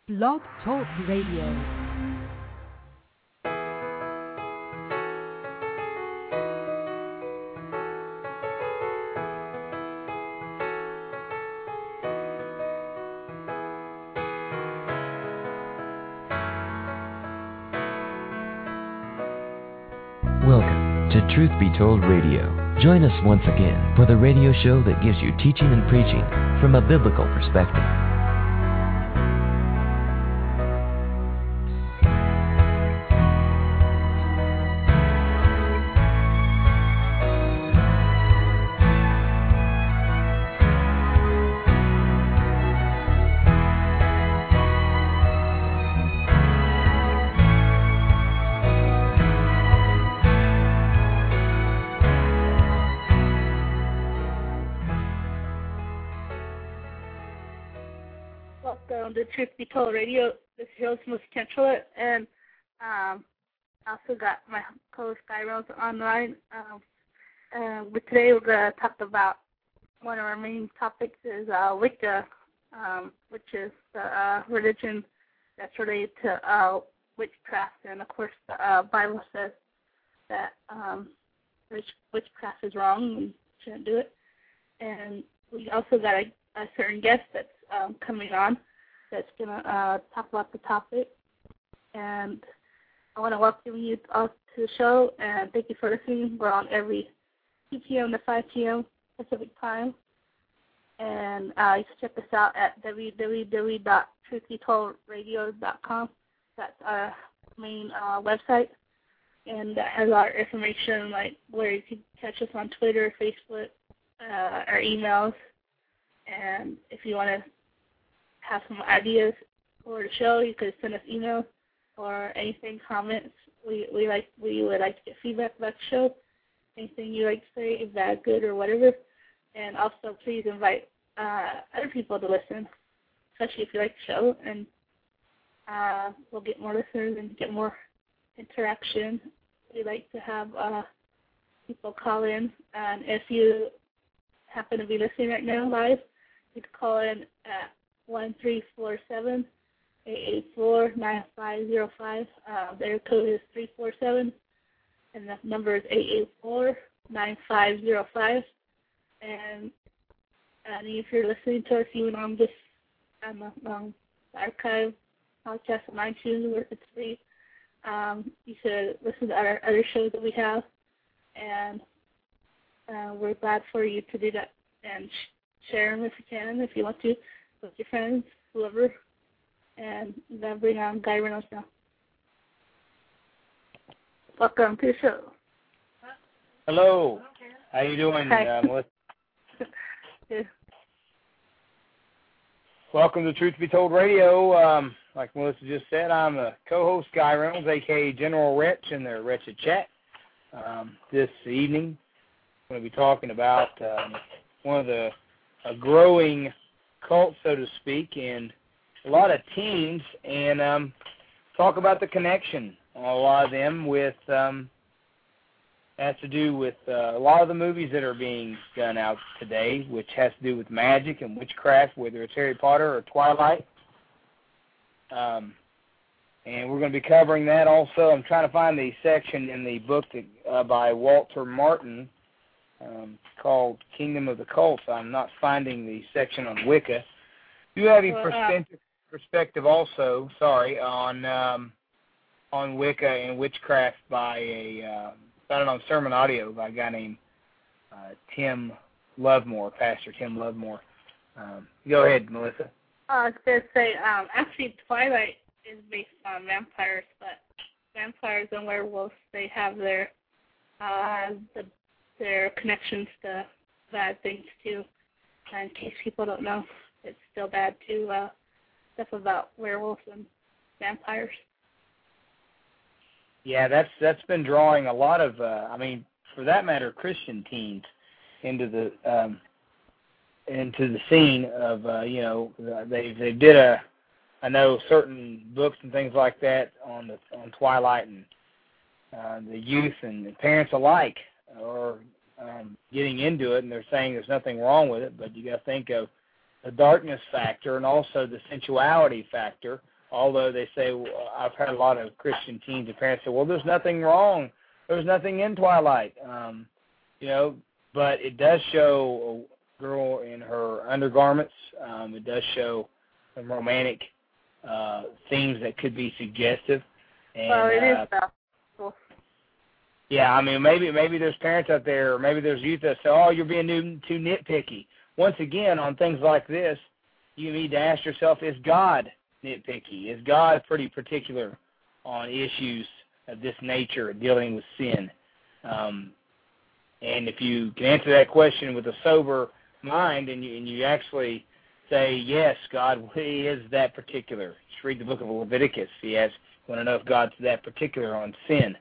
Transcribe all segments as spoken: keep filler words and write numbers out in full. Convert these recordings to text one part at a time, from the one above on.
Blog Talk Radio. Welcome to Truth Be Told Radio. Join us once again for the radio show that gives you teaching and preaching from a biblical perspective. Welcome to Truth Be Told Radio. This is your host, Mister Chancellor, and um, I also got my co-host Guy Rose online. Um, and with today we're going to talk about one of our main topics is uh, Wicca, um, which is the uh, religion that's related to uh, witchcraft. And of course, the uh, Bible says that um, witch, witchcraft is wrong and shouldn't do it. And we also got a, a certain guest that's um, coming on that's going to uh, talk about the topic. And I want to welcome you all to the show, and thank you for listening. We're on every two p.m. to five p.m. Pacific time. And uh, you can check us out at w w w dot truth be told radio dot com. That's our main uh, website. And that has our information, like where you can catch us on Twitter, Facebook, uh, our emails. And if you want to have some ideas for the show, you could send us emails or anything, comments. We we like we would like to get feedback about the show. Anything you like to say, bad, good, or whatever. And also, please invite uh, other people to listen, especially if you like the show, and uh, we'll get more listeners and get more interaction. We like to have uh, people call in, and if you happen to be listening right now live, you can call in at one three four seven, eight eight four, nine five zero five. Uh, their code is three four seven, and the number is eight eight four, nine five zero five. And, and if you're listening to us even on this on the, on the archive podcast on iTunes, where it's free, um, you should listen to our other shows that we have, and uh, we're glad for you to do that and sh- share them if you can, if you want to, with your friends, whoever. And I'm going to bring on Guy Reynolds now. Welcome to the show. Hello. How you doing, Hi. uh, Melissa? Yeah. Welcome to Truth Be Told Radio. Um, like Melissa just said, I'm the co-host, Guy Reynolds, a k a. General Wretch in the Wretched Chat. Um, this evening, I'm going to be talking about um, one of the a growing cult, so to speak, and a lot of teens, and um, talk about the connection on a lot of them with, um, has to do with uh, a lot of the movies that are being done out today, which has to do with magic and witchcraft, whether it's Harry Potter or Twilight. Um, and we're going to be covering that also. I'm trying to find the section in the book that, uh, by Walter Martin, Um, called Kingdom of the Cults. I'm not finding the section on Wicca. Do you have any Well, uh, perspective, perspective also, sorry, on um, on Wicca and witchcraft by a, uh, found it on Sermon Audio by a guy named uh, Tim Lovemore, Pastor Tim Lovemore. Um, go ahead, Melissa. I was going to say, um, actually, Twilight is based on vampires, but vampires and werewolves, they have their uh, the their connections to bad things too. And in case people don't know, it's still bad too, uh, stuff about werewolves and vampires. Yeah, that's that's been drawing a lot of, uh, I mean, for that matter, Christian teens into the um, into the scene of, uh, you know, they they did a, I know certain books and things like that on the on Twilight, and uh, the youth and the parents alike are um, getting into it, and they're saying there's nothing wrong with it, but you got to think of the darkness factor and also the sensuality factor although they say, well, I've heard a lot of Christian teens and parents say, well, there's nothing wrong. There's nothing in Twilight. Um, you know, but it does show a girl in her undergarments. Um, it does show some romantic uh, themes that could be suggestive. And, well, it is uh, gospel. Yeah, I mean, maybe maybe there's parents out there, or maybe there's youth that say, oh, you're being too, too nitpicky. Once again, on things like this, you need to ask yourself, is God nitpicky? Is God pretty particular on issues of this nature, dealing with sin? Um, and if you can answer that question with a sober mind, and you, and you actually say, yes, God he is that particular. Just read the book of Leviticus. He asks, you want to know if God's that particular on sin.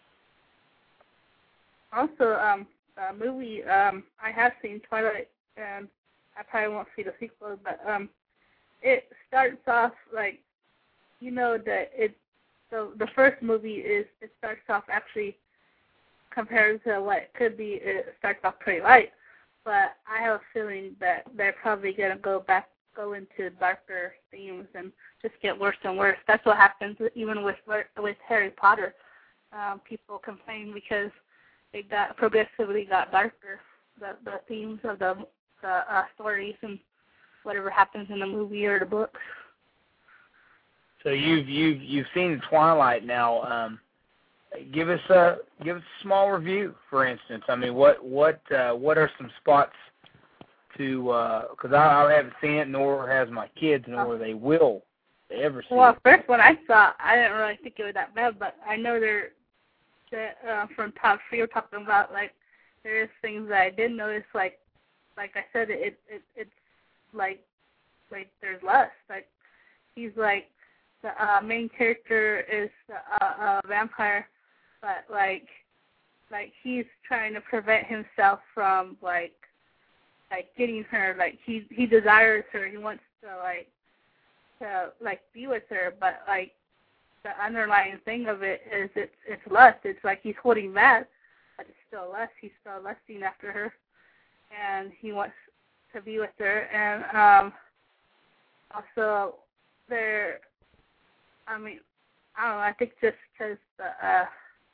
Also, um, a movie, um, I have seen Twilight, and I probably won't see the sequel, but um, it starts off like, you know, that it, so the first movie is, it starts off actually, compared to what it could be, it starts off pretty light, but I have a feeling that they're probably going to go back, go into darker themes and just get worse and worse. That's what happens even with with Harry Potter. Um, people complain because it got progressively got darker. The the themes of the the uh, stories and whatever happens in the movie or the book. So you've you've you've seen Twilight now. Um, give us a give us a small review, for instance. I mean, what what uh, what are some spots to? Because uh, I, I haven't seen it, nor has my kids, nor they will they ever see well, it. Well, first when I saw it, I didn't really think it was that bad, but I know there that uh, from top three you're talking about, like there is things that I did notice, like like I said, it it it's like like there's lust. Like he's like the uh, main character is a, a vampire, but like like he's trying to prevent himself from like like getting her. Like he he desires her. He wants to like to like be with her, but like the underlying thing of it is it's it's lust. It's like he's holding back, but it's still lust. He's still lusting after her, and he wants to be with her. And um, also there, I mean, I don't know. I think just because the uh,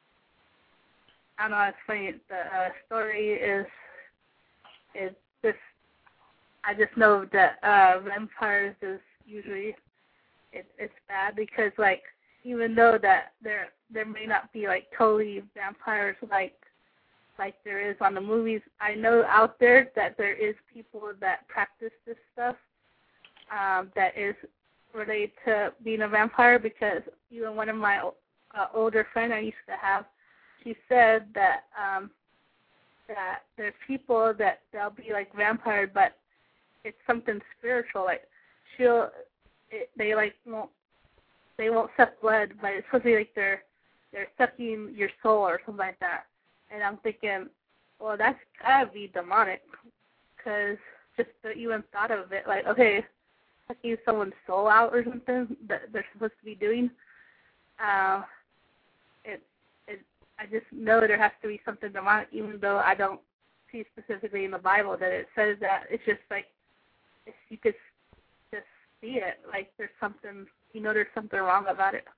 I don't know how to explain it. The uh, story is is just I just know that uh, vampires is usually it, it's bad because like. Even though that there there may not be like totally vampires like like there is on the movies, I know out there that there is people that practice this stuff um, that is related to being a vampire because even one of my uh, older friends I used to have, she said that um, that there's people that they'll be like vampires, but it's something spiritual. Like she'll it, they like won't. They won't suck blood, but it's supposed to be like they're they're sucking your soul or something like that. And I'm thinking, well, that's gotta be demonic, because just the even thought of it, like, okay, sucking someone's soul out or something that they're supposed to be doing. Uh, it it I just know there has to be something demonic, even though I don't see specifically in the Bible that it says that. It's just like if you could just see it, like there's something. You know there's something wrong about it.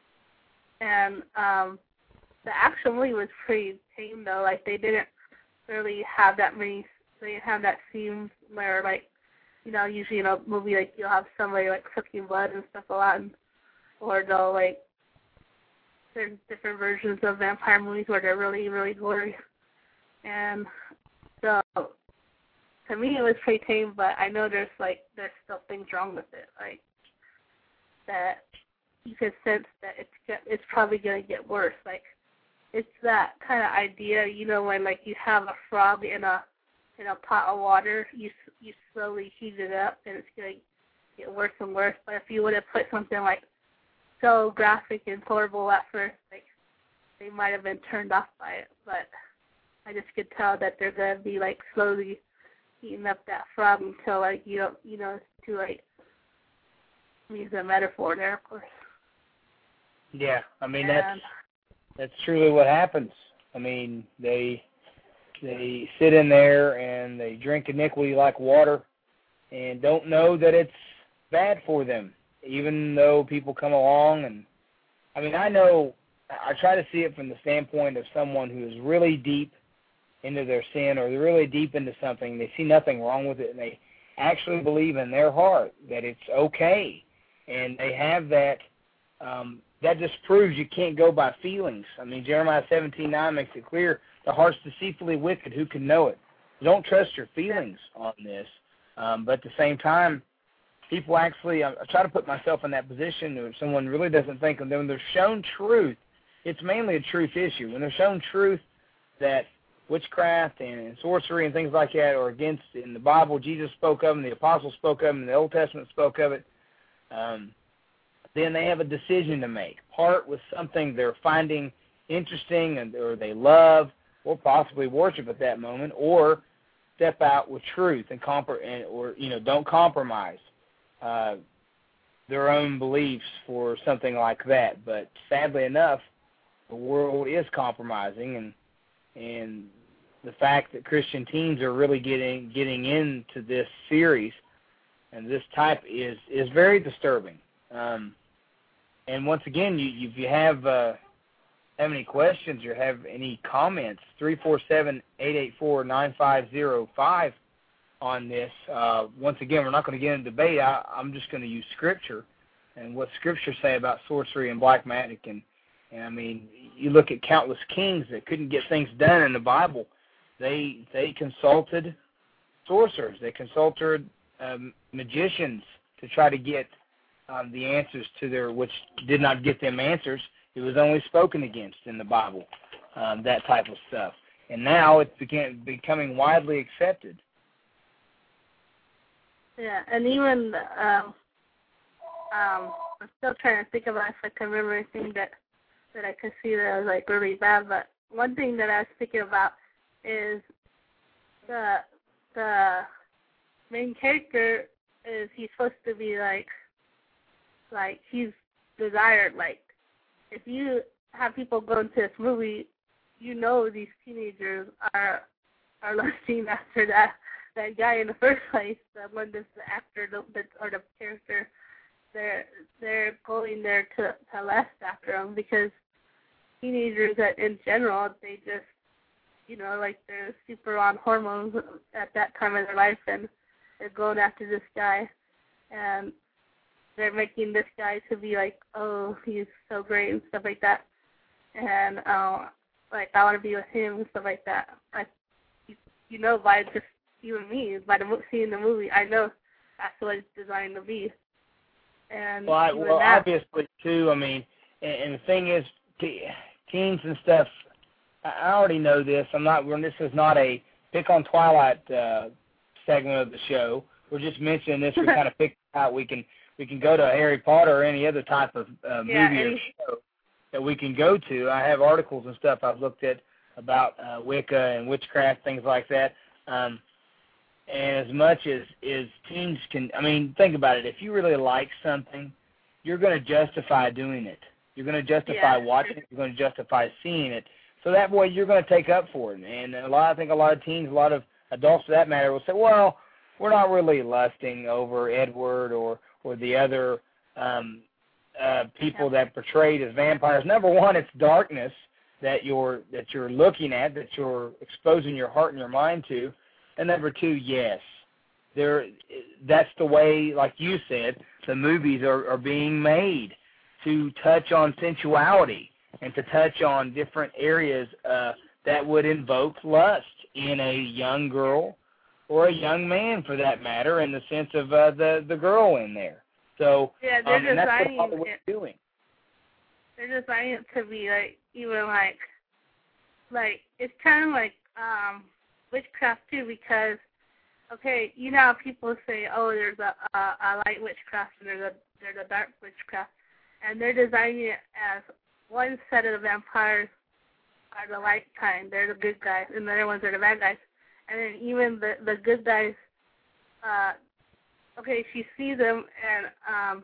And um, the actual movie was pretty tame, though. Like, they didn't really have that many, they didn't have that scene where, like, you know, usually in a movie, like, you'll have somebody, like, sucking blood and stuff a lot. And, or they'll, like, there's different versions of vampire movies where they're really, really gory. And so, to me, it was pretty tame, but I know there's, like, there's still things wrong with it. Like, that you can sense that it's it's probably going to get worse. Like, it's that kind of idea, you know, when, like, you have a frog in a in a pot of water, you you slowly heat it up, and it's going to get worse and worse. But if you would have put something, like, so graphic and horrible at first, like, they might have been turned off by it. But I just could tell that they're going to be, like, slowly heating up that frog until, like, you don't, you know, it's too late. Use a metaphor there, of course. Yeah, I mean, and, that's that's truly what happens. I mean, they they sit in there and they drink iniquity like water and don't know that it's bad for them. even though people come along and, I mean, I know, I try to see it from the standpoint of someone who is really deep into their sin, or they're really deep into something. They see nothing wrong with it, and they actually believe in their heart that it's okay. And they have that, um, that just proves you can't go by feelings. I mean, Jeremiah seventeen nine makes it clear, the heart's deceitfully wicked, who can know it? Don't trust your feelings on this. Um, but at the same time, people actually, I, I try to put myself in that position where someone really doesn't think, and when they're shown truth, it's mainly a truth issue. When they're shown truth that witchcraft and sorcery and things like that are against, in the Bible, Jesus spoke of them, the apostles spoke of them, the Old Testament spoke of it, um, then they have a decision to make. Part with something they're finding interesting and or they love or possibly worship at that moment, or step out with truth and, compr- and or you know don't compromise uh, their own beliefs for something like that. But sadly enough, the world is compromising, and and the fact that Christian teens are really getting getting into this series and this type is is very disturbing. Um, and once again, you, if you have uh, have any questions or have any comments, three four seven, eight eight four, nine five zero five on this. Uh, once again, we're not going to get into debate. I, I'm just going to use Scripture and what Scripture say about sorcery and black magic. And, and, I mean, you look at countless kings that couldn't get things done in the Bible. They they consulted sorcerers. They consulted um, magicians to try to get um, the answers to their, which did not get them answers. It was only spoken against in the Bible, um, that type of stuff. And now it's became, becoming widely accepted. Yeah, and even, um, um, I'm still trying to think about if I can remember anything that, that I could see that was, like, really bad. But one thing that I was thinking about is the the main character is he's supposed to be, like, like, he's desired, like, if you have people go into this movie, you know these teenagers are are lusting after that that guy in the first place. The one that's the actor, the, the, or the character, they're they're going there to to lust after him, because teenagers that in general, they just, you know, like they're super on hormones at that time of their life, and they're going after this guy, and they're making this guy to be like, oh, he's so great and stuff like that. And, uh, like, I want to be with him and stuff like that. I, you, you know, by just, even me, by the, seeing the movie, I know that's what it's designed to be. And well, I, well that, obviously, too, I mean, and, and the thing is, te- teens and stuff, I already know this. I'm not, this is not a pick on Twilight uh, segment of the show. We're just mentioning this. We kind of pick out, we can, we can go to Harry Potter or any other type of uh, movie yeah, or show that we can go to. I have articles and stuff I've looked at about uh, Wicca and witchcraft, things like that. Um, and as much as, as teens can, I mean, think about it. If you really like something, you're going to justify doing it. You're going to justify yeah. watching it. You're going to justify seeing it. So that way you're going to take up for it. And a lot, I think a lot of teens, a lot of adults for that matter, will say, well, we're not really lusting over Edward or or the other um, uh, people that portrayed as vampires. Number one, it's darkness that you're that you're looking at, that you're exposing your heart and your mind to. And number two, yes, there. That's the way, like you said, the movies are, are being made to touch on sensuality and to touch on different areas uh, that would invoke lust in a young girl or a young man, for that matter, in the sense of uh, the the girl in there. So, yeah, they're um, and that's what designing Hollywood's it. doing. They're designing it to be like even like like it's kind of like um, witchcraft too, because okay, you know how people say, oh, there's a, a a light witchcraft and there's a there's a dark witchcraft, and they're designing it as one set of the vampires are the light kind, they're the good guys, and the other ones are the bad guys. And then even the, the good guys, uh, okay, she sees them, and um,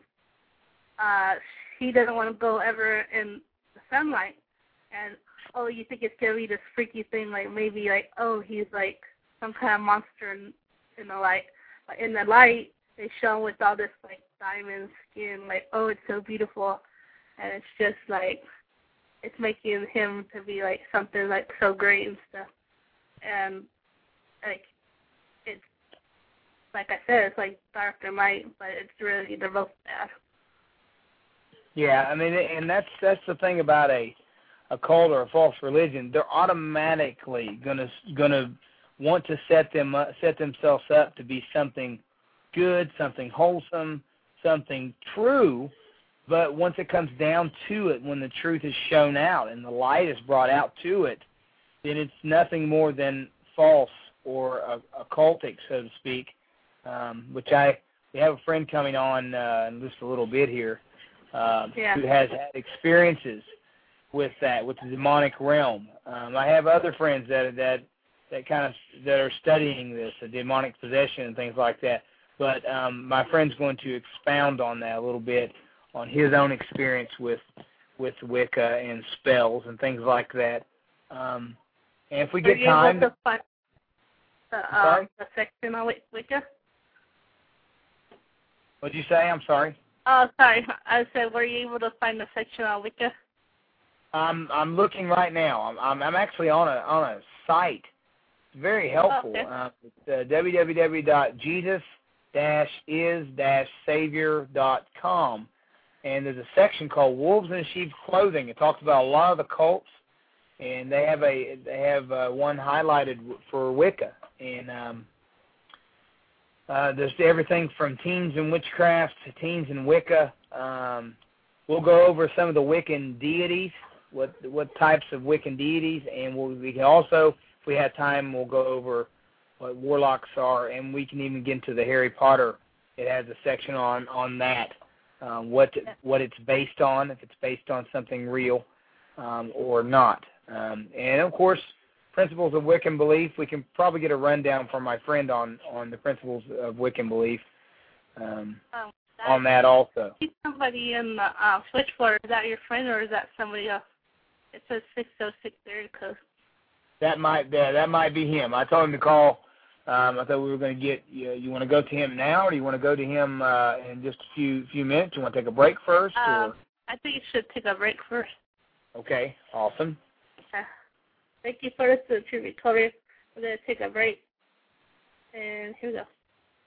uh, she doesn't want to go ever in the sunlight. And, oh, you think it's going to be this freaky thing, like maybe like, oh, he's like some kind of monster in, in the light. But in the light, they show him with all this like diamond skin, like, oh, it's so beautiful, and it's just like it's making him to be like something like so great and stuff, and like it's like I said, it's like dark and light, but it's really they're both bad. Yeah, I mean, and that's that's the thing about a a cult or a false religion. They're automatically gonna gonna want to set them up, set themselves up to be something good, something wholesome, something true. But once it comes down to it, when the truth is shown out and the light is brought out to it, then it's nothing more than false or uh, occultic, so to speak. Um, which I we have a friend coming on uh, in just a little bit here. Uh, yeah. who has had experiences with that, with the demonic realm. Um, I have other friends that that that kind of that are studying this, the demonic possession and things like that. But um, my friend's going to expound on that a little bit, on his own experience with with Wicca and spells and things like that. Um, and if we get Are you time, able to find the, uh, the section on Wicca? What did you say? I'm sorry. Oh, sorry. I said, were you able to find the section on Wicca? I'm I'm looking right now. I'm I'm, I'm actually on a on a site. It's very helpful. Okay. Uh, it's uh, w w w dot jesus dash is dash savior dot com, and there's a section called Wolves in Sheep's Clothing. It talks about a lot of the cults, and they have a they have uh, one highlighted for Wicca, and um, uh, there's everything from teens and witchcraft to teens and Wicca. Um, we'll go over some of the Wiccan deities, what what types of Wiccan deities, and we'll, we can also, if we have time, we'll go over what warlocks are, and we can even get into the Harry Potter. It has a section on on that, um, what what it's based on, if it's based on something real um, or not. Um, and of course, principles of Wiccan belief. We can probably get a rundown from my friend on on the principles of Wiccan belief um, um, on that also. Somebody in the uh, switchboard. Is that your friend or is that somebody else? It says six oh six area code. That might yeah, that might be him. I told him to call. Um, I thought we were going to get. You, you want to go to him now, or do you want to go to him uh, in just a few few minutes? You want to take a break first? Um, or? I think you should take a break first. Okay, awesome. Uh, thank you for listening to Victoria. We're going to take a break. And here we go.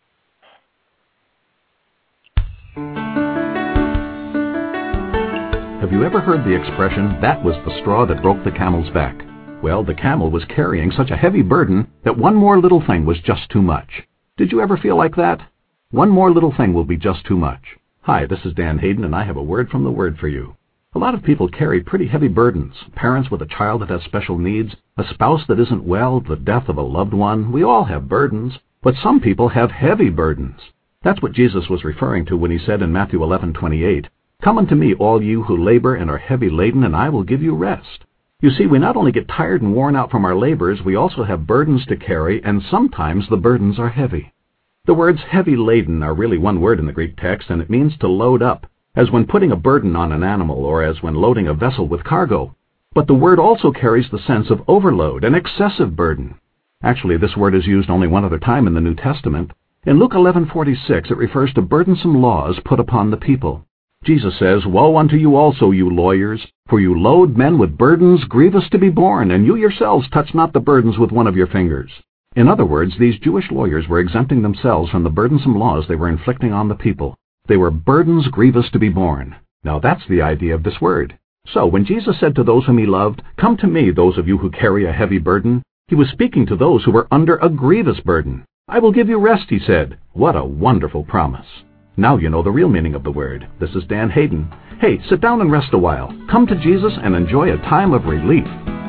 Have you ever heard the expression, that was the straw that broke the camel's back? Well, the camel was carrying such a heavy burden that one more little thing was just too much. Did you ever feel like that? One more little thing will be just too much. Hi, this is Dan Hayden, and I have a word from the Word for you. A lot of people carry pretty heavy burdens. Parents with a child that has special needs, a spouse that isn't well, the death of a loved one. We all have burdens, but some people have heavy burdens. That's what Jesus was referring to when he said in Matthew eleven twenty-eight, "Come unto me, all you who labor and are heavy laden, and I will give you rest." You see, we not only get tired and worn out from our labors, we also have burdens to carry, and sometimes the burdens are heavy. The words heavy laden are really one word in the Greek text, and it means to load up, as when putting a burden on an animal or as when loading a vessel with cargo. But the word also carries the sense of overload, an excessive burden. Actually, this word is used only one other time in the New Testament. In Luke eleven forty-six, it refers to burdensome laws put upon the people. Jesus says, "Woe unto you also, you lawyers, for you load men with burdens grievous to be borne, and you yourselves touch not the burdens with one of your fingers." In other words, these Jewish lawyers were exempting themselves from the burdensome laws they were inflicting on the people. They were burdens grievous to be borne. Now that's the idea of this word. So when Jesus said to those whom he loved, "Come to me, those of you who carry a heavy burden," he was speaking to those who were under a grievous burden. "I will give you rest," he said. What a wonderful promise. Now you know the real meaning of the word. This is Dan Hayden. Hey, sit down and rest a while. Come to Jesus and enjoy a time of relief.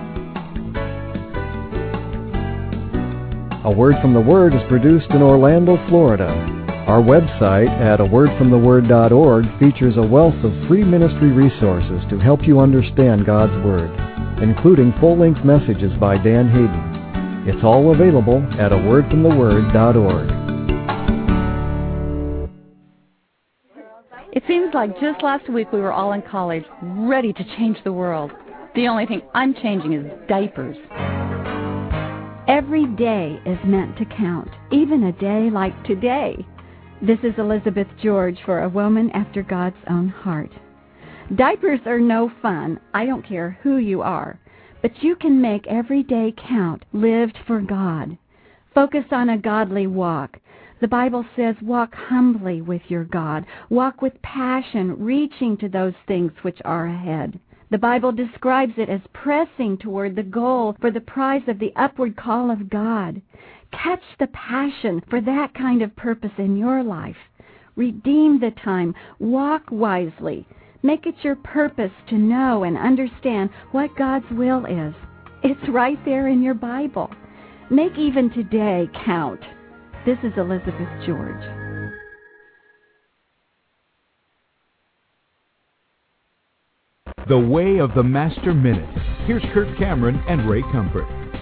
A Word from the Word is produced in Orlando, Florida. Our website at a word from the word dot org features a wealth of free ministry resources to help you understand God's Word, including full-length messages by Dan Hayden. It's all available at a word from the word dot org. It seems like just last week we were all in college, ready to change the world. The only thing I'm changing is diapers. Every day is meant to count, even a day like today. This is Elizabeth George for A Woman After God's Own Heart. Diapers are no fun. I don't care who you are. But you can make every day count, lived for God. Focus on a godly walk. The Bible says, walk humbly with your God. Walk with passion, reaching to those things which are ahead. The Bible describes it as pressing toward the goal for the prize of the upward call of God. Catch the passion for that kind of purpose in your life. Redeem the time. Walk wisely. Make it your purpose to know and understand what God's will is. It's right there in your Bible. Make even today count. This is Elizabeth George. The Way of the Master Minute. Here's Kirk Cameron and Ray Comfort.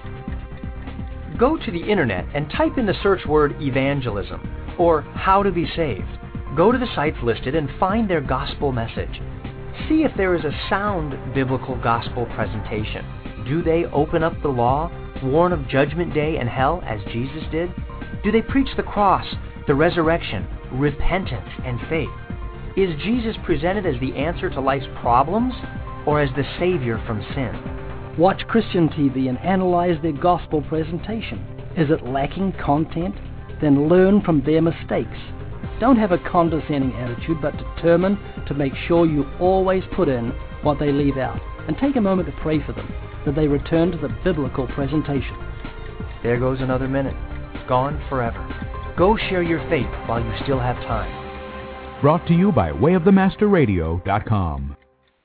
Go to the internet and type in the search word evangelism or how to be saved. Go to the sites listed and find their gospel message. See if there is a sound biblical gospel presentation. Do they open up the law, warn of judgment day and hell as Jesus did? Do they preach the cross, the resurrection, repentance, and faith? Is Jesus presented as the answer to life's problems or as the Savior from sin? Watch Christian T V and analyze their gospel presentation. Is it lacking content? Then learn from their mistakes. Don't have a condescending attitude, but determine to make sure you always put in what they leave out. And take a moment to pray for them, that they return to the biblical presentation. There goes another minute. Gone forever. Go share your faith while you still have time. Brought to you by way of the master radio dot com.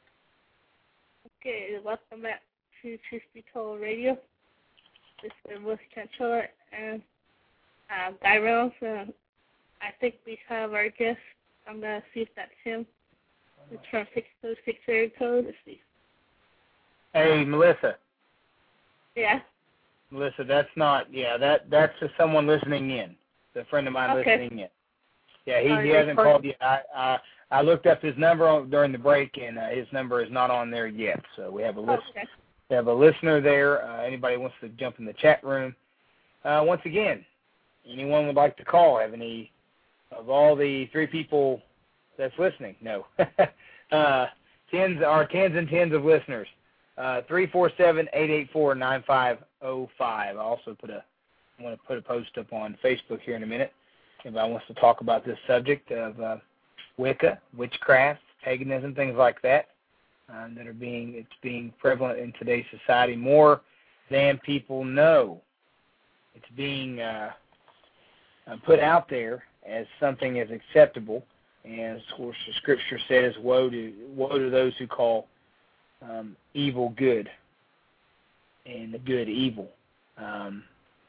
Okay, welcome back to Truth Be Told Radio. This is Willis Chancellor and uh, Guy Reynolds. Uh, I think we have our guest. I'm going to see if that's him. It's from six oh six area code. Let's see. Hey, Melissa. Yeah? Melissa, that's not, yeah, that that's just someone listening in. It's a friend of mine okay. listening in. Yeah, he, uh, he hasn't called yet. I, I I looked up his number on, during the break, and uh, his number is not on there yet. So we have a list. Okay. We have a listener there. Uh, anybody wants to jump in the chat room? Uh, once again, anyone would like to call? Have any of all the three people that's listening? No. uh, tens are tens and tens of listeners. Uh, three four seven, eight eight four, nine five oh five. I also put a I want to put a post up on Facebook here in a minute. Anybody wants to talk about this subject of uh, Wicca, witchcraft, paganism, things like that, um, that are being it's being prevalent in today's society more than people know. It's being uh, uh, put out there as something as acceptable, and of course the Scripture says, "Woe to woe to those who call um, evil good, and the good evil." Um,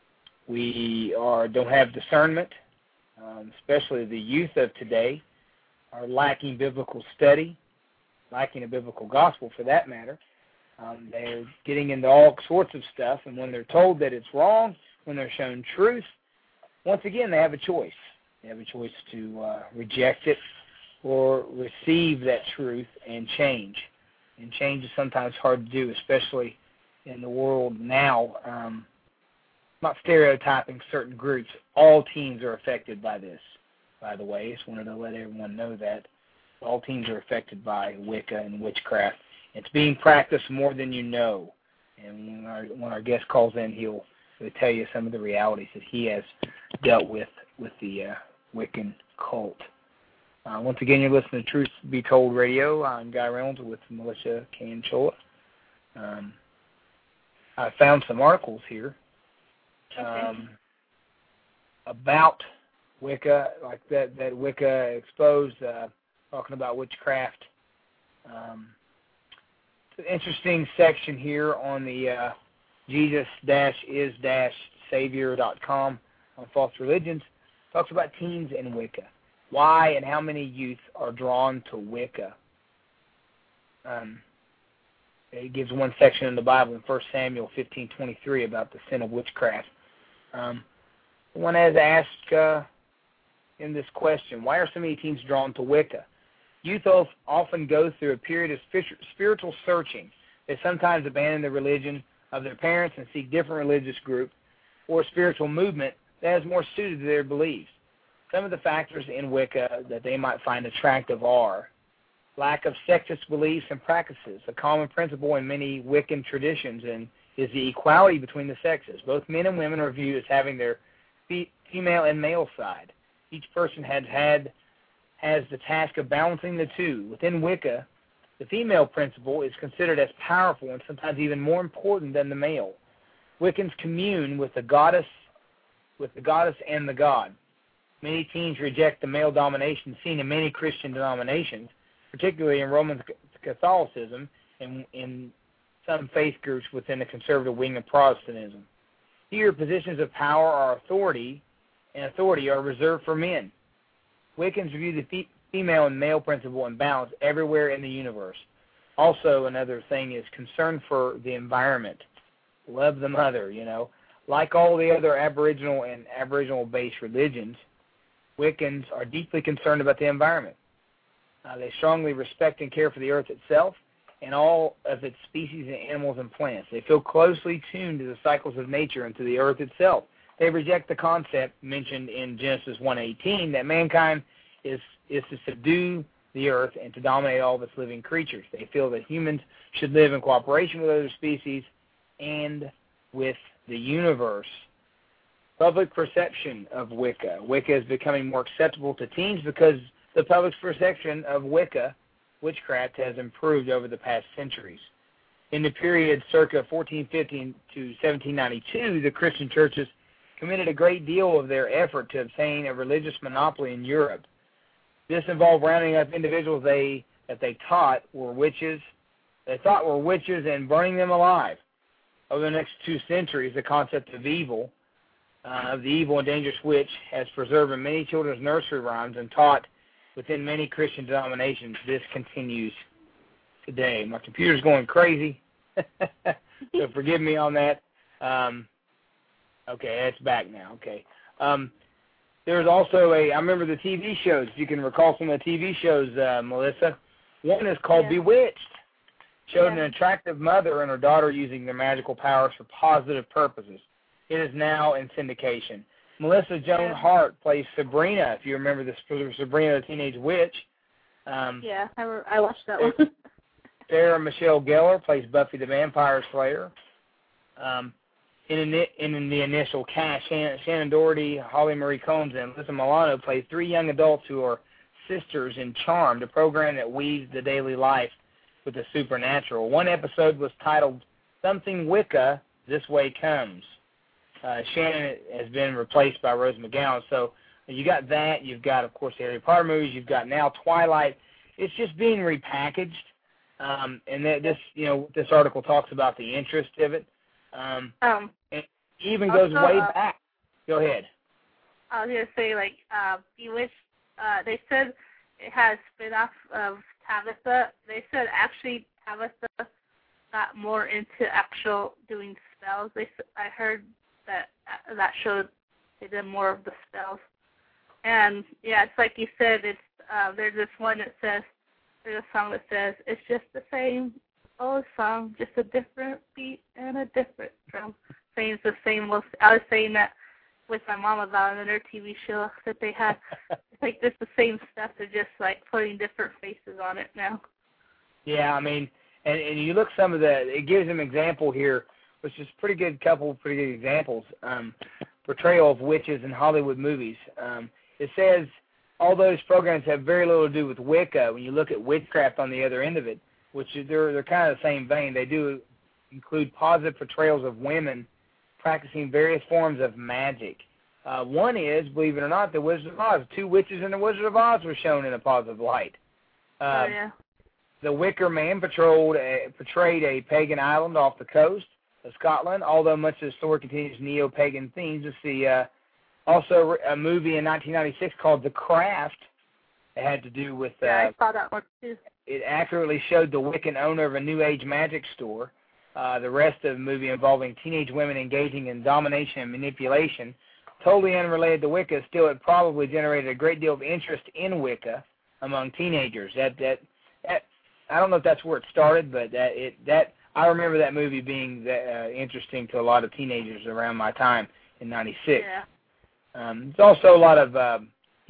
we are don't have discernment. Um, especially the youth of today, are lacking biblical study, lacking a biblical gospel for that matter. Um, they're getting into all sorts of stuff, and when they're told that it's wrong, when they're shown truth, once again, they have a choice. They have a choice to uh, reject it or receive that truth and change. And change is sometimes hard to do, especially in the world now. Um, not stereotyping certain groups. All teens are affected by this, by the way. Just wanted to let everyone know that. All teens are affected by Wicca and witchcraft. It's being practiced more than you know. And when our, when our guest calls in, he'll, he'll tell you some of the realities that he has dealt with with the uh, Wiccan cult. Uh, once again, you're listening to Truth Be Told Radio. I'm Guy Reynolds with Melissa Canchola. Um, I found some articles here. Um, about Wicca, like that, that Wicca exposed, uh, talking about witchcraft. Um, it's an interesting section here on the uh, Jesus is Savior dot com on false religions. Talks about teens and Wicca. Why and how many youth are drawn to Wicca. Um, it gives one section in the Bible in First Samuel fifteen twenty-three about the sin of witchcraft. Um, one has asked uh, in this question, why are so many teens drawn to Wicca? Youth often go through a period of spiritual searching. They sometimes abandon the religion of their parents and seek different religious group or spiritual movement that is more suited to their beliefs. Some of the factors in Wicca that they might find attractive are lack of sexist beliefs and practices. A common principle in many Wiccan traditions and is the equality between the sexes. Both men and women are viewed as having their fe- female and male side. Each person has had has the task of balancing the two. Within Wicca, the female principle is considered as powerful and sometimes even more important than the male. Wiccans commune with the goddess, with the goddess and the god. Many teens reject the male domination seen in many Christian denominations, particularly in Roman Catholicism and in some faith groups within the conservative wing of Protestantism. Here, positions of power or authority and authority are reserved for men. Wiccans view the fe- female and male principle in balance everywhere in the universe. Also, another thing is concern for the environment. Love the mother, you know. Like all the other Aboriginal and Aboriginal-based religions, Wiccans are deeply concerned about the environment. Uh, they strongly respect and care for the earth itself and all of its species and animals and plants. They feel closely tuned to the cycles of nature and to the earth itself. They reject the concept mentioned in Genesis one eighteen that mankind is, is to subdue the earth and to dominate all of its living creatures. They feel that humans should live in cooperation with other species and with the universe. Public perception of Wicca. Wicca is becoming more acceptable to teens because the public's perception of Wicca, witchcraft, has improved over the past centuries. In the period circa fourteen fifty to seventeen ninety-two, the Christian churches committed a great deal of their effort to obtain a religious monopoly in Europe. This involved rounding up individuals they that they taught were witches, they thought were witches, and burning them alive. Over the next two centuries, the concept of evil, uh, of the evil and dangerous witch, has preserved in many children's nursery rhymes and taught within many Christian denominations. This continues today. My computer's going crazy, so forgive me on that. Um, okay, it's back now. Okay. Um, there's also a, I remember the T V shows. You can recall some of the T V shows, uh, Melissa. One is called yeah. Bewitched. Showed yeah. an attractive mother and her daughter using their magical powers for positive purposes. It is now in syndication. Melissa Joan yeah. Hart plays Sabrina, if you remember this, Sabrina the Teenage Witch. Um, yeah, I, re- I watched that one. Sarah Michelle Gellar plays Buffy the Vampire Slayer. Um, in, in, in the initial cast, Shannon, Shannon Doherty, Holly Marie Combs, and Alyssa Milano play three young adults who are sisters in Charmed, a program that weaves the daily life with the supernatural. One episode was titled Something Wicca, This Way Comes. Uh, Shannon has been replaced by Rose McGowan. So you got that. You've got, of course, the Harry Potter movies. You've got now Twilight. It's just being repackaged. Um, and that this, you know, this article talks about the interest of it. Um, um it even goes also, way uh, back. Go ahead. I was going to say, like, uh, Bewitched, uh, they said it has spin-off of Tabitha. They said actually Tabitha got more into actual doing spells. They, I heard that uh, that showed they did more of the spells. And, yeah, it's like you said, it's uh, there's this one that says, there's a song that says, it's just the same old song, just a different beat and a different drum. Saying it's the same old, I was saying that with my mom about it in their T V show that they had. It's like just the same stuff. They're just like putting different faces on it now. Yeah, I mean, and, and you look some of the, it gives an example here, which is pretty good, couple pretty good examples. Um, portrayal of witches in Hollywood movies. Um, it says all those programs have very little to do with Wicca. When you look at witchcraft on the other end of it, which is, they're they're kind of the same vein. They do include positive portrayals of women practicing various forms of magic. Uh, one is, believe it or not, the Wizard of Oz. Two witches in the Wizard of Oz were shown in a positive light. Uh, oh, yeah. The Wicker Man patrolled a, portrayed a pagan island off the coast of Scotland, although much of the story continues neo-pagan themes. It's the, uh, also a movie in nineteen ninety-six called The Craft. It had to do with... Uh, yeah, I saw that one too. It accurately showed the Wiccan owner of a New Age magic store. Uh, the rest of the movie involving teenage women engaging in domination and manipulation, totally unrelated to Wicca, still it probably generated a great deal of interest in Wicca among teenagers. That that, that I don't know if that's where it started, but that it that I remember that movie being uh, interesting to a lot of teenagers around my time in ninety-six. Yeah. Um, there's also a lot of uh,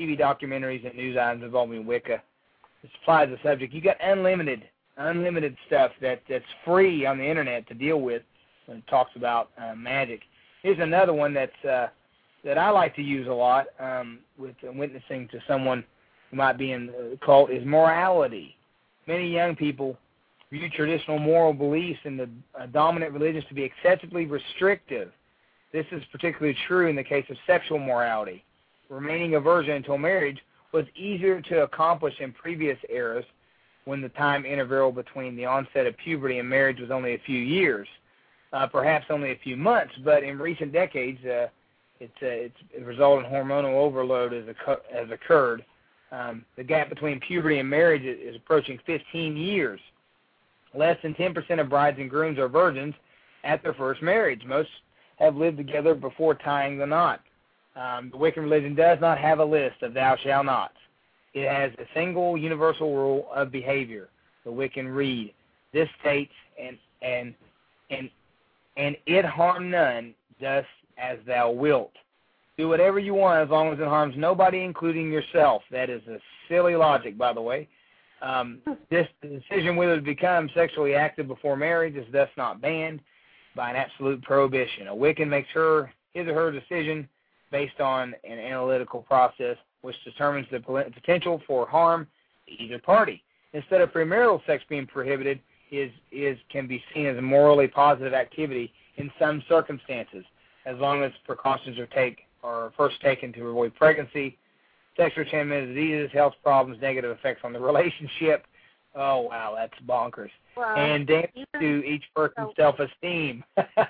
T V documentaries and news items involving Wicca. It supplies the subject. You got unlimited, unlimited stuff that, that's free on the internet to deal with when it talks about uh, magic. Here's another one that's uh, that I like to use a lot um, with uh, witnessing to someone who might be in the cult is morality. Many young people view traditional moral beliefs in the uh, dominant religions to be excessively restrictive. This is particularly true in the case of sexual morality. Remaining a virgin until marriage was easier to accomplish in previous eras when the time interval between the onset of puberty and marriage was only a few years, uh, perhaps only a few months, but in recent decades, uh, it's, uh, it's it resulted in hormonal overload has, has occurred. Um, the gap between puberty and marriage is approaching fifteen years. Less than ten percent of brides and grooms are virgins at their first marriage. Most have lived together before tying the knot. Um, the Wiccan religion does not have a list of thou shalt nots. It has a single universal rule of behavior. The Wiccan read. This states, and and and and it harm none, thus as thou wilt. Do whatever you want as long as it harms nobody, including yourself. That is a silly logic, by the way. Um, this decision whether to become sexually active before marriage is thus not banned by an absolute prohibition. A Wiccan makes her his or her decision based on an analytical process which determines the potential for harm to either party. Instead of premarital sex being prohibited, is is can be seen as a morally positive activity in some circumstances, as long as precautions are take are first taken to avoid pregnancy, sexually transmitted diseases, health problems, negative effects on the relationship. Oh wow, that's bonkers. Well, and damage to each person's so. self-esteem.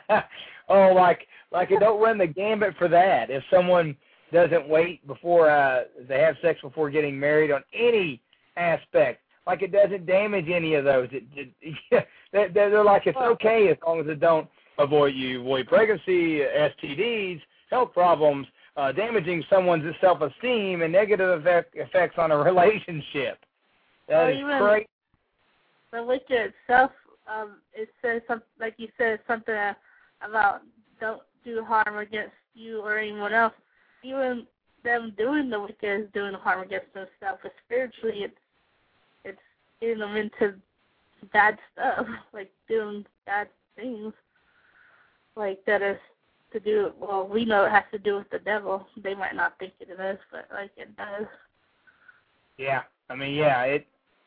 oh, like like it don't run the gambit for that. If someone doesn't wait before uh, they have sex before getting married on any aspect, like it doesn't damage any of those. It, it, they're, they're like it's okay as long as it don't avoid you avoid pregnancy, S T Ds, health problems, uh, damaging someone's self-esteem, and negative effect, effects on a relationship. That well, is great. The Wicca itself, um, it says something like you said something about don't do harm against you or anyone else. Even them doing the Wicca is doing harm against themselves. But spiritually, it's it's getting them into bad stuff, like doing bad things, like that is to do. Well, we know it has to do with the devil. They might not think it is, but like it does. Yeah, I mean, yeah, it.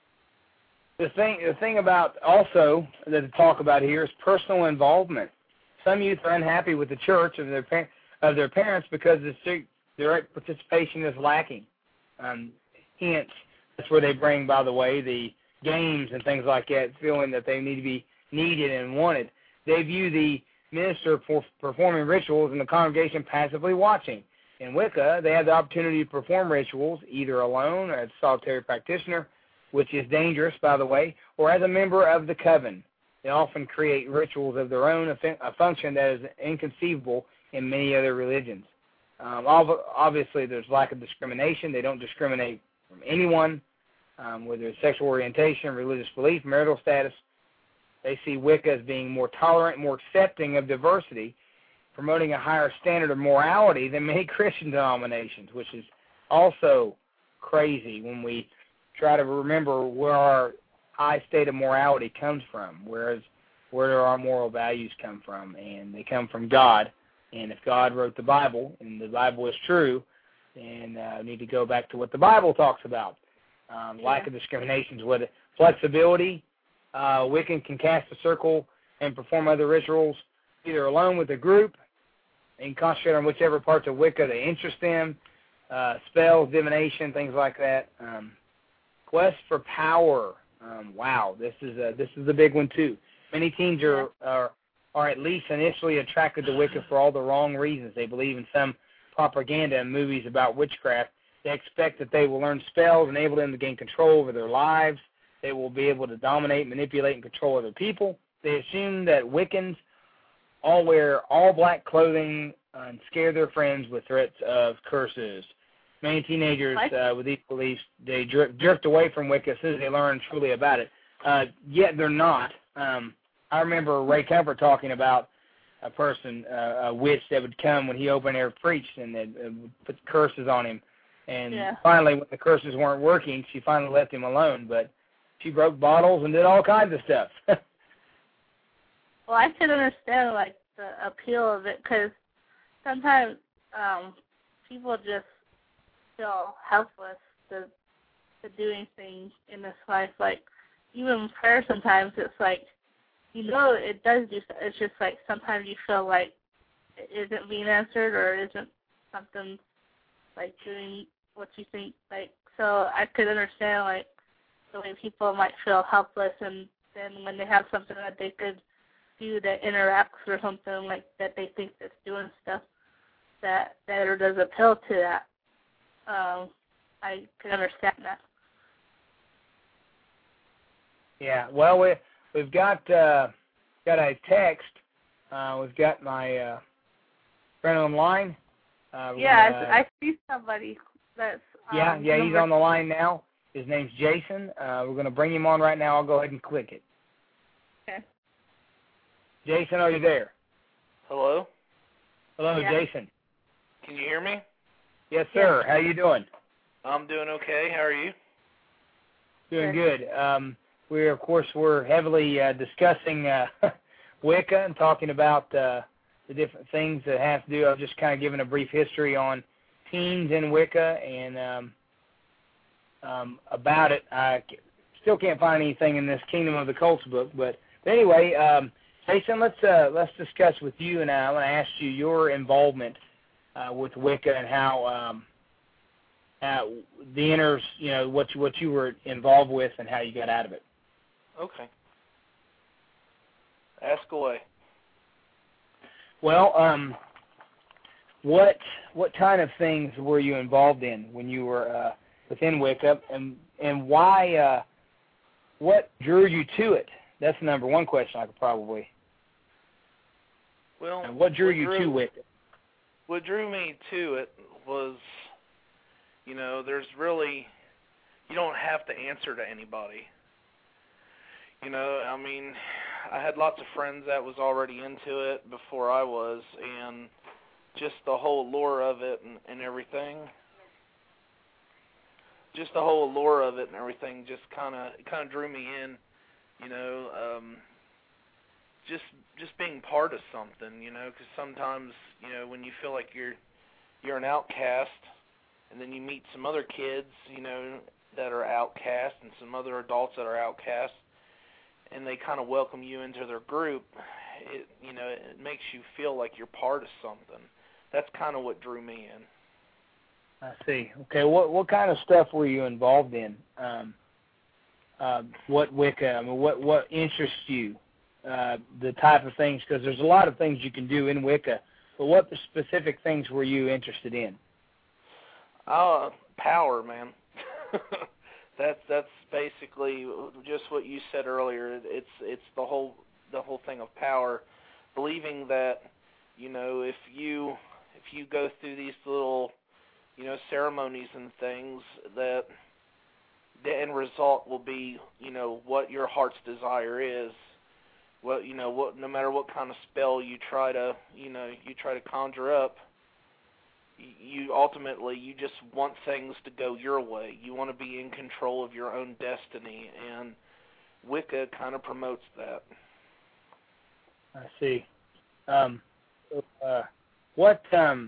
The thing, the thing about also that to talk about here is personal involvement. Some youth are unhappy with the church of their par- of their parents because the direct participation is lacking. Um, hence, that's where they bring, by the way, the games and things like that, feeling that they need to be needed and wanted. They view the minister for performing rituals and the congregation passively watching. In Wicca, they have the opportunity to perform rituals either alone or as a solitary practitioner, which is dangerous, by the way, or as a member of the coven. They often create rituals of their own, a function that is inconceivable in many other religions. Um, obviously, there's lack of discrimination. They don't discriminate from anyone, um, whether it's sexual orientation, religious belief, marital status. They see Wicca as being more tolerant, more accepting of diversity, promoting a higher standard of morality than many Christian denominations, which is also crazy when we try to remember where our high state of morality comes from, whereas where do our moral values come from? And they come from God. And if God wrote the Bible, and the Bible is true, then uh, we need to go back to what the Bible talks about. Um, yeah. Lack of discriminations with it. Flexibility. Uh, Wiccan can cast a circle and perform other rituals either alone with a group and concentrate on whichever parts of Wicca they interest in, uh, spells, divination, things like that. Um, Quest for power. Um, wow, this is a, this is a big one too. Many teens are, are are at least initially attracted to Wicca for all the wrong reasons. They believe in some propaganda and movies about witchcraft. They expect that they will learn spells, enable them to gain control over their lives. They will be able to dominate, manipulate, and control other people. They assume that Wiccans all wear all black clothing and scare their friends with threats of curses. Many teenagers uh, with these beliefs, they drift, drift away from Wicca as soon as they learn truly about it. Uh, yet they're not. Um, I remember Ray Comfort talking about a person, uh, a witch that would come when he open air preached and they'd uh, put curses on him. And yeah. finally, when the curses weren't working, she finally left him alone. But she broke bottles and did all kinds of stuff. Well, I can understand, like, the appeal of it, because sometimes um, people just feel helpless to, to doing things in this life. Like, even prayer sometimes, it's like, you know it does do stuff. It's just like sometimes you feel like it isn't being answered or it isn't something, like, doing what you think. Like, so I could understand, like, the way people might feel helpless, and then when they have something that they could do that interacts or something like that they think that's doing stuff that that or does appeal to that. Um, I can understand that. Yeah, well, we we've got uh, got a text. Uh, we've got my uh, friend online. Uh, yeah, gonna, I, I see somebody that's. Um, yeah, yeah, he's number... on the line now. His name's Jason. Uh, we're going to bring him on right now. I'll go ahead and click it. Okay. Jason, are you there? Hello? Hello, yeah. Jason. Can you hear me? Yes, sir. Yeah. How you doing? I'm doing okay. How are you? Doing good. Um, we, of course, we're heavily uh, discussing uh, Wicca and talking about uh, the different things that have to do. I've just kind of given a brief history on teens in Wicca and um, um, about it. I still can't find anything in this Kingdom of the Cults book, but, but anyway, um, Jason, let's uh, let's discuss with you, and I want to ask you your involvement uh, with Wicca and how um, uh, the inners, you know, what you, what you were involved with and how you got out of it. Okay. Ask away. Well, um, what what kind of things were you involved in when you were uh, within Wicca, and and why? Uh, what drew you to it? That's the number one question I could probably. Well, and what drew what you drew, to Wicca? What drew me to it was, you know, there's really, you don't have to answer to anybody. You know, I mean, I had lots of friends that was already into it before I was, and just the whole lore of it and, and everything, just the whole lore of it and everything just kind of kind of drew me in, you know, um, just just being part of something, you know, because sometimes, you know, when you feel like you're you're an outcast, and then you meet some other kids, you know, that are outcast, and some other adults that are outcast, and they kind of welcome you into their group, it, you know, it makes you feel like you're part of something. That's kind of what drew me in. I see. Okay, what what kind of stuff were you involved in? Um, uh, what Wicca? I mean, what what interests you? Uh, the type of things, because there's a lot of things you can do in Wicca, but what specific things were you interested in? Uh, power, man. that's that's basically just what you said earlier. It's it's the whole the whole thing of power, believing that, you know, if you if you go through these little, you know, ceremonies and things, that the end result will be, you know, what your heart's desire is. Well, you know, what no matter what kind of spell you try to, you know, you try to conjure up, you ultimately, you just want things to go your way. You want to be in control of your own destiny, and Wicca kind of promotes that. I see. Um, uh, what um,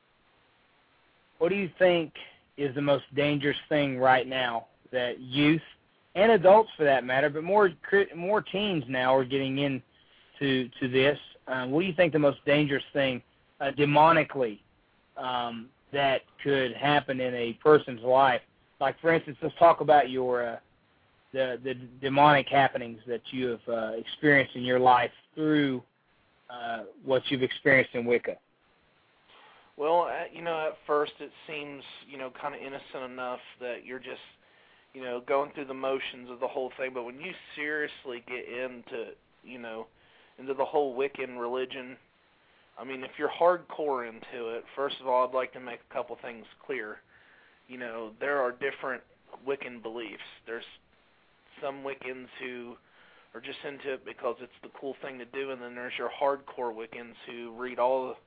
what do you think is the most dangerous thing right now that youth and adults, for that matter, but more more teens now are getting into to this? Um, what do you think the most dangerous thing, uh, demonically, um, that could happen in a person's life? Like, for instance, let's talk about your uh, the the demonic happenings that you have uh, experienced in your life through uh, what you've experienced in Wicca. Well, you know, at first it seems, you know, kind of innocent enough that you're just, you know, going through the motions of the whole thing. But when you seriously get into, you know, into the whole Wiccan religion, I mean, if you're hardcore into it, first of all, I'd like to make a couple things clear. You know, there are different Wiccan beliefs. There's some Wiccans who are just into it because it's the cool thing to do, and then there's your hardcore Wiccans who read all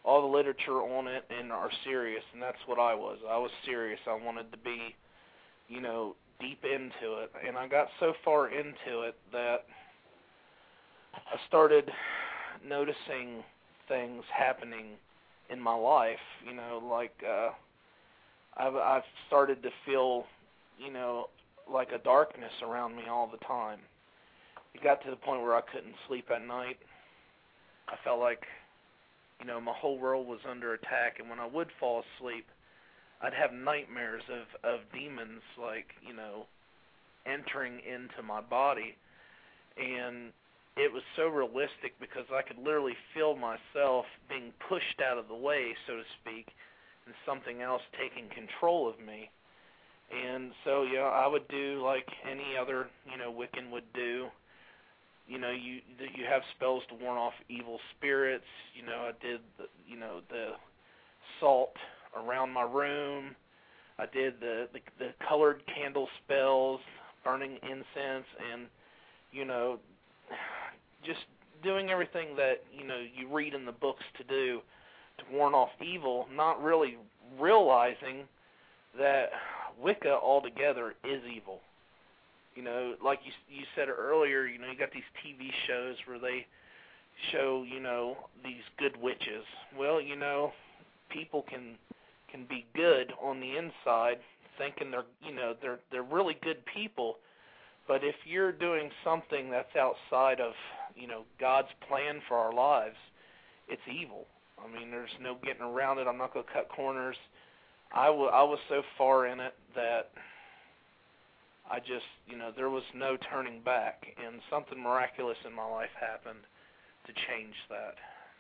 all the literature on it and are serious, and that's what I was. I was serious. I wanted to be, you know, deep into it, and I got so far into it that I started noticing things happening in my life, you know, like uh, I've, I've started to feel, you know, like a darkness around me all the time. It got to the point where I couldn't sleep at night. I felt like, you know, my whole world was under attack, and when I would fall asleep, I'd have nightmares of, of demons, like, you know, entering into my body, and it was so realistic because I could literally feel myself being pushed out of the way, so to speak, and something else taking control of me. And so, you know, I would do like any other, you know, Wiccan would do. You know, you you have spells to warn off evil spirits. You know, I did, the, you know, the salt around my room. I did the, the the colored candle spells, burning incense, and, you know, just doing everything that, you know, you read in the books to do to warn off evil, not really realizing that Wicca altogether is evil. You know, like you you said earlier, you know, you got these T V shows where they show, you know, these good witches. Well, you know, people can can be good on the inside, thinking they're, you know, they're they're really good people, but if you're doing something that's outside of, you know, God's plan for our lives, it's evil. I mean, there's no getting around it. I'm not going to cut corners. I, w- I was so far in it that I just, you know, there was no turning back, and something miraculous in my life happened to change that.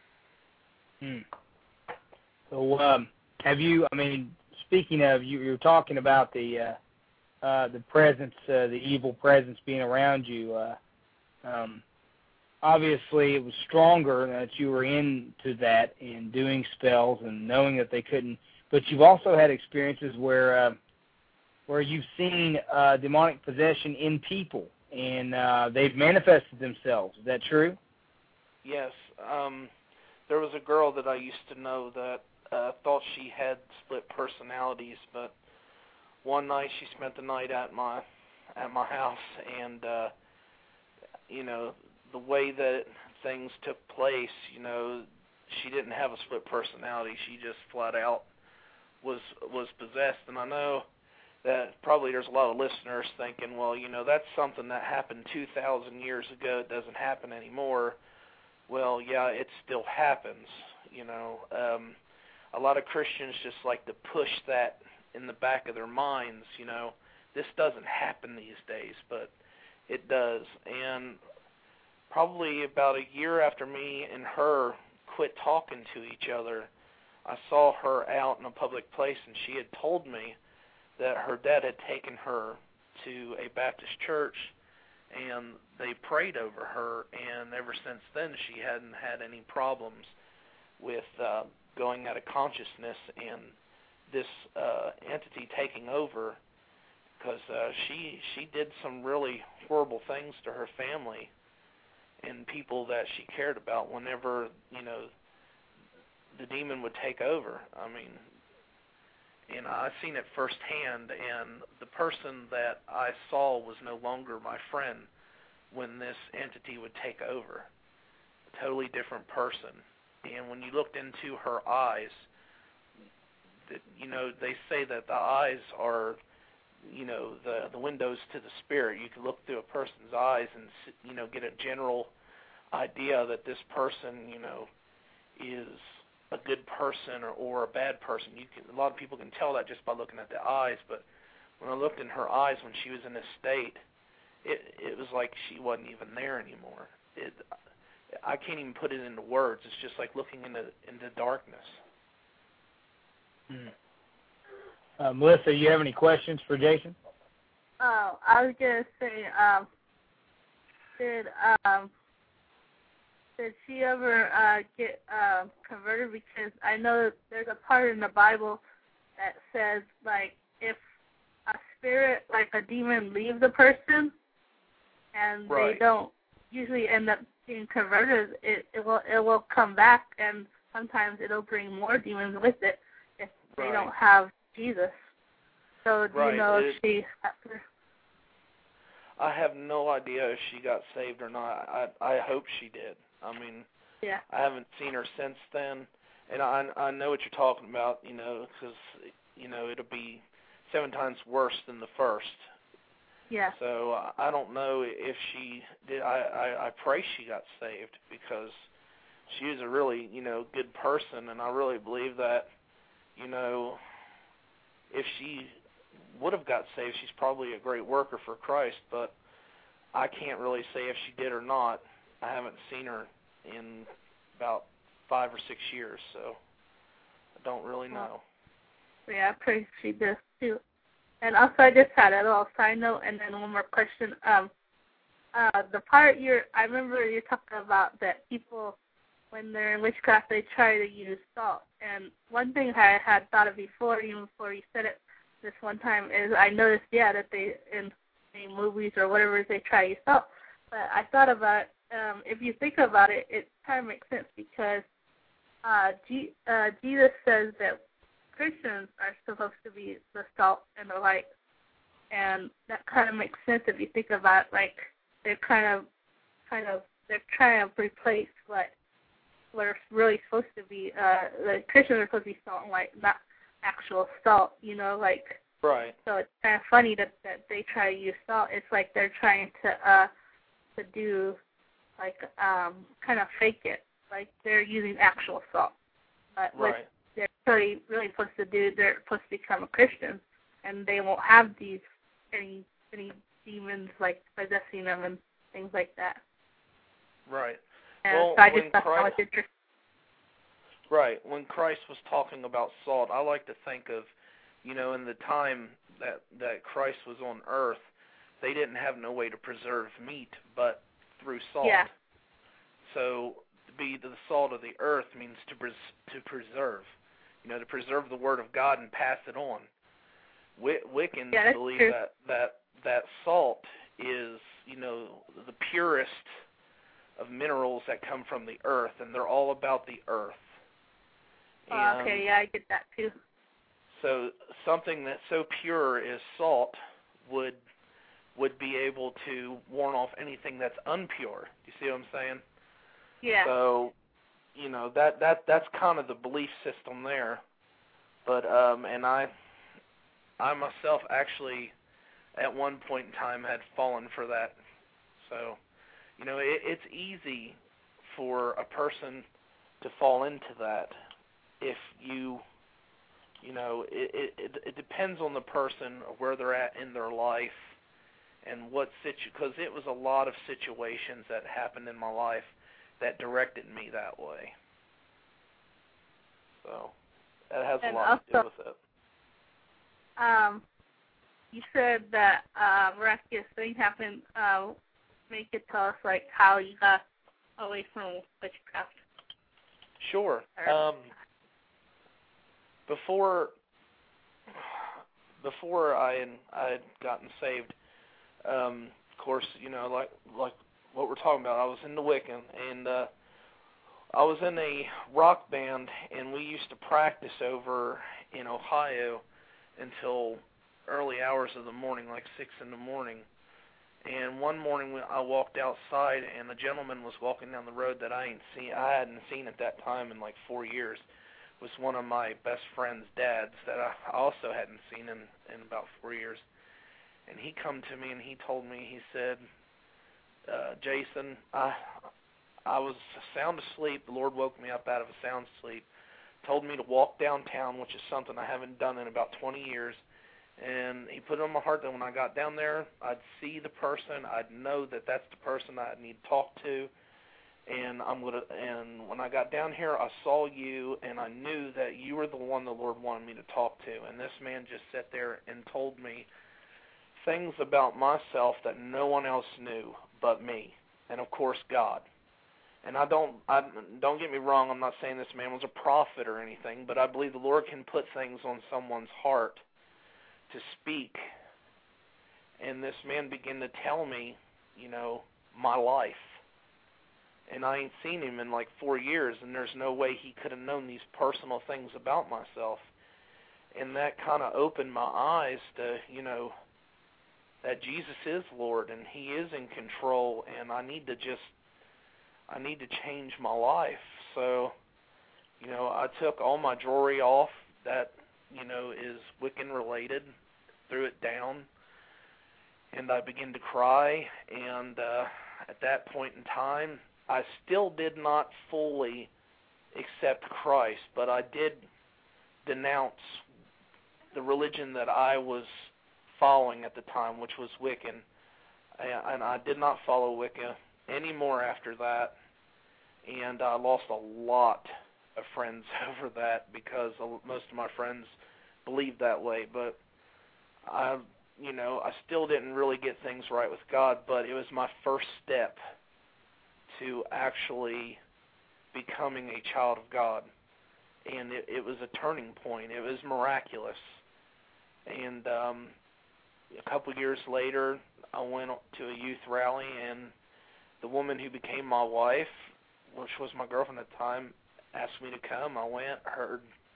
Hmm. So, um, have you, I mean, speaking of, you, you were talking about the uh, uh, the presence, uh, the evil presence being around you. Uh, um, obviously, it was stronger that you were into that and doing spells and knowing that they couldn't, but you've also had experiences where uh, where you've seen uh, demonic possession in people, and uh, they've manifested themselves. Is that true? Yes. Um, there was a girl that I used to know that uh, thought she had split personalities, but one night she spent the night at my at my house, and uh, you know, the way that things took place, you know, she didn't have a split personality. She just flat out was was possessed, and I know that probably there's a lot of listeners thinking, well, you know, that's something that happened two thousand years ago. It doesn't happen anymore. Well, yeah, it still happens, you know. Um, a lot of Christians just like to push that in the back of their minds, you know. This doesn't happen these days, but it does. And probably about a year after me and her quit talking to each other, I saw her out in a public place, and she had told me that her dad had taken her to a Baptist church, and they prayed over her, and ever since then she hadn't had any problems with uh, going out of consciousness and this uh, entity taking over, because uh, she she did some really horrible things to her family and people that she cared about whenever, you know, the demon would take over. I mean, and I've seen it firsthand, and the person that I saw was no longer my friend when this entity would take over. A totally different person. And when you looked into her eyes, that, you know, they say that the eyes are, you know, the the windows to the spirit. You can look through a person's eyes and, you know, get a general idea that this person, you know, is a good person or, or a bad person. You can, a lot of people can tell that just by looking at the eyes, but when I looked in her eyes when she was in this state, it it was like she wasn't even there anymore. It, I can't even put it into words. It's just like looking into into darkness. Hmm. Uh, Melissa, you have any questions for Jason? Oh, I was gonna say, um, did um, did she ever uh, get uh, converted? Because I know there's a part in the Bible that says, like, if a spirit, like a demon, leaves a person and right. they don't usually end up being converted, it, it will it will come back and sometimes it'll bring more demons with it if they Right. don't have Jesus. So do Right. you know It, if she... I have no idea if she got saved or not. I I hope she did. I mean, yeah. I haven't seen her since then, and I I know what you're talking about. You know, because you know it'll be seven times worse than the first. Yeah. So uh, I don't know if she did. I, I I pray she got saved because she is a really you know good person, and I really believe that you know if she would have got saved, she's probably a great worker for Christ, but I can't really say if she did or not. I haven't seen her in about five or six years, so I don't really know. Yeah, I pray she does too. And also, I just had a little side note, and then one more question. Um, uh, the part you're, I remember you talking about that people, when they're in witchcraft, they try to use salt. And one thing I had thought of before, even before you said it, this one time is I noticed, yeah, that they in, in movies or whatever they try to use salt. But I thought about um, if you think about it, it kind of makes sense because uh, G, uh, Jesus says that Christians are supposed to be the salt and the light, and that kind of makes sense if you think about it. Like they're kind of, kind of, they're trying to replace what what are really supposed to be. Uh, the Christians are supposed to be salt and light, not actual salt, you know, like, right. So it's kind of funny that, that they try to use salt. It's like they're trying to uh to do like um kind of fake it, like they're using actual salt, but Right. what they're really really supposed to do, they're supposed to become a Christian, and they won't have these any any demons like possessing them and things like that. Right. And well, so I when just thought Christ, that was interesting. Right. When Christ was talking about salt, I like to think of, you know, in the time that that Christ was on earth, they didn't have no way to preserve meat but through salt. Yeah. So to be the salt of the earth means to pres- to preserve, you know, to preserve the word of God and pass it on. Wic- Wiccans yeah, believe true. that, that that salt is, you know, the purest of minerals that come from the earth, and they're all about the earth. Oh, okay, yeah, I get that too. So something that's so pure as salt would would be able to warn off anything that's unpure. You see what I'm saying? Yeah. So, you know, that that that's kind of the belief system there. But um and I I myself actually at one point in time had fallen for that. So, you know, it, it's easy for a person to fall into that if you, you know, it, it, it depends on the person, where they're at in their life, and what situ, because it was a lot of situations that happened in my life that directed me that way. So, that has and a lot also, to do with it. Um, you said that uh, miraculous thing happened. Uh, make it tell us, like, how you got away from witchcraft. Sure. Um, before before I had, I had gotten saved, um, of course, you know, like like what we're talking about, I was in the Wiccan, and uh, I was in a rock band, and we used to practice over in Ohio until early hours of the morning, like six in the morning. And one morning I walked outside, and a gentleman was walking down the road that I ain't seen, I hadn't seen at that time in like four years. It was one of my best friend's dads that I also hadn't seen in, in about four years. And he come to me and he told me, he said, uh, Jason, I I was sound asleep. The Lord woke me up out of a sound sleep, told me to walk downtown, which is something I haven't done in about twenty years. And he put it on my heart that when I got down there, I'd see the person, I'd know that that's the person I need to talk to, and I'm gonna. And when I got down here, I saw you, and I knew that you were the one the Lord wanted me to talk to. And this man just sat there and told me things about myself that no one else knew but me, and of course God. And I don't, I don't get me wrong. I'm not saying this man was a prophet or anything, but I believe the Lord can put things on someone's heart to speak. And this man began to tell me, you know, my life. and I ain't seen him in like four years, and there's no way he could have known these personal things about myself. And that kind of opened my eyes to, you know, that Jesus is Lord, and he is in control, and I need to just, I need to change my life. So, you know, I took all my jewelry off that, you know, is Wiccan related, threw it down, and I began to cry, and uh, at that point in time, I still did not fully accept Christ, but I did denounce the religion that I was following at the time, which was Wiccan, and I did not follow Wicca anymore after that, and I lost a lot of friends over that because most of my friends believed that way, but I, you know, I still didn't really get things right with God, but it was my first step to actually becoming a child of God, and it, it was a turning point. It was miraculous, and um, a couple years later, I went to a youth rally, and the woman who became my wife, which was my girlfriend at the time, asked me to come. I went, heard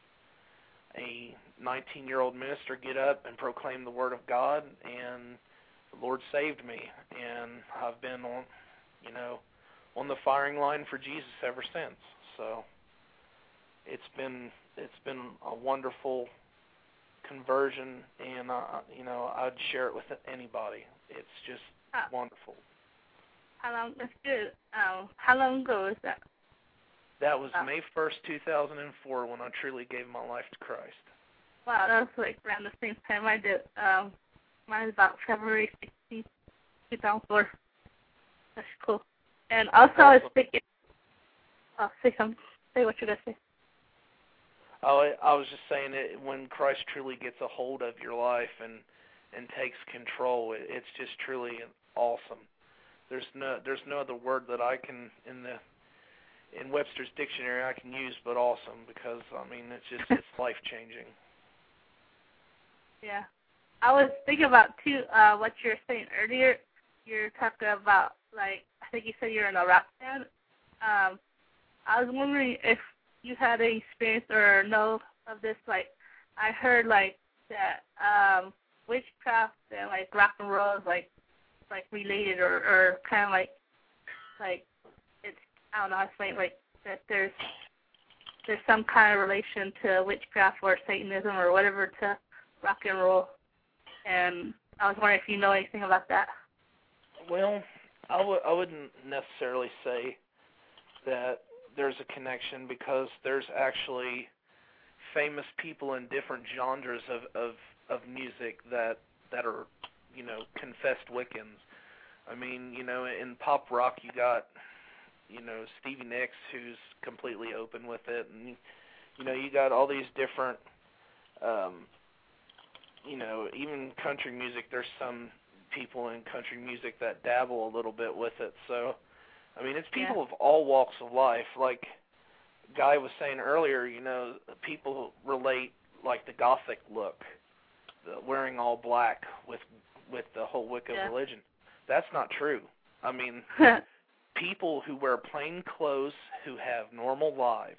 a nineteen-year-old minister get up and proclaim the Word of God, and the Lord saved me, and I've been on, you know, on the firing line for Jesus ever since. So it's been it's been a wonderful conversion, and uh, you know, I'd share it with anybody. It's just uh, wonderful. How long? That's good. Um, how long ago was that? That was wow. May first, two thousand four, when I truly gave my life to Christ. Wow, that was like around the same time I did. Um, mine was about February sixteenth, two thousand four. That's cool. And also, I was thinking, oh, say something. Say what you're going to say. Oh, I was just saying that when Christ truly gets a hold of your life and, and takes control, it, it's just truly awesome. There's no there's no other word that I can in the in Webster's dictionary I can use but awesome, because I mean it's just it's life changing. Yeah, I was thinking about too uh, what you were saying earlier. You're talking about, like, I think you said you're in a rock band. Um, I was wondering if you had any experience or know of this. Like, I heard like that um, witchcraft and like rock and roll is like like related or, or kind of like like it's I don't know how to explain, like that there's there's some kind of relation to witchcraft or Satanism or whatever to rock and roll. And I was wondering if you know anything about that. Well, I w- I wouldn't necessarily say that there's a connection, because there's actually famous people in different genres of, of, of music that that are, you know, confessed Wiccans. I mean, you know, in pop rock you got, you know, Stevie Nicks, who's completely open with it, and, you know, you got all these different, um, you know, even country music, there's some people in country music that dabble a little bit with it. So, I mean, it's people yeah. of all walks of life. Like Guy was saying earlier, you know, people relate like the Gothic look, the wearing all black with with the whole Wicca yeah. religion. That's not true. I mean, people who wear plain clothes, who have normal lives,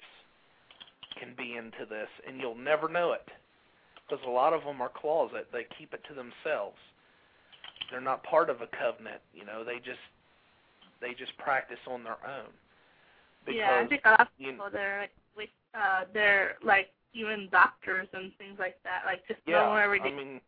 can be into this, and you'll never know it, because a lot of them are closet. They keep it to themselves. They're not part of a covenant, you know. They just they just practice on their own. Because, yeah, I think a lot of people, you know, they're like, uh, they're like even doctors and things like that, like just yeah, know everything. I mean,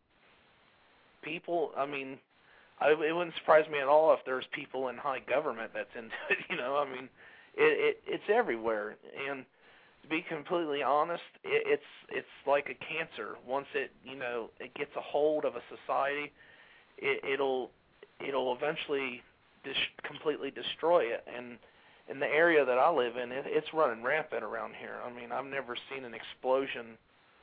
people. I mean, I, it wouldn't surprise me at all if there's people in high government that's into it. You know, I mean, it, it it's everywhere. And to be completely honest, it, it's it's like a cancer. Once it you know it gets a hold of a society, it, it'll it'll eventually dis- completely destroy it. And in the area that I live in, it, it's running rampant around here. I mean, I've never seen an explosion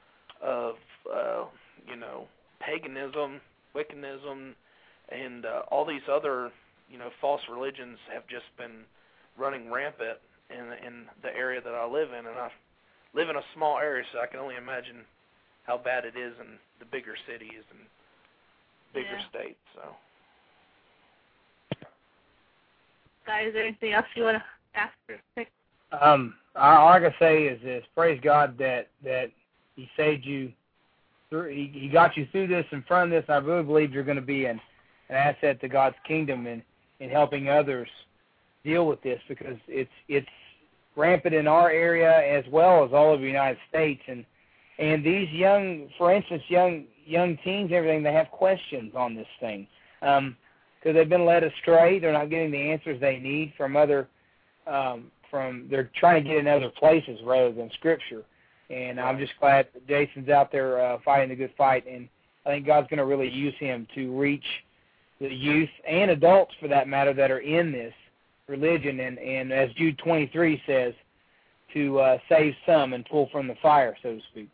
of uh, you know paganism, Wiccanism, and uh, all these other you know false religions have just been running rampant in in the area that I live in. And I live in a small area, so I can only imagine how bad it is in the bigger cities and bigger yeah. states. So, guys, is there anything else you want to after six. Um, all I can say is this: praise God that that He saved you. Through, he, he got you through this and from this. I really believe you're going to be an, an asset to God's kingdom and in helping others deal with this, because it's it's rampant in our area as well as all over the United States. And and these young, for instance, young young teens, everything, they have questions on this thing because um, they've been led astray. They're not getting the answers they need from other um, from. They're trying to get in other places rather than Scripture. And I'm just glad that Jason's out there uh, fighting the good fight, and I think God's going to really use him to reach the youth and adults, for that matter, that are in this religion. And, and as Jude twenty-three says, to uh, save some and pull from the fire, so to speak.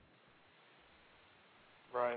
Right.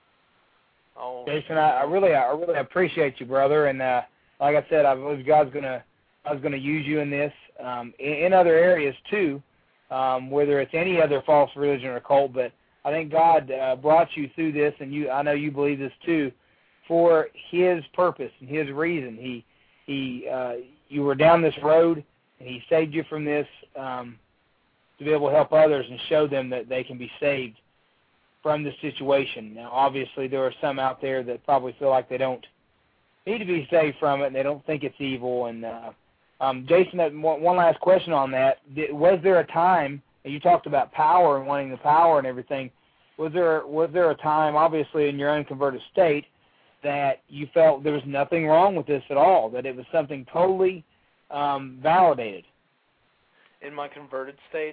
Oh, Jason, I, I really, I really appreciate you, brother. And uh, like I said, I believe God's going to, God's going to use you in this, um, in, in other areas too. Um, whether it's any other false religion or cult, but I think God uh, brought you through this, and you, I know you believe this too, for His purpose and His reason. He, he, uh, you were down this road, and He saved you from this um, to be able to help others and show them that they can be saved from this situation. Now, obviously, there are some out there that probably feel like they don't need to be saved from it, and they don't think it's evil, and uh, Um, Jason, one last question on that. Was there a time, and you talked about power and wanting the power and everything, was there was there a time, obviously in your unconverted state, that you felt there was nothing wrong with this at all, that it was something totally um, validated? In my converted state?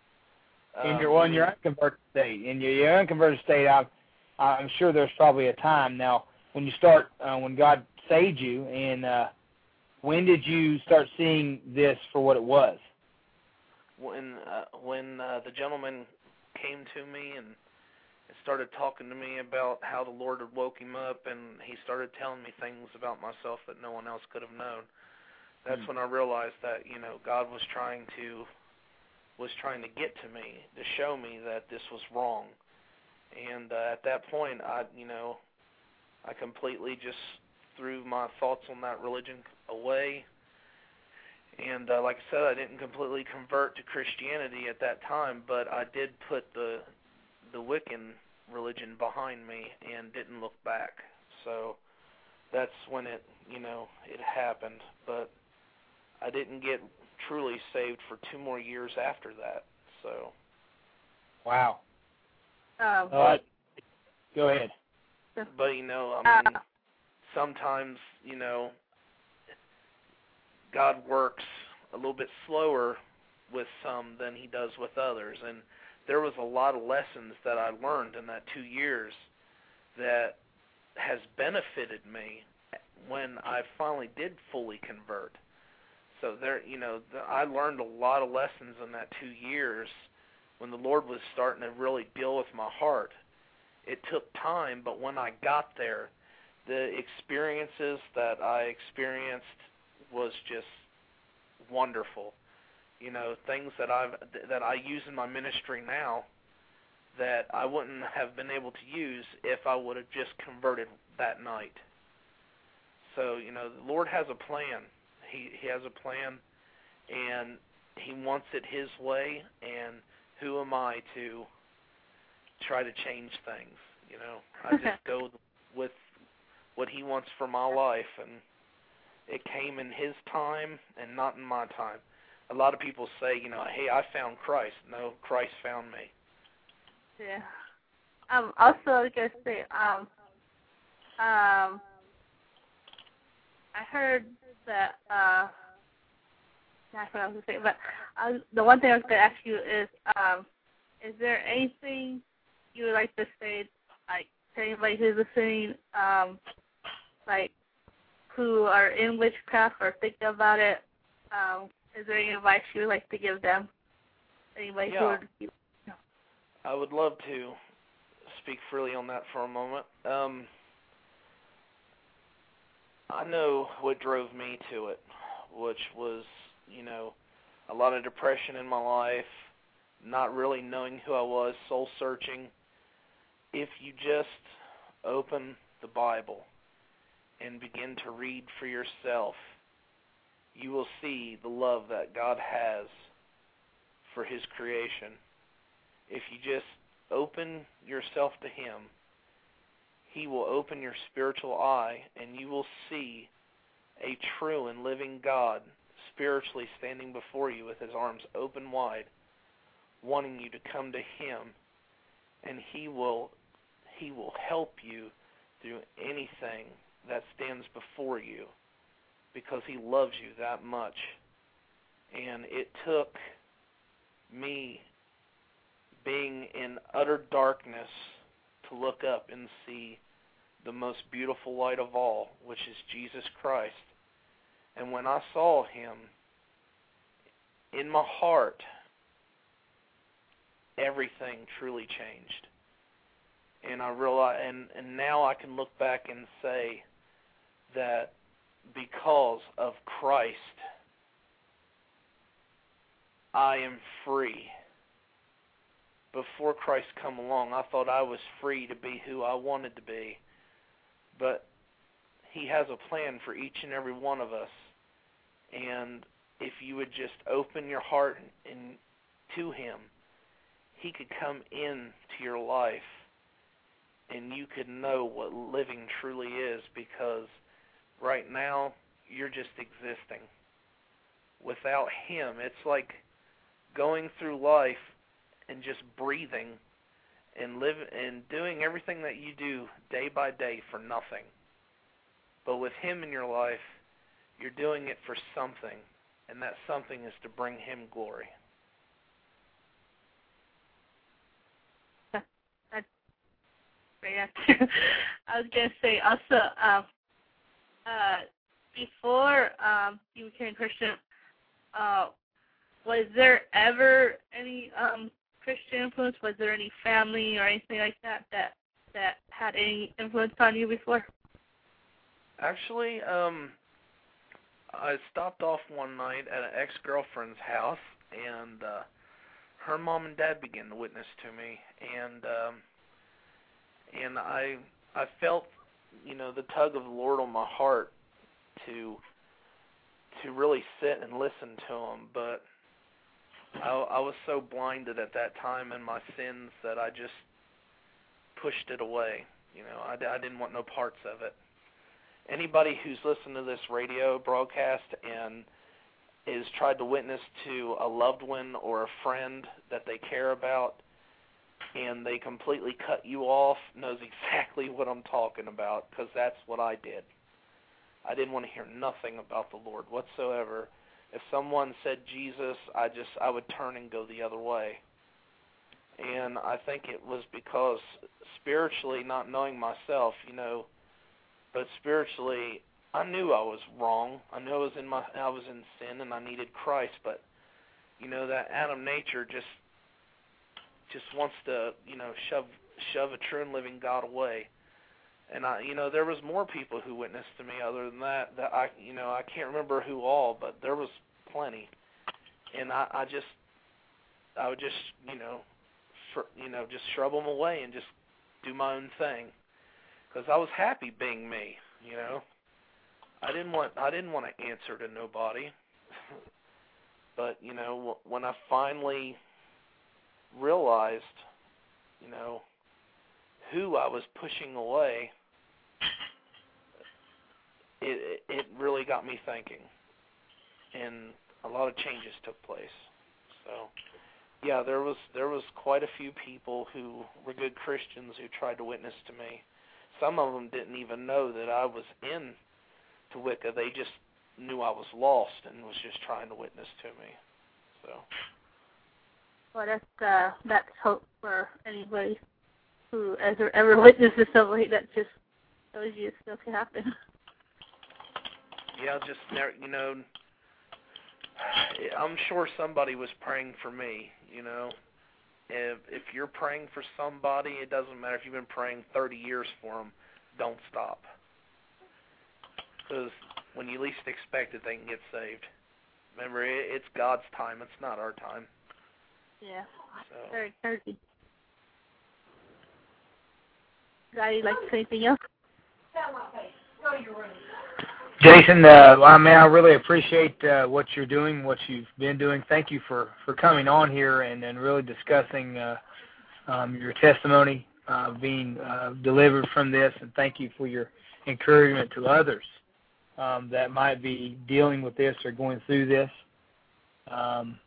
In your, well, in your unconverted state. In your, your unconverted state, I'm, I'm sure there's probably a time. Now, when you start, uh, when God saved you, and uh, when did you start seeing this for what it was? When uh, when uh, the gentleman came to me and started talking to me about how the Lord had woke him up, and he started telling me things about myself that no one else could have known. That's mm. when I realized that, you know, God was trying to was trying to get to me, to show me that this was wrong. And uh, at that point, I, you know, I completely just threw my thoughts on that religion away. And uh, like I said, I didn't completely convert to Christianity at that time, but I did put the the Wiccan religion behind me and didn't look back. So that's when it, you know, it happened. But I didn't get truly saved for two more years after that. So. Wow. Um, uh, go ahead. But, you know, I mean, sometimes, you know, God works a little bit slower with some than he does with others. And there was a lot of lessons that I learned in that two years that has benefited me when I finally did fully convert. So there, you know, the, I learned a lot of lessons in that two years when the Lord was starting to really deal with my heart. It took time, but when I got there, the experiences that I experienced was just wonderful. You know, things that I've that I use in my ministry now that I wouldn't have been able to use if I would have just converted that night. So, you know, the Lord has a plan. He he has a plan, and he wants it his way, and who am I to try to change things? You know, I just go with what he wants for my life, and it came in his time and not in my time. A lot of people say, you know, hey, I found Christ. No, Christ found me. Yeah. Um. Also, I was gonna say, um, um, I heard that. Uh, I forgot what I was gonna say, but uh, the one thing I was gonna ask you is, um, is there anything you would like to say, like, to anybody who's listening, um, like, who are in witchcraft or thinking about it? Um, is there any advice you would like to give them? Anybody yeah. who would, you know. I would love to speak freely on that for a moment. Um, I know what drove me to it, which was, you know, a lot of depression in my life, not really knowing who I was, soul searching. If you just open the Bible and begin to read for yourself, you will see the love that God has for His creation. If you just open yourself to Him, He will open your spiritual eye, and you will see a true and living God spiritually standing before you with His arms open wide, wanting you to come to Him, and He will He will help you through anything that stands before you, because He loves you that much. And it took me being in utter darkness to look up and see the most beautiful light of all, which is Jesus Christ. And when I saw Him, in my heart, everything truly changed. And I realize, and, and now I can look back and say that because of Christ, I am free. Before Christ come along, I thought I was free to be who I wanted to be. But He has a plan for each and every one of us. And if you would just open your heart and to Him, He could come into your life and you could know what living truly is, because right now you're just existing. Without Him, it's like going through life and just breathing and live and doing everything that you do day by day for nothing. But with Him in your life, you're doing it for something, and that something is to bring Him glory. That's great answer. I was going to say also, um, uh, before um, you became Christian, uh, was there ever any um, Christian influence? Was there any family or anything like that that, that had any influence on you before? Actually, um, I stopped off one night at an ex-girlfriend's house, and uh, her mom and dad began to witness to me, and um, and I I felt, you know, the tug of the Lord on my heart to to really sit and listen to Him, but I, I was so blinded at that time in my sins that I just pushed it away. You know, I, I didn't want no parts of it. Anybody who's listened to this radio broadcast and is tried to witness to a loved one or a friend that they care about, and they completely cut you off, knows exactly what I'm talking about, because that's what I did. I didn't want to hear nothing about the Lord whatsoever. If someone said Jesus, I just I would turn and go the other way. And I think it was because spiritually, not knowing myself, you know, but spiritually, I knew I was wrong. I knew I was in my I was in sin and I needed Christ. But you know, that Adam nature just just wants to, you know, shove shove a true and living God away. And I, you know, there was more people who witnessed to me other than that. That I, you know, I can't remember who all, but there was plenty. And I, I just, I would just, you know, for, you know, just shrub them away and just do my own thing, because I was happy being me. You know, I didn't want, I didn't want to answer to nobody. But you know, when I finally realized, you know, who I was pushing away, it it really got me thinking, and a lot of changes took place. So, yeah, there was there was quite a few people who were good Christians who tried to witness to me. Some of them didn't even know that I was in to Wicca. They just knew I was lost and was just trying to witness to me. So, well, that's uh, that's hope for anybody who ever ever witnesses something that just shows you it still can happen. Yeah, just, you know, I'm sure somebody was praying for me, you know. If, if you're praying for somebody, it doesn't matter if you've been praying thirty years for them, don't stop. Because when you least expect it, they can get saved. Remember, it, it's God's time, it's not our time. Yeah, so. very turkey. Guy, you like to say anything else? Tell my face. Go to your room. Jason, uh, I mean, I really appreciate uh, what you're doing, what you've been doing. Thank you for, for coming on here and, and really discussing uh, um, your testimony uh, being uh, delivered from this, and thank you for your encouragement to others um, that might be dealing with this or going through this. Um,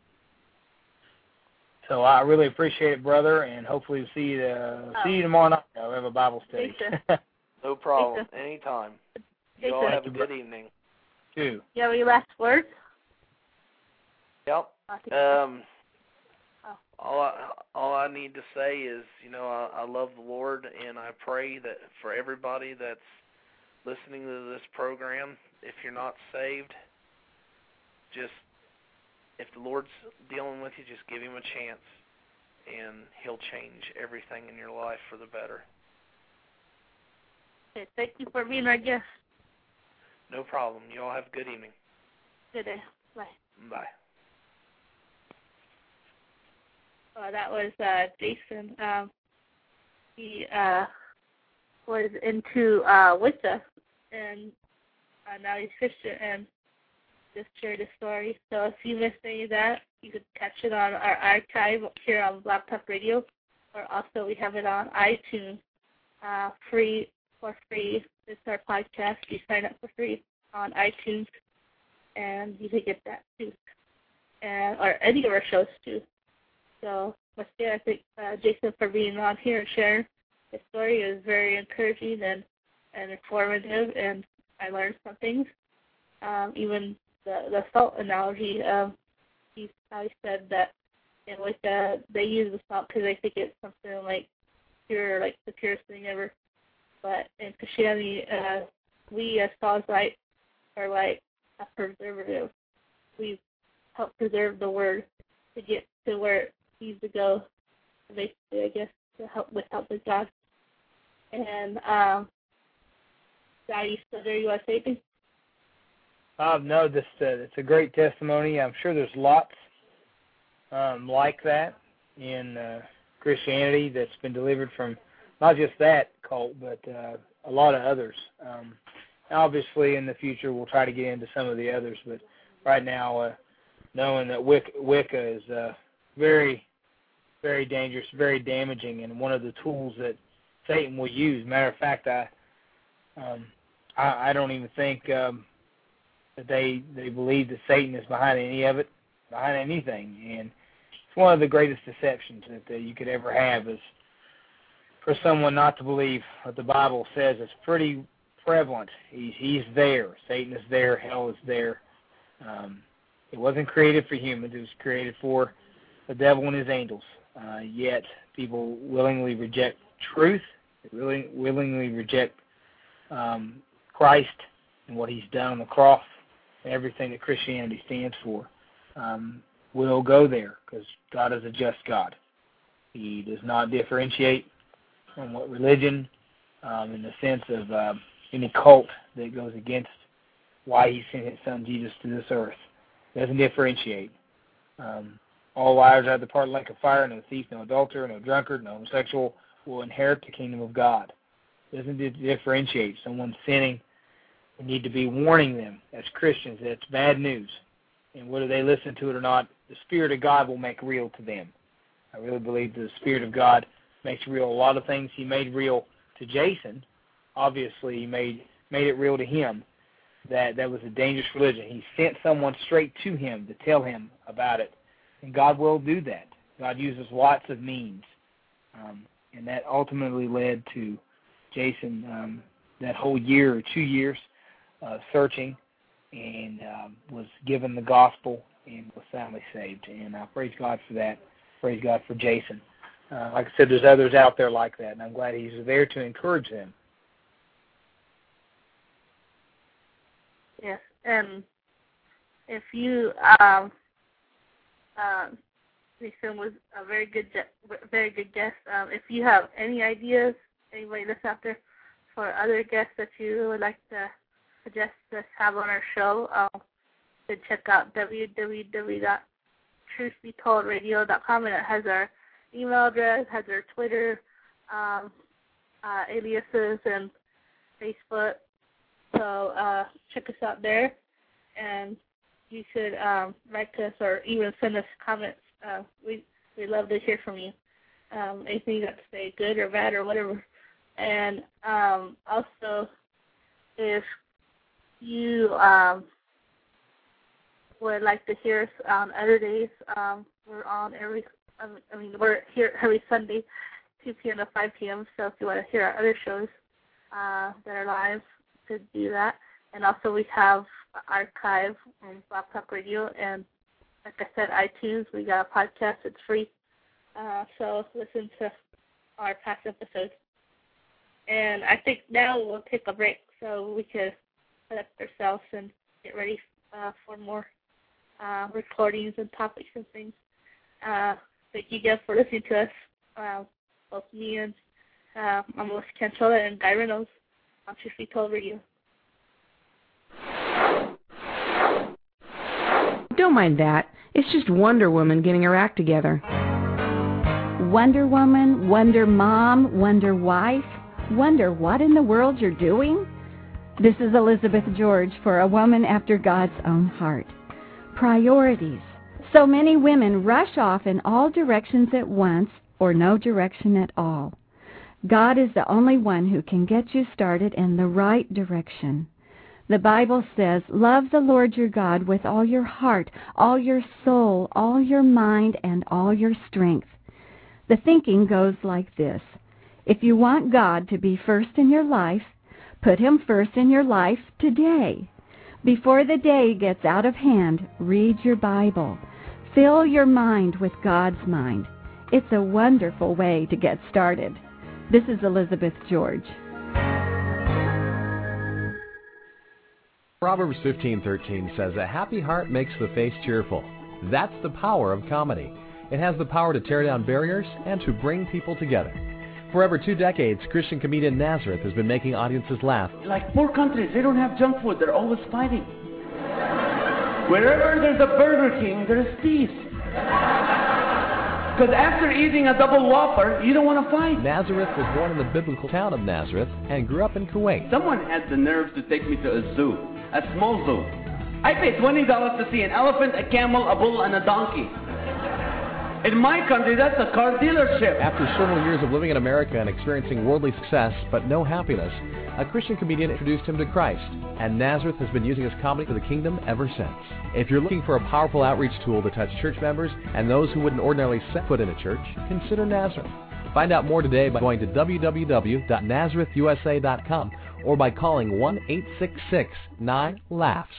so I really appreciate it, brother, and hopefully we'll see you, uh, oh. see you tomorrow night. We have a Bible study. No problem. Anytime. You all have a good evening. Too. You have any last words? Yep. Um, all I, all I need to say is, you know, I, I love the Lord, and I pray that for everybody that's listening to this program, if you're not saved, just, if the Lord's dealing with you, just give him a chance, and he'll change everything in your life for the better. Okay, thank you for being our guest. No problem. You all have a good evening. Good day. Bye. Bye. Uh, that was uh, Jason. Um, he uh, was into uh, Wicca, and uh, now he's Christian, and just shared his story. So if you missed any of that, you could catch it on our archive here on Blog Talk Radio, or also we have it on iTunes, uh, free for free. It's our podcast. You sign up for free on iTunes, and you can get that too, and or any of our shows too. So, once again, I thank uh, Jason for being on here and sharing his story. It was very encouraging and, and informative, and I learned some things. Um, even the the salt analogy, um, he, he said that in Wicca they use the salt because they think it's something like pure, like the purest thing ever. But in Christianity, uh, we as Salzite are like a preservative. We help preserve the word to get to where it needs to go, basically, I guess, to help with help with God. And, um, Guy, you still there? You want to say anything? Um, no, this uh, it's a great testimony. I'm sure there's lots um, like that in uh, Christianity that's been delivered from not just that cult, but uh, a lot of others. Um, obviously, in the future, we'll try to get into some of the others, but right now, uh, knowing that Wicca, Wicca is uh, very, very dangerous, very damaging, and one of the tools that Satan will use. Matter of fact, I um, I, I don't even think um, that they they believe that Satan is behind any of it, behind anything, and it's one of the greatest deceptions that uh, you could ever have is for someone not to believe what the Bible says. It's pretty prevalent. He's, he's there. Satan is there. Hell is there. Um, it wasn't created for humans. It was created for the devil and his angels. Uh, yet people willingly reject truth. They really willingly reject um, Christ and what he's done on the cross and everything that Christianity stands for. Um, will go there because God is a just God. He does not differentiate on what religion, um, in the sense of uh, any cult that goes against why he sent his son Jesus to this earth. It doesn't differentiate. Um, all liars are the part of the lake of fire. No thief, no adulterer, no drunkard, no homosexual will inherit the kingdom of God. It doesn't differentiate. Someone sinning, we need to be warning them as Christians that it's bad news. And whether they listen to it or not, the Spirit of God will make real to them. I really believe the Spirit of God makes real a lot of things he made real to Jason. Obviously, he made made it real to him that that was a dangerous religion. He sent someone straight to him to tell him about it. And God will do that. God uses lots of means. Um, and that ultimately led to Jason um, that whole year or two years uh, searching and um, was given the gospel and was finally saved. And I praise God for that. Praise God for Jason. Uh, like I said, there's others out there like that, and I'm glad he's there to encourage them. Yes, and if you, um, uh, Jason was a very good, very good guest. Um, if you have any ideas, anybody that's out there, for other guests that you would like to suggest us have on our show, um, you can check out w w w dot truth be told radio dot com, and it has our email address, has our Twitter um, uh, aliases, and Facebook. So So uh, check us out there, and you should um, write to us or even send us comments. Uh, we we love to hear from you. Um, anything you got to say, good or bad or whatever. And um, also, if you um, would like to hear us on other days, um, we're on every. I mean, we're here every Sunday, two p.m. to five p.m. So if you want to hear our other shows uh, that are live, to do that. And also we have archive on Blog Talk Radio, and like I said, iTunes. We got a podcast. It's free. Uh, so listen to our past episodes. And I think now we'll take a break so we can collect ourselves and get ready uh, for more uh, recordings and topics and things. Uh, thank you guys for listening to us, uh, both me and uh, Melissa Canchola and Guy Reynolds on Truth Be Told Radio. Don't mind that. It's just Wonder Woman getting her act together. Wonder Woman, Wonder Mom, Wonder Wife, wonder what in the world you're doing? This is Elizabeth George for A Woman After God's Own Heart. Priorities. So many women rush off in all directions at once or no direction at all. God is the only one who can get you started in the right direction. The Bible says, love the Lord your God with all your heart, all your soul, all your mind, and all your strength. The thinking goes like this. If you want God to be first in your life, put Him first in your life today. Before the day gets out of hand, read your Bible. Fill your mind with God's mind. It's a wonderful way to get started. This is Elizabeth George. Proverbs fifteen thirteen says, a happy heart makes the face cheerful. That's the power of comedy. It has the power to tear down barriers and to bring people together. For over two decades, Christian comedian Nazareth has been making audiences laugh. Like poor countries, they don't have junk food. They're always fighting. Wherever there's a Burger King, there's peace. Because after eating a double Whopper, you don't want to fight. Nazareth was born in the biblical town of Nazareth and grew up in Kuwait. Someone had the nerve to take me to a zoo, a small zoo. I paid twenty dollars to see an elephant, a camel, a bull, and a donkey. In my country, that's a car dealership. After several years of living in America and experiencing worldly success but no happiness, a Christian comedian introduced him to Christ, and Nazareth has been using his comedy for the kingdom ever since. If you're looking for a powerful outreach tool to touch church members and those who wouldn't ordinarily set foot in a church, consider Nazareth. Find out more today by going to w w w dot nazareth u s a dot com or by calling one eight six six nine laughs.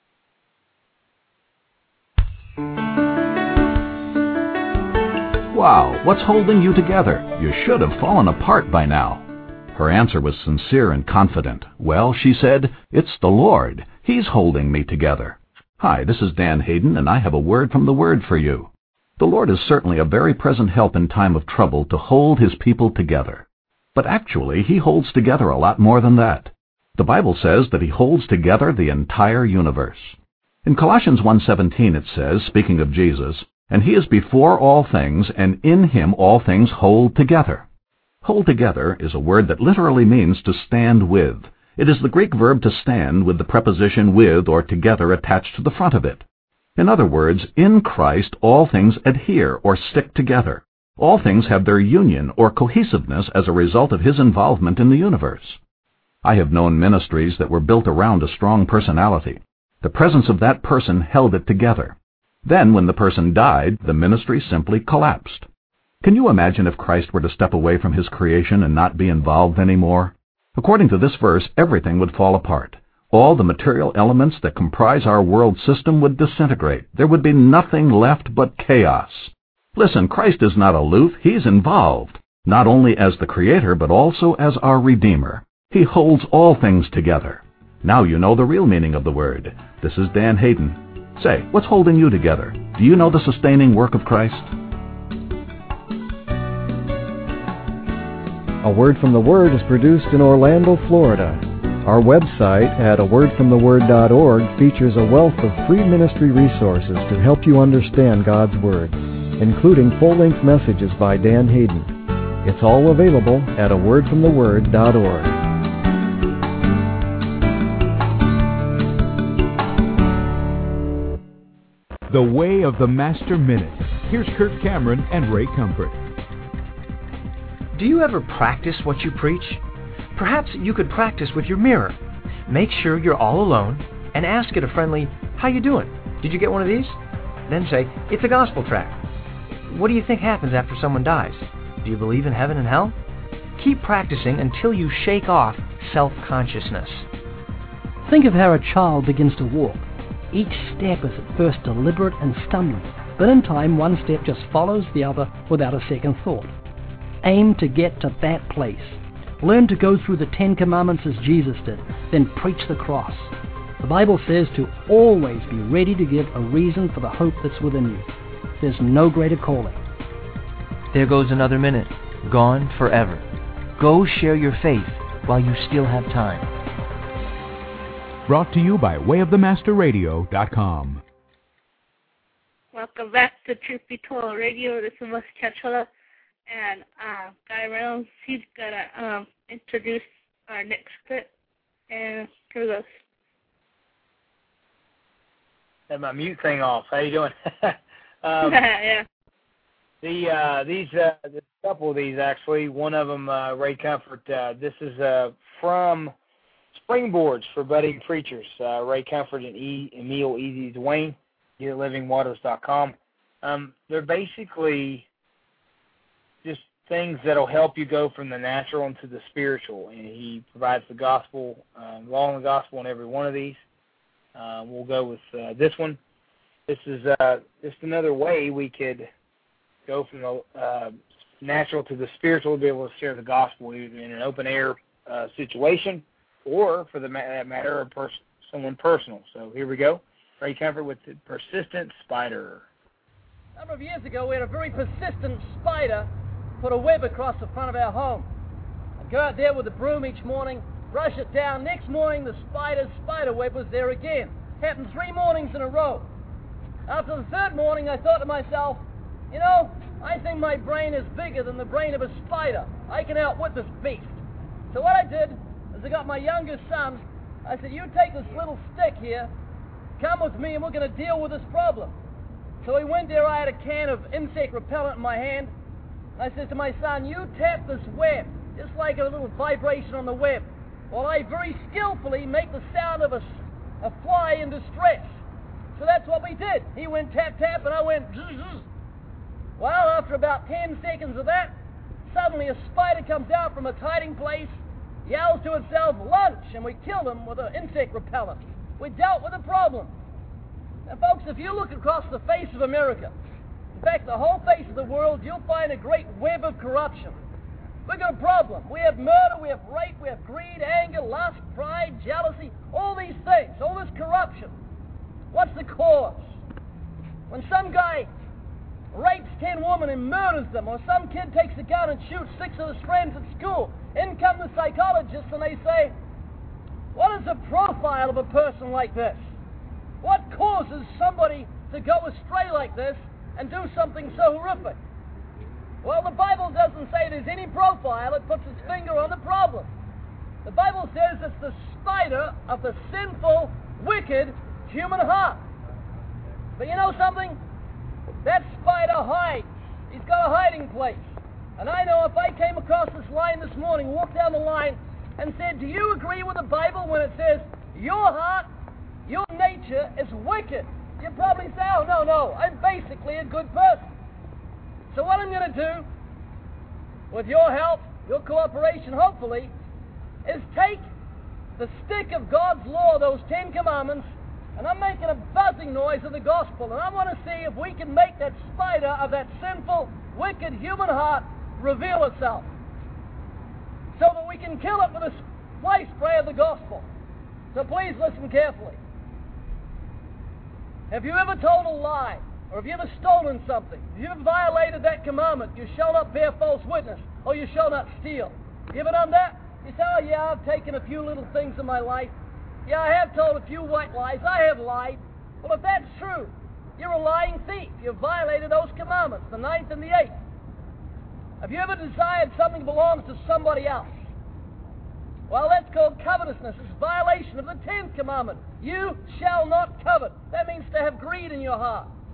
Wow, what's holding you together? You should have fallen apart by now. Her answer was sincere and confident. Well, she said, it's the Lord. He's holding me together. Hi, this is Dan Hayden, and I have a word from the Word for you. The Lord is certainly a very present help in time of trouble to hold His people together. But actually, He holds together a lot more than that. The Bible says that He holds together the entire universe. In Colossians one seventeen it says, speaking of Jesus, and He is before all things, and in Him all things hold together. Hold together is a word that literally means to stand with. It is the Greek verb to stand with the preposition with or together attached to the front of it. In other words, in Christ all things adhere or stick together. All things have their union or cohesiveness as a result of His involvement in the universe. I have known ministries that were built around a strong personality. The presence of that person held it together. Then, when the person died, the ministry simply collapsed. Can you imagine if Christ were to step away from His creation and not be involved anymore? According to this verse, everything would fall apart. All the material elements that comprise our world system would disintegrate. There would be nothing left but chaos. Listen, Christ is not aloof. He's involved, not only as the Creator, but also as our Redeemer. He holds all things together. Now you know the real meaning of the word. This is Dan Hayden. Say, what's holding you together? Do you know the sustaining work of Christ? A Word from the Word is produced in Orlando, Florida. Our website at a word from the word dot org features a wealth of free ministry resources to help you understand God's Word, including full-length messages by Dan Hayden. It's all available at a word from the word dot org. The Way of the Master Minute. Here's Kirk Cameron and Ray Comfort. Do you ever practice what you preach? Perhaps you could practice with your mirror. Make sure you're all alone and ask it a friendly, "How you doing? Did you get one of these?" Then say, "It's a gospel tract. What do you think happens after someone dies? Do you believe in heaven and hell?" Keep practicing until you shake off self-consciousness. Think of how a child begins to walk. Each step is at first deliberate and stumbling, but in time one step just follows the other without a second thought. Aim to get to that place. Learn to go through the Ten Commandments as Jesus did, then preach the cross. The Bible says to always be ready to give a reason for the hope that's within you. There's no greater calling. There goes another minute, gone forever. Go share your faith while you still have time. Brought to you by way of the master radio dot com. Welcome back to Truth Be Told Radio. This is Melissa Cantrella, and uh, Guy Reynolds. He's going to um, introduce our next clip. And here goes. Had my mute thing off. How you doing? um, yeah. The uh, these uh, a couple of these actually. One of them, uh, Ray Comfort. Uh, this is uh, from Springboards for Budding Preachers. Uh, Ray Comfort and e, Emil Easy Dwayne. Get living waters dot com. Um, they're basically just things that'll help you go from the natural into the spiritual. And he provides the gospel, um, law and the gospel in every one of these. Uh, we'll go with uh, this one. This is uh, just another way we could go from the uh, natural to the spiritual, to be able to share the gospel either in an open air uh, situation or, for the ma- that matter, a pers- someone personal. So here we go. Ray Comfort with the persistent spider. A number of years ago, we had a very persistent spider put a web across the front of our home. I'd go out there with a broom each morning, brush it down. Next morning, the spider's spider web was there again. Happened three mornings in a row. After the third morning, I thought to myself, you know, I think my brain is bigger than the brain of a spider. I can outwit this beast. So what I did is I got my youngest son. I said, you take this little stick here, come with me, and we're going to deal with this problem. So he went there. I had a can of insect repellent in my hand. I said to my son, you tap this web, just like a little vibration on the web, while I very skillfully make the sound of a, a fly in distress. So that's what we did. He went tap, tap, and I went zzz, zzz. Well, after about ten seconds of that, suddenly a spider comes out from its hiding place, yells to itself, lunch, and we killed him with an insect repellent. We dealt with the problem. Now, folks, if you look across the face of America, in fact, the whole face of the world, you'll find a great web of corruption. We've got a problem. We have murder, we have rape, we have greed, anger, lust, pride, jealousy, all these things, all this corruption. What's the cause? When some guy rapes ten women and murders them, or some kid takes a gun and shoots six of his friends at school, in come the psychologists and they say, what is the profile of a person like this? What causes somebody to go astray like this and do something so horrific? Well, the Bible doesn't say there's any profile. It puts its finger on the problem. The Bible says it's the spider of the sinful, wicked human heart. But you know something? That spider hides. He's got a hiding place. And I know if I came across this line this morning, walked down the line, and said, do you agree with the Bible when it says, your heart, your nature is wicked? You'd probably say, oh, no, no, I'm basically a good person. So what I'm going to do, with your help, your cooperation, hopefully, is take the stick of God's law, those Ten Commandments, and I'm making a buzzing noise of the gospel, and I want to see if we can make that spider of that sinful, wicked human heart reveal itself, so that we can kill it with a fly spray of the gospel. So please listen carefully. Have you ever told a lie? Or have you ever stolen something? Have you ever violated that commandment? You shall not bear false witness, or you shall not steal. Have you ever done that? You say, oh yeah, I've taken a few little things in my life. Yeah, I have told a few white lies. I have lied. Well, if that's true, you're a lying thief. You've violated those commandments, the ninth and the eighth. Have you ever desired something belongs to somebody else? Well, that's called covetousness. It's a violation of the tenth commandment. You shall not covet. That means to have greed in your heart.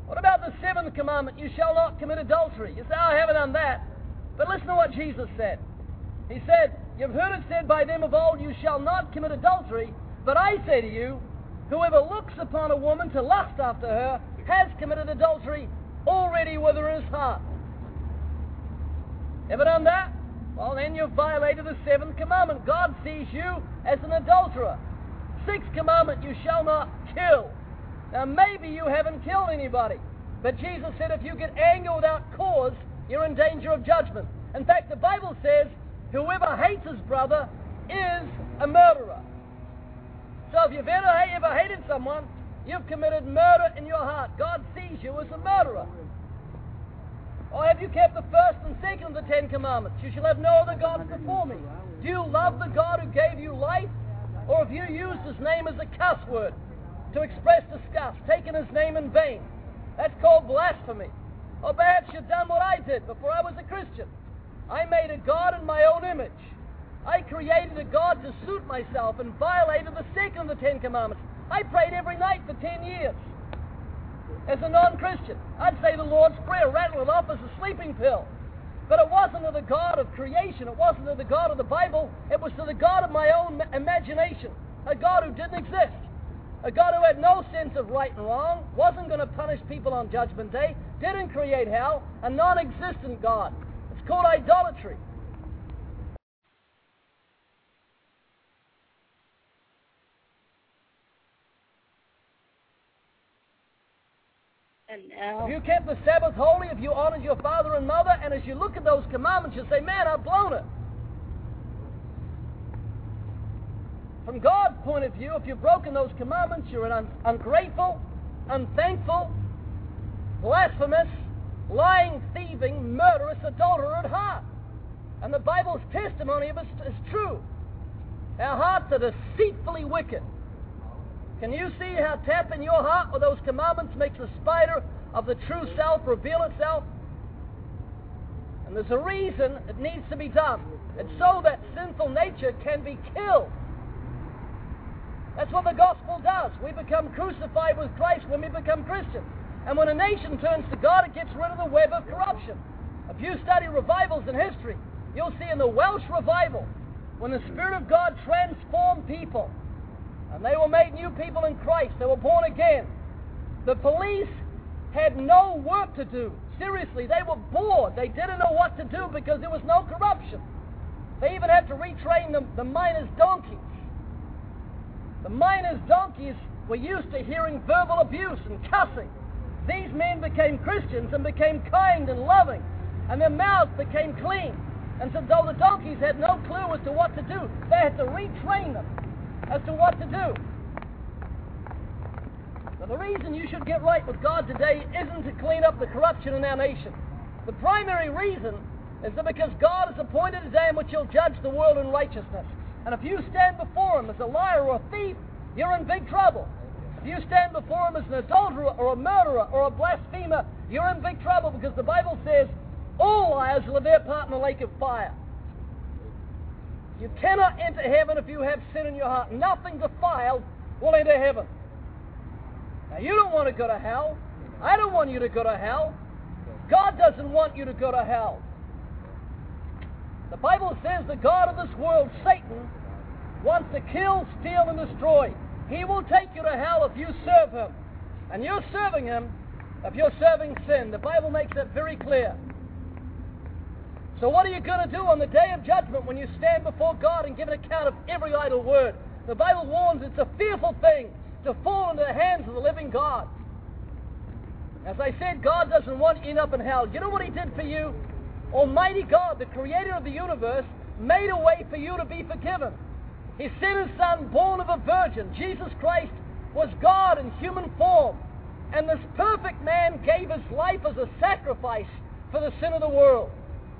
What about the seventh commandment? You shall not commit adultery. You say, oh, I haven't done that. But listen to what Jesus said. He said, you've heard it said by them of old, you shall not commit adultery. But I say to you, whoever looks upon a woman to lust after her has committed adultery already with her in his heart. Ever done that? Well, then you've violated the seventh commandment. God sees you as an adulterer. Sixth commandment, you shall not kill. Now, maybe you haven't killed anybody, but Jesus said if you get anger without cause, you're in danger of judgment. In fact, the Bible says, whoever hates his brother is a murderer. So if you've ever, ever hated someone, you've committed murder in your heart. God sees you as a murderer. Or have you kept the first and second of the Ten Commandments? You shall have no other gods before me. Do you love the God who gave you life? Or have you used his name as a cuss word to express disgust, taken his name in vain? That's called blasphemy. Or perhaps you've done what I did before I was a Christian. I made a God in my own image. I created a God to suit myself and violated the second of the Ten Commandments. I prayed every night for ten years. As a non-Christian, I'd say the Lord's Prayer, rattle it off as a sleeping pill. But it wasn't to the God of creation. It wasn't to the God of the Bible. It was to the God of my own imagination. A God who didn't exist. A God who had no sense of right and wrong, wasn't going to punish people on Judgment Day, didn't create hell, a non-existent God. It's called idolatry. And now, if you kept the Sabbath holy, if you honored your father and mother, and as you look at those commandments, you say, man, I've blown it. From God's point of view, if you've broken those commandments, you're an un- ungrateful, unthankful, blasphemous, lying, thieving, murderous adulterer at heart. And the Bible's testimony of it is true. Our hearts are deceitfully wicked. Can you see how tapping your heart with those commandments makes the spider of the true self reveal itself? And there's a reason it needs to be done. It's so that sinful nature can be killed. That's what the gospel does. We become crucified with Christ when we become Christians. And when a nation turns to God, it gets rid of the web of corruption. If you study revivals in history, you'll see in the Welsh revival, when the Spirit of God transformed people, and they were made new people in Christ, they were born again, the police had no work to do. Seriously, they were bored. They didn't know what to do because there was no corruption. They even had to retrain the, the miners' donkeys. The miners' donkeys were used to hearing verbal abuse and cussing. These men became Christians and became kind and loving, and their mouths became clean. And so though the donkeys had no clue as to what to do, they had to retrain them as to what to do. Now, the reason you should get right with God today isn't to clean up the corruption in our nation. The primary reason is that because God has appointed a day in which He'll judge the world in righteousness. And if you stand before Him as a liar or a thief, you're in big trouble. If you stand before Him as an adulterer or a murderer or a blasphemer, you're in big trouble, because the Bible says all liars will have their part in the lake of fire. You cannot enter heaven if you have sin in your heart. Nothing defiled will enter heaven. Now, you don't want to go to hell. I don't want you to go to hell. God doesn't want you to go to hell. The Bible says the God of this world, Satan, wants to kill, steal, and destroy. He will take you to hell if you serve him. And you're serving him if you're serving sin. The Bible makes that very clear. So what are you going to do on the day of judgment when you stand before God and give an account of every idle word? The Bible warns it's a fearful thing to fall into the hands of the living God. As I said, God doesn't want you to end up in hell. You know what He did for you? Almighty God, the creator of the universe, made a way for you to be forgiven. He sent His Son, born of a virgin. Jesus Christ was God in human form. And this perfect man gave His life as a sacrifice for the sin of the world.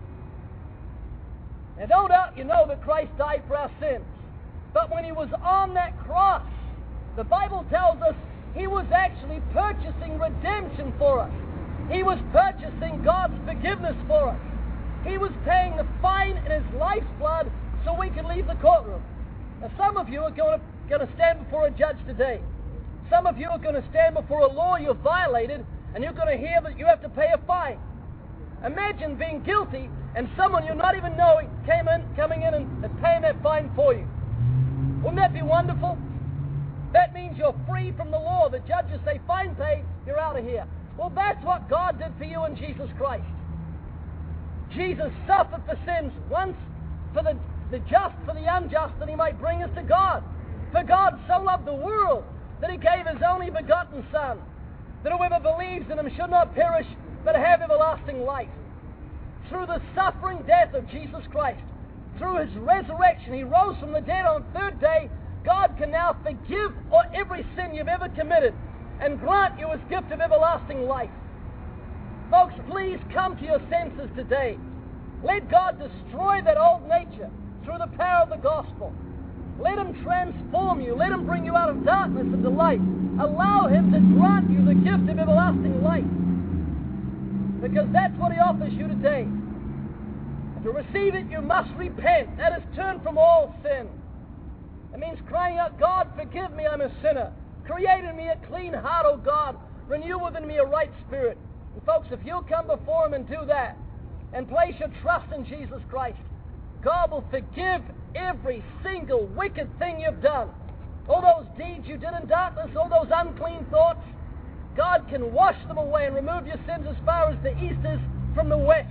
Now, no doubt you know that Christ died for our sins. But when He was on that cross, the Bible tells us He was actually purchasing redemption for us. He was purchasing God's forgiveness for us. He was paying the fine in His life's blood so we could leave the courtroom. Now, some of you are going to, going to stand before a judge today. Some of you are going to stand before a law you violated, and you're going to hear that you have to pay a fine. Imagine being guilty and someone you not even know came in, coming in and, and paying that fine for you. Wouldn't that be wonderful? That means you're free from the law. The judges say, fine paid, you're out of here. Well, that's what God did for you in Jesus Christ. Jesus suffered for sins once for the, the just, for the unjust, that he might bring us to God. For God so loved the world that he gave his only begotten Son, that whoever believes in him should not perish, but have everlasting life. Through the suffering death of Jesus Christ, through his resurrection, he rose from the dead on the third day. God can now forgive every sin you've ever committed and grant you his gift of everlasting life. Folks, please come to your senses today. Let God destroy that old nature through the power of the gospel. Let him transform you. Let him bring you out of darkness into light. Allow him to grant you the gift of everlasting life. Because that's what he offers you today. To receive it, you must repent. That is, turn from all sin. It means crying out, God, forgive me, I'm a sinner. Create in me a clean heart, O God. Renew within me a right spirit. And folks, if you'll come before him and do that, and place your trust in Jesus Christ, God will forgive every single wicked thing you've done. All those deeds you did in darkness, all those unclean thoughts, God can wash them away and remove your sins as far as the east is from the west.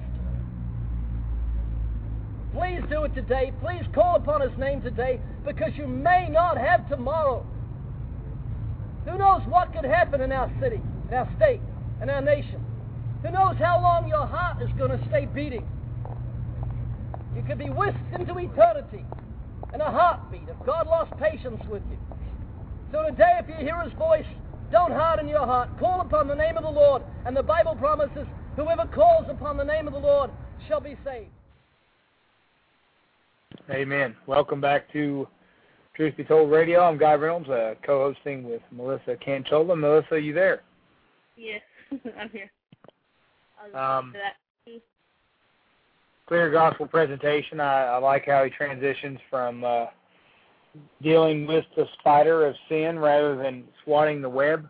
Please do it today. Please call upon his name today, because you may not have tomorrow. Who knows what could happen in our city, in our state, in our nation? Who knows how long your heart is going to stay beating? You could be whisked into eternity in a heartbeat if God lost patience with you. So today, if you hear his voice, don't harden your heart. Call upon the name of the Lord. And the Bible promises, whoever calls upon the name of the Lord shall be saved. Amen. Welcome back to Truth Be Told Radio. I'm Guy Reynolds, uh, co-hosting with Melissa Canchola. Melissa, are you there? Yes, I'm here. Um, clear gospel presentation. I, I like how he transitions from uh, dealing with the spider of sin rather than swatting the web.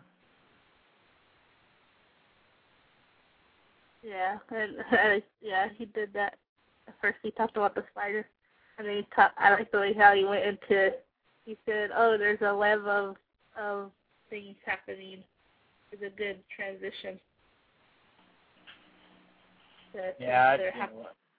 Yeah, and, uh, yeah, he did that. At first he talked about the spider, and then he talked, I like the way how he went into, he said, oh, there's a web of, of things happening. It's a good transition. To, yeah, to I,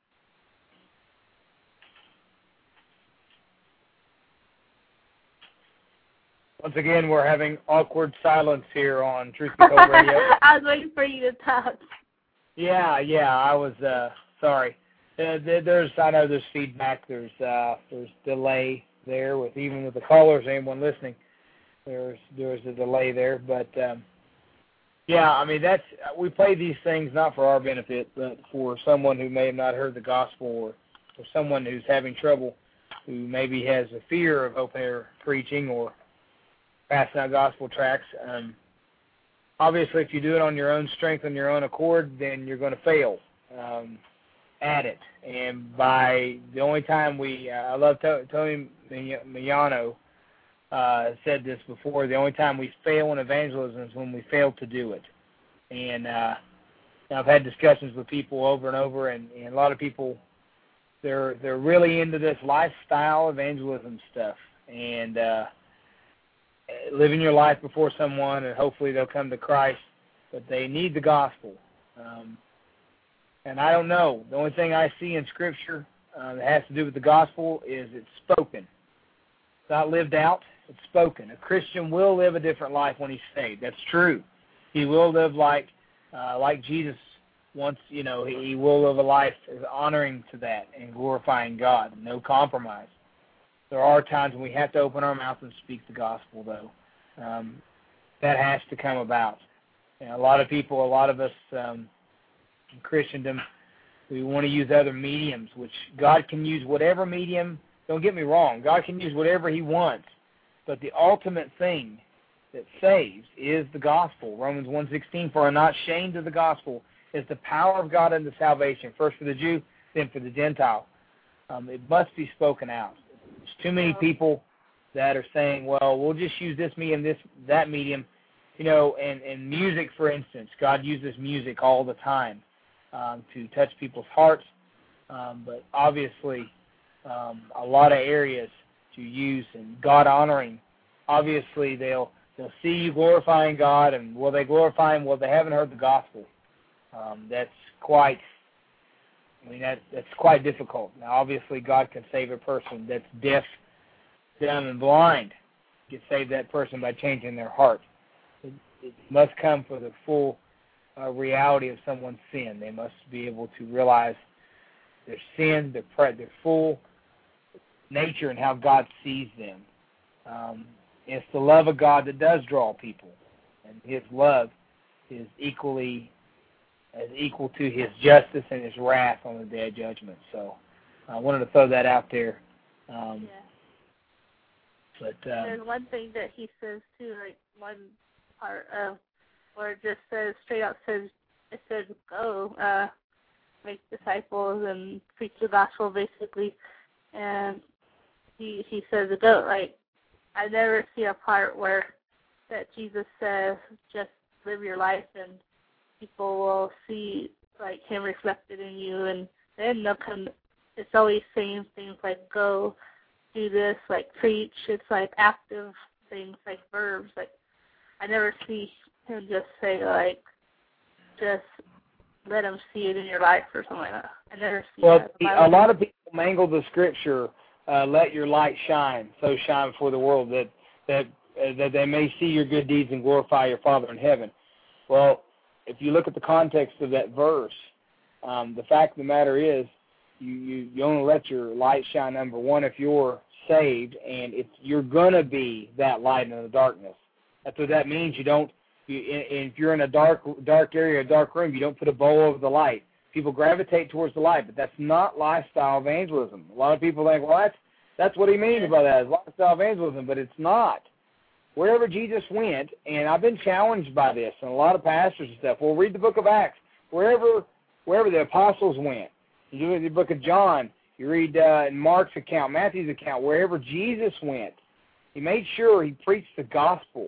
once again, we're having awkward silence here on Truth Be Told Radio. I was waiting for you to talk. Yeah, yeah, I was uh, sorry. Uh, there's, I know there's feedback. There's, uh, there's delay there with even with the callers. Anyone listening, there's there's a delay there. But um, yeah, I mean that's we play these things not for our benefit, but for someone who may have not heard the gospel, or for someone who's having trouble, who maybe has a fear of open air preaching or passing out gospel tracts. Um, obviously, if you do it on your own strength and your own accord, then you're going to fail um, at it. And by the only time we, uh, I love to, Tony Miano uh, said this before, the only time we fail in evangelism is when we fail to do it. And uh, I've had discussions with people over and over, and, and a lot of people, they're they're really into this lifestyle evangelism stuff, and uh, living your life before someone, and hopefully they'll come to Christ, but they need the gospel. Um, and I don't know. The only thing I see in Scripture uh, that has to do with the gospel is it's spoken. It's not lived out. It's spoken. A Christian will live a different life when he's saved. That's true. He will live like uh, like Jesus wants. You know, he, he will live a life honoring to that and glorifying God. No compromise. There are times when we have to open our mouth and speak the gospel, though. Um, that has to come about. And a lot of people, a lot of us um, in Christendom, we want to use other mediums, which God can use whatever medium. Don't get me wrong. God can use whatever he wants. But the ultimate thing that saves is the gospel. Romans one sixteen, for I'm not ashamed of the gospel, is the power of God unto salvation, first for the Jew, then for the Gentile. Um, it must be spoken out. There's too many people that are saying, well, we'll just use this medium, this that medium. you know, and, and music, for instance, God uses music all the time um, to touch people's hearts, um, but obviously um, a lot of areas to use and God honoring. Obviously, they'll they'll see you glorifying God, and will they glorify Him? Well, they haven't heard the gospel. Um, that's quite. I mean, that that's quite difficult. Now, obviously, God can save a person that's deaf, dumb, and blind. He can save that person by changing their heart. It, it must come for the full uh, reality of someone's sin. They must be able to realize their sin, their pre- their full nature, and how God sees them. Um, it's the love of God that does draw people, and His love is equally as equal to His justice and His wrath on the day of judgment. So I wanted to throw that out there. Um, yeah. But um, there's one thing that He says too, like one part of where it just says straight out says it says go uh, make disciples and preach the gospel basically, and he he says to go. Like I never see a part where that Jesus says just live your life and people will see like Him reflected in you, and then they'll come. It's always saying things like go, do this, like preach. It's like active things, like verbs. Like I never see Him just say like just let them see it in your life or something like that. I never see well, that. Well, a lot of people mangle the scripture. Uh, let your light shine, so shine before the world that that uh, that they may see your good deeds and glorify your Father in heaven. Well, if you look at the context of that verse, um, the fact of the matter is, you, you, you only let your light shine, number one, if you're saved, and it's, you're going to be that light in the darkness. That's what that means. You don't, you, if you're in a dark dark area, a dark room, you don't put a bowl over the light. People gravitate towards the light, but that's not lifestyle evangelism. A lot of people think, well, that's, that's what he means by that, is lifestyle evangelism, but it's not. Wherever Jesus went, and I've been challenged by this, and a lot of pastors and stuff, well, read the book of Acts. Wherever wherever the apostles went, you read the book of John, you read uh, in Mark's account, Matthew's account, wherever Jesus went, he made sure he preached the gospel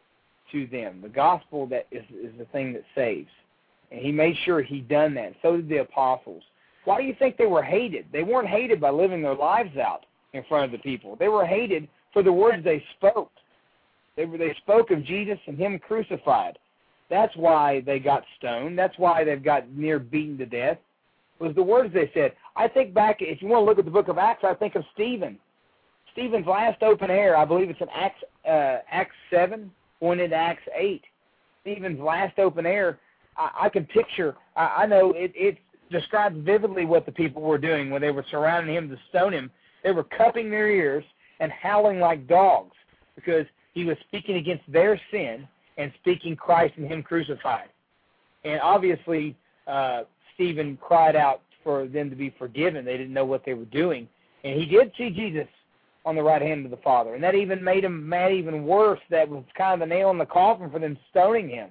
to them. The gospel that is, is the thing that saves. And he made sure he done that. So did the apostles. Why do you think they were hated? They weren't hated by living their lives out in front of the people. They were hated for the words they spoke. They were, they spoke of Jesus and Him crucified. That's why they got stoned. That's why they've got near beaten to death, was the words they said. I think back, if you want to look at the book of Acts, I think of Stephen. Stephen's last open air, I believe it's in Acts, uh, Acts seven, going into Acts eight. Stephen's last open air, I, I can picture, I, I know it, it describes vividly what the people were doing when they were surrounding him to stone him. They were cupping their ears and howling like dogs because he was speaking against their sin and speaking Christ and Him crucified. And obviously, uh, Stephen cried out for them to be forgiven. They didn't know what they were doing. And he did see Jesus on the right hand of the Father. And that even made him mad even worse. That was kind of the nail in the coffin for them stoning him.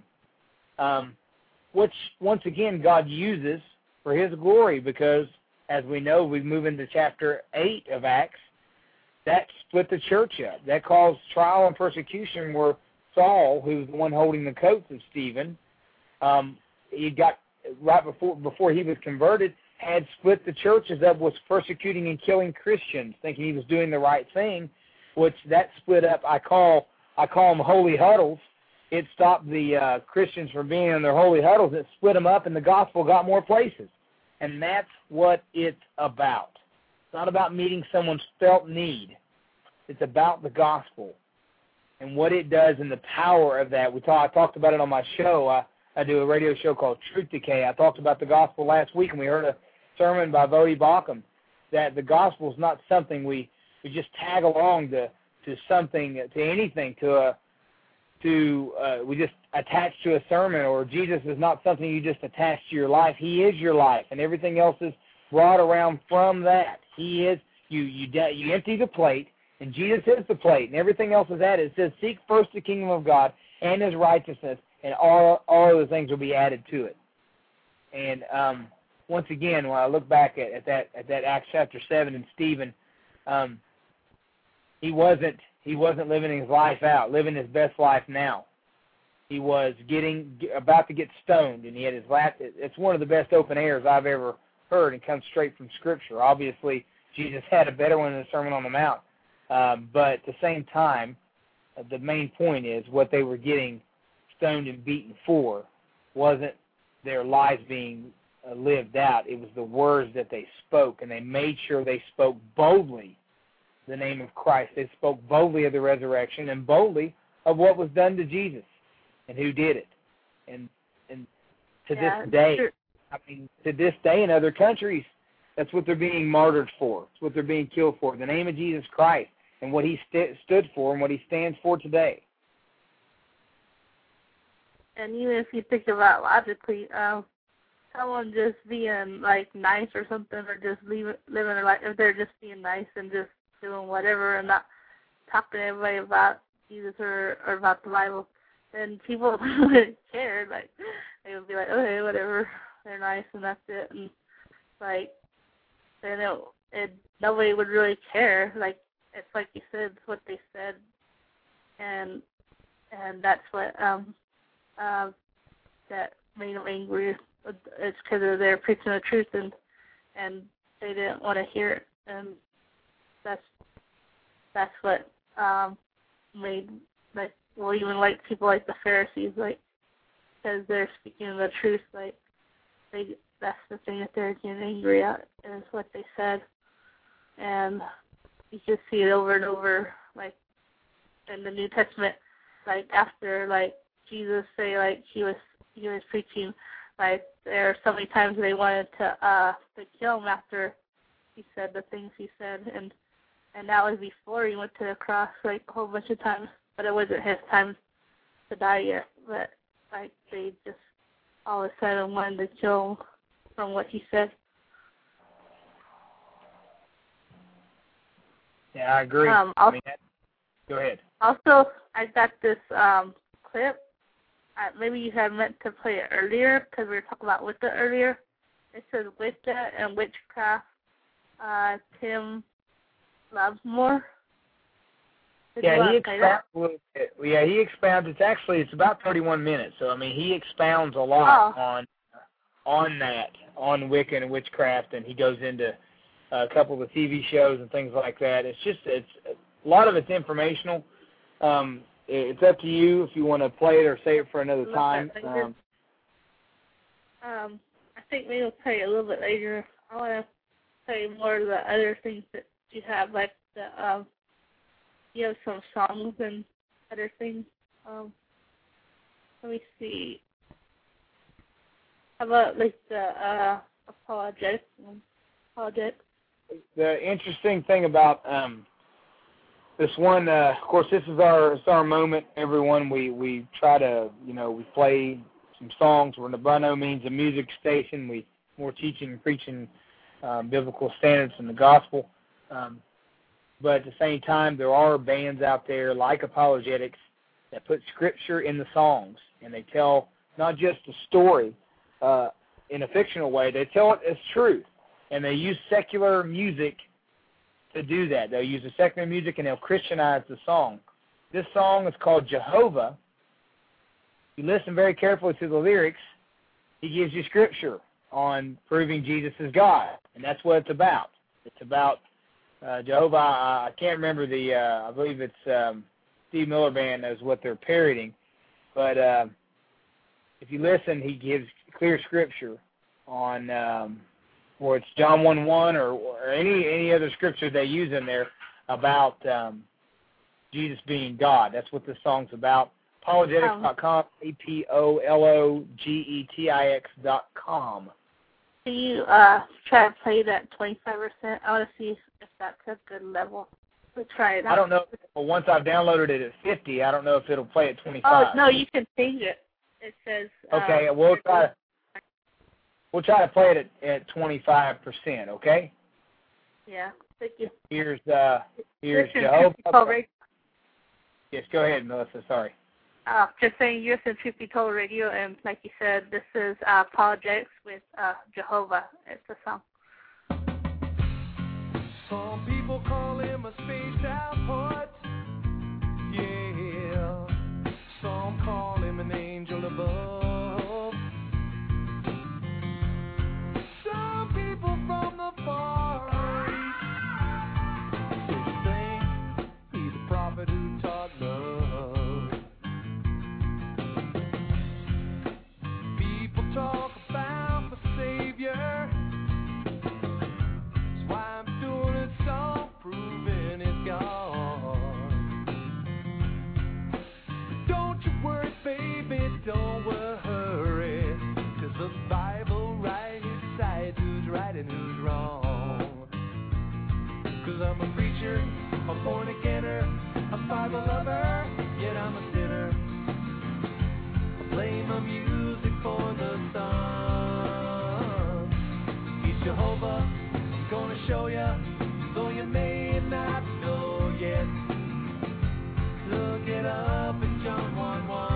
Um, which, once again, God uses for His glory because, as we know, we move into chapter eight of Acts, that split the church up. That caused trial and persecution where Saul, who was the one holding the coats of Stephen, um, he got, right before before he was converted, had split the churches up, was persecuting and killing Christians, thinking he was doing the right thing, which that split up, I call I call them holy huddles. It stopped the uh, Christians from being in their holy huddles. It split them up, and the gospel got more places. And that's what it's about. It's not about meeting someone's felt need. It's about the gospel and what it does and the power of that. We talk, I talked about it on my show. I, I do a radio show called Truth Decay. I talked about the gospel last week, and we heard a sermon by Bodie Baucham that the gospel is not something we, we just tag along to, to something, to anything, to a to uh, we just attach to a sermon, or Jesus is not something you just attach to your life. He is your life, and everything else is brought around from that. He is, you you you empty the plate, and Jesus is the plate, and everything else is added. It says, seek first the kingdom of God and His righteousness, and all all of the things will be added to it. And um, once again, when I look back at, at that at that Acts chapter seven and Stephen, um, he wasn't he wasn't living his life out, living his best life now. he was getting about to get stoned, and he had his last. It's one of the best open airs I've ever heard, and comes straight from Scripture. Obviously, Jesus had a better one in the Sermon on the Mount, um, but at the same time, uh, the main point is what they were getting stoned and beaten for wasn't their lives being uh, lived out. It was the words that they spoke, and they made sure they spoke boldly the name of Christ. They spoke boldly of the resurrection and boldly of what was done to Jesus and who did it. And and to yeah, this day, sure. I mean, to this day in other countries, that's what they're being martyred for. It's what they're being killed for. The name of Jesus Christ and what he st- stood for and what he stands for today. And even if you think about logically, um, someone just being like nice or something, or just leave, living their life, if they're just being nice and just doing whatever and not talking to everybody about Jesus or, or about the Bible, then people wouldn't care. Like, they would be like, okay, whatever, they're nice and that's it. And like, then it, it nobody would really care. Like, it's like you said, it's what they said, and and that's what um uh, that made them angry. It's because they're preaching the truth and and they didn't want to hear it, and that's that's what um, made like well even like people like the Pharisees, like, because they're speaking the truth, like they that's the thing that they're getting angry at is what they said, and you just see it over and over, like in the New Testament, like after like Jesus say like he was he was preaching, like there are so many times they wanted to uh to kill him after he said the things he said, and and that was before he went to the cross, like a whole bunch of times, but it wasn't his time to die yet. But like they just all of a sudden wanted to kill him from what he said. Yeah, I agree. Um, I mean, that, go ahead. Also, I got this um, clip. Uh, maybe you had meant to play it earlier because we were talking about Wicca earlier. It says Wicca and Witchcraft, uh, Tim Lovemore. Did Yeah, he expounds a little bit. Yeah, he expounds. It's actually it's about thirty-one minutes. So I mean, he expounds a lot oh. on on that, on Wicca and witchcraft, and he goes into a couple of the T V shows and things like that. It's just it's a lot of it's informational. Um, it's up to you if you want to play it or save it for another time. Um, um, I think maybe we'll play it a little bit later. I want to play more of the other things that you have, like the um, you have some songs and other things. Um, let me see. How about like the uh, apologetics? Apologetics. The interesting thing about um, this one, uh, of course, this is our it's our moment. Everyone, we we try to you know we play some songs. We're by no means a music station. We more teaching and preaching um, biblical standards in the gospel. Um, but at the same time, there are bands out there like Apologetics that put scripture in the songs, and they tell not just a story uh, in a fictional way. They tell it as truth, and they use secular music to do that. They'll use the secular music and they'll Christianize the song. This song is called Jehovah. You listen very carefully to the lyrics. He gives you scripture on proving Jesus is God, and that's what it's about. It's about uh, Jehovah. I, I can't remember the, uh, I believe it's um, Steve Miller Band knows what they're parodying, but uh, if you listen, he gives clear scripture on um, or it's John one one or, or any any other scripture they use in there about um, Jesus being God. That's what this song's about. Apologetics dot com, A P O L O G E T I X dot com. Can you uh, try to play that twenty-five percent? I want to see if that's a good level. We'll try it out. I don't know. Well, once I've downloaded it at fifty, I don't know if it'll play at twenty-five. Oh, no, you can change it. It says... Okay, um, we'll try We'll try to play it at, at twenty-five percent, okay? Yeah, thank you. Here's, uh, here's Listen, Jehovah. Yes, go ahead, Melissa, sorry. Uh, just saying, you're in Truth Be Told Radio, and like you said, this is uh, Apologetics with uh, Jehovah. It's a song. Some people call him a space output. Yeah. Some call him an talk about the Savior. That's why I'm doing a song proving it's God. Don't you worry, baby, don't worry, 'cause the Bible right decides who's right and who's wrong. 'Cause I'm a preacher, a born againer, a Bible lover, yet I'm a sinner. I play my music for the sun. He's Jehovah, I'm gonna show ya, though you may not know yet. Look it up in John one one.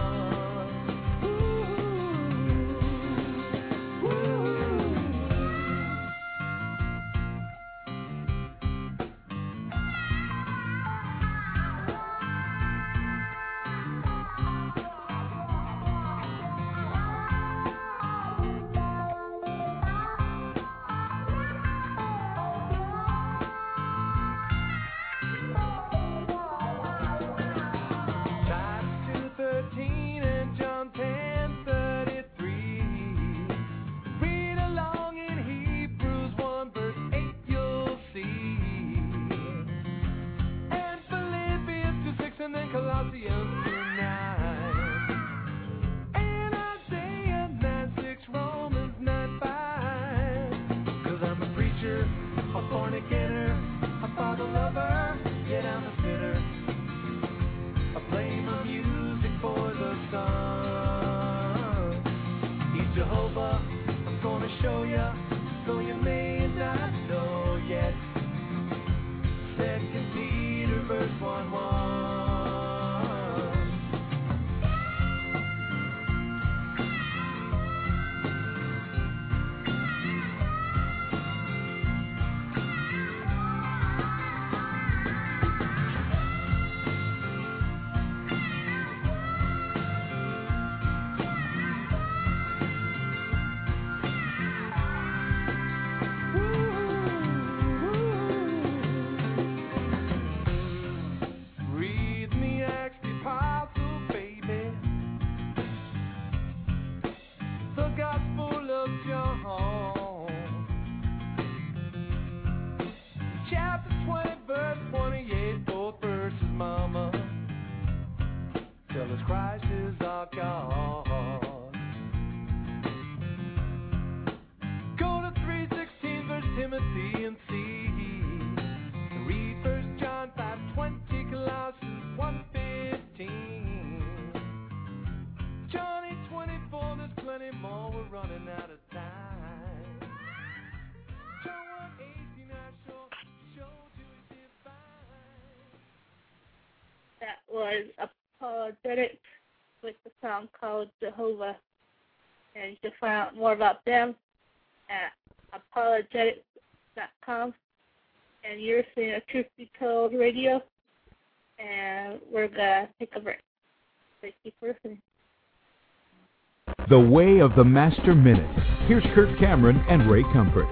Was Apologetics with the song called Jehovah. And you can find out more about them at apologetics dot com. And you're listening to Truth Be Told Radio. And we're going to take a break. Thank you for listening. The Way of the Master Minute. Here's Kirk Cameron and Ray Comfort.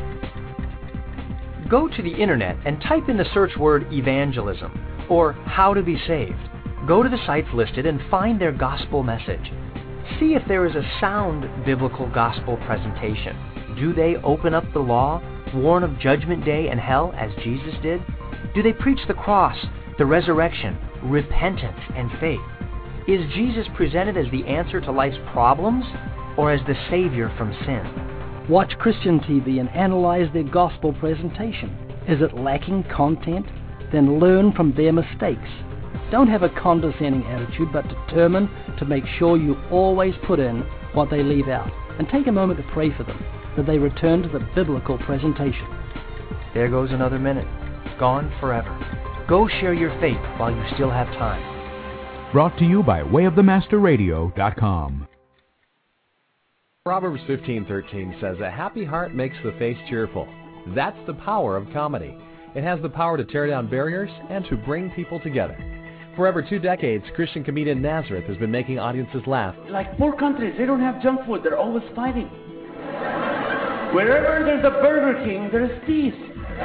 Go to the internet and type in the search word evangelism or how to be saved. Go to the sites listed and find their gospel message. See if there is a sound biblical gospel presentation. Do they open up the law, warn of judgment day and hell as Jesus did? Do they preach the cross, the resurrection, repentance, and faith? Is Jesus presented as the answer to life's problems or as the Savior from sin? Watch Christian T V and analyze their gospel presentation. Is it lacking content? Then learn from their mistakes. Don't have a condescending attitude, but determine to make sure you always put in what they leave out. And take a moment to pray for them, that they return to the biblical presentation. There goes another minute. Gone forever. Go share your faith while you still have time. Brought to you by way of the master radio dot com. Proverbs fifteen thirteen says, "A happy heart makes the face cheerful." That's the power of comedy. It has the power to tear down barriers and to bring people together. For over two decades, Christian comedian Nazareth has been making audiences laugh. Like poor countries, they don't have junk food. They're always fighting. Wherever there's a Burger King, there's peace.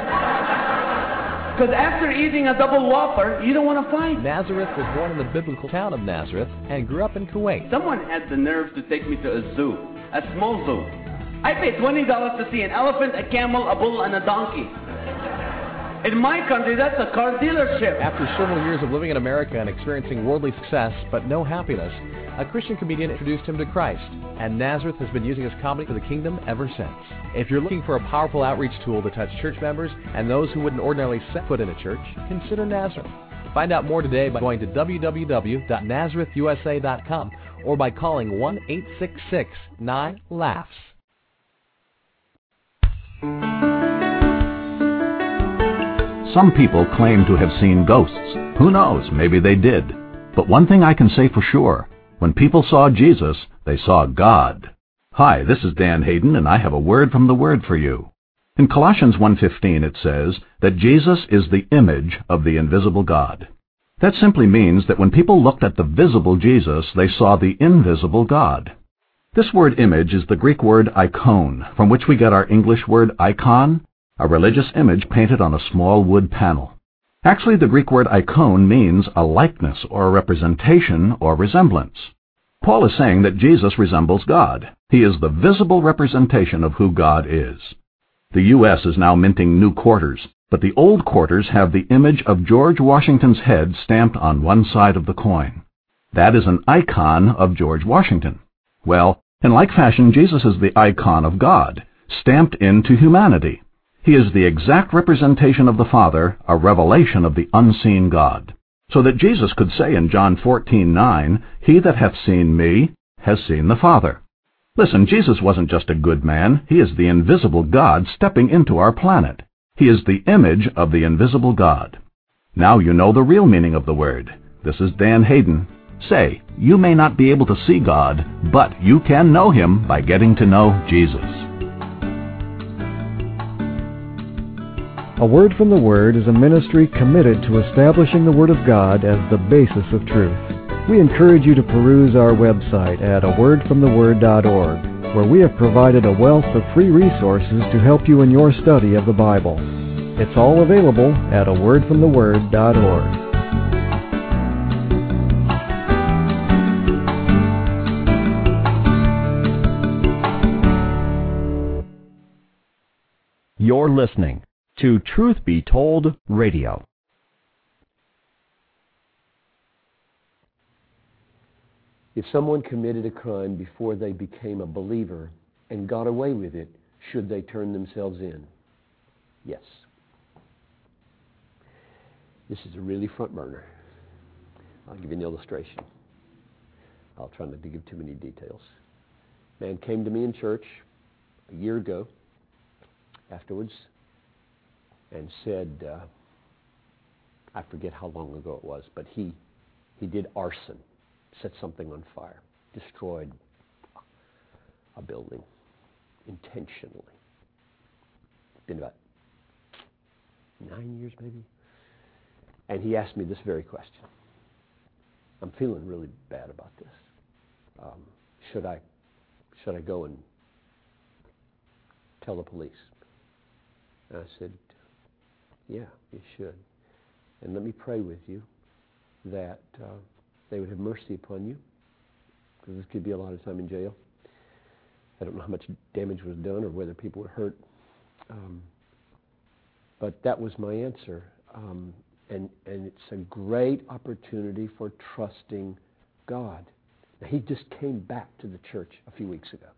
Because after eating a double Whopper, you don't want to fight. Nazareth was born in the biblical town of Nazareth and grew up in Kuwait. Someone had the nerve to take me to a zoo. a small zoo. I pay twenty dollars to see an elephant, a camel, a bull, and a donkey. In my country, that's a car dealership. After several years of living in America and experiencing worldly success but no happiness, a Christian comedian introduced him to Christ, and Nazareth has been using his comedy for the kingdom ever since. If you're looking for a powerful outreach tool to touch church members and those who wouldn't ordinarily set foot in a church, consider Nazareth. Find out more today by going to w w w dot nazareth u s a dot com or by calling one eight six six nine laughs. Some people claim to have seen ghosts. Who knows, maybe they did. But one thing I can say for sure, when people saw Jesus, they saw God. Hi, this is Dan Hayden, and I have a word from the Word for you. In Colossians one fifteen it says that Jesus is the image of the invisible God. That simply means that when people looked at the visible Jesus, they saw the invisible God. This word image is the Greek word icon, from which we get our English word icon, a religious image painted on a small wood panel. Actually, the Greek word icon means a likeness or a representation or resemblance. Paul is saying that Jesus resembles God. He is the visible representation of who God is. The U S is now minting new quarters, but the old quarters have the image of George Washington's head stamped on one side of the coin. That is an icon of George Washington. Well, in like fashion, Jesus is the icon of God, stamped into humanity. He is the exact representation of the Father, a revelation of the unseen God. So that Jesus could say in John fourteen nine, "He that hath seen me has seen the Father." Listen, Jesus wasn't just a good man. He is the invisible God stepping into our planet. He is the image of the invisible God. Now you know the real meaning of the word. This is Dan Hayden. Say, you may not be able to see God, but you can know Him by getting to know Jesus. A Word from the Word is a ministry committed to establishing the Word of God as the basis of truth. We encourage you to peruse our website at a word from the word dot org, where we have provided a wealth of free resources to help you in your study of the Bible. It's all available at a word from the word dot org. You're listening to Truth Be Told Radio. If someone committed a crime before they became a believer and got away with it, should they turn themselves in? Yes. This is a really front burner. I'll give you an illustration. I'll try not to give too many details. A man came to me in church a year ago afterwards and said, uh, I forget how long ago it was, but he he did arson, set something on fire, destroyed a building intentionally. Been about nine years maybe. And he asked me this very question. I'm feeling really bad about this. Um, should I should I go and tell the police? And I said, yeah, you should. And let me pray with you that uh, they would have mercy upon you, because this could be a lot of time in jail. I don't know how much damage was done or whether people were hurt. Um, but that was my answer. Um, and, and it's a great opportunity for trusting God. Now, he just came back to the church a few weeks ago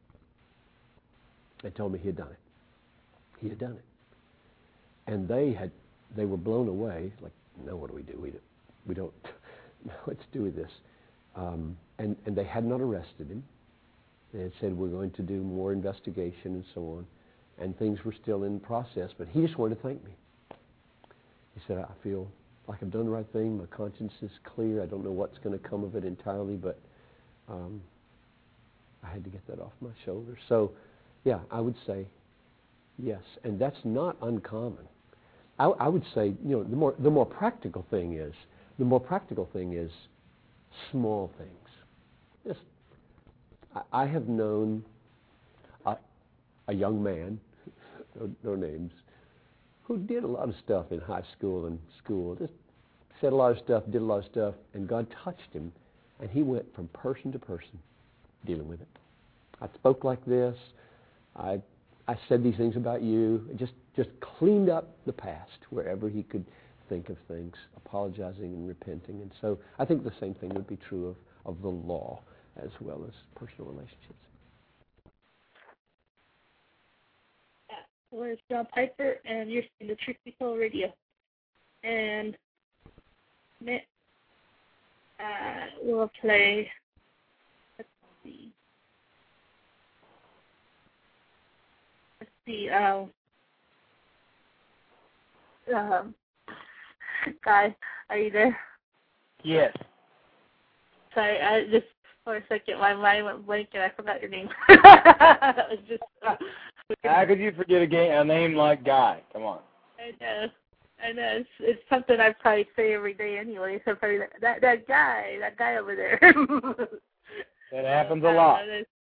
and told me he had done it. He had done it. And they had, they were blown away, like, no, what do we do? We don't, we don't know what to do with this. Um, and, and they had not arrested him. They had said, we're going to do more investigation and so on. And things were still in process, but he just wanted to thank me. He said, I feel like I've done the right thing. My conscience is clear. I don't know what's going to come of it entirely, but um, I had to get that off my shoulders. So, yeah, I would say yes. And that's not uncommon. I, I would say, you know, the more the more practical thing is, the more practical thing is small things. Just, I, I have known a, a young man, no, no names, who did a lot of stuff in high school and school. Just said a lot of stuff, did a lot of stuff, and God touched him, and he went from person to person dealing with it. I spoke like this. I I said these things about you. Just just cleaned up the past wherever he could think of things, apologizing and repenting. And so I think the same thing would be true of, of the law as well as personal relationships. Well, it's John Piper, and you're in the Truth Be Told Radio. And uh, we'll play, let's see, let's see, um, um, Guy, are you there? Yes. Sorry, I just, for a second, my mind went blank and I forgot your name. It was just, uh, How could you forget a, game, a name like Guy? Come on. I know. I know. It's, it's something I probably say every day anyway. So probably that, that, that guy, that guy over there. That happens a lot.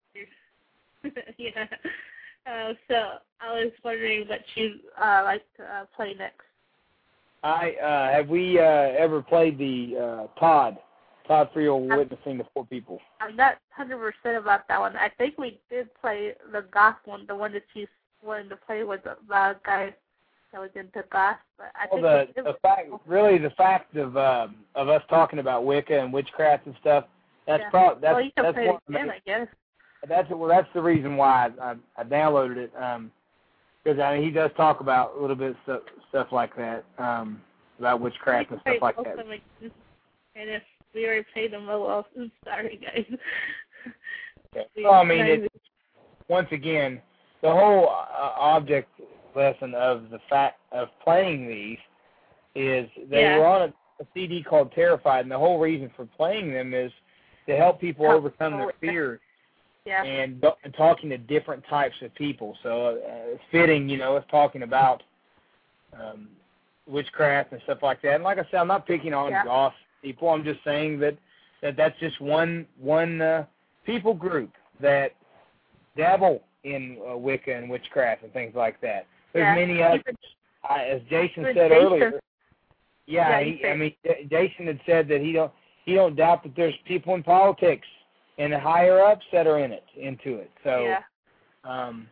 Yeah. Uh, so I was wondering what you uh, like to uh, play next. I uh, have we uh, ever played the uh, Todd Todd Friel witnessing to four people? I'm not one hundred percent about that one. I think we did play the goth one, the one that you wanted to play with the uh, guy that was into goth. But I well, think the, we the fact, really, the fact of uh, of us talking about Wicca and witchcraft and stuff. That's yeah. probably that's well, you can that's play one it again, I guess. That's well, that's the reason why I, I, I downloaded it. Um, because I mean, he does talk about a little bit of stuff, stuff like that. Um, about witchcraft and stuff like that. Like, and if we already played them, oh well, I'm sorry, guys. Yeah. Well, I mean, it, once again, the whole uh, object lesson of the fact of playing these is they yeah. were on a, a C D called Terrified, and the whole reason for playing them is to help people help overcome their fears yeah. and, and talking to different types of people. So uh, it's fitting, you know, it's talking about um, witchcraft and stuff like that. And like I said, I'm not picking on yeah. goth people. I'm just saying that, that that's just one one uh, people group that dabble in uh, Wicca and witchcraft and things like that. There's yeah. many others. I, as Jason With said Jason. earlier, yeah, yeah he, I mean, Jason had said that he don't he don't doubt that there's people in politics and the higher ups that are in it, into it. So, yeah. um,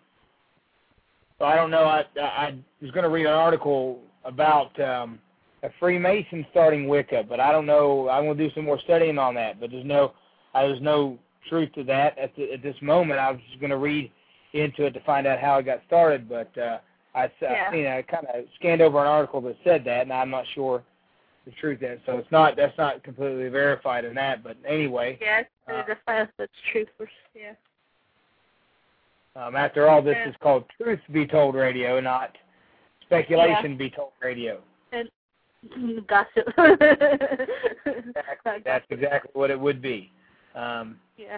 so I don't know. I I was going to read an article about um, a Freemason starting Wicca, but I don't know. I'm going to do some more studying on that. But there's no, uh, there's no truth to that at, the, at this moment. I was just going to read into it to find out how it got started. But uh, I, yeah. I, you know, I kind of scanned over an article that said that, and I'm not sure the truth in it. So it's not that's not completely verified in that. But anyway, yeah, it's uh, the fact that's truth. Yeah. Um, after all, this yeah. is called Truth Be Told Radio, not Speculation yeah. Be Told Radio. And gossip. exactly. That's exactly what it would be. Um, yeah.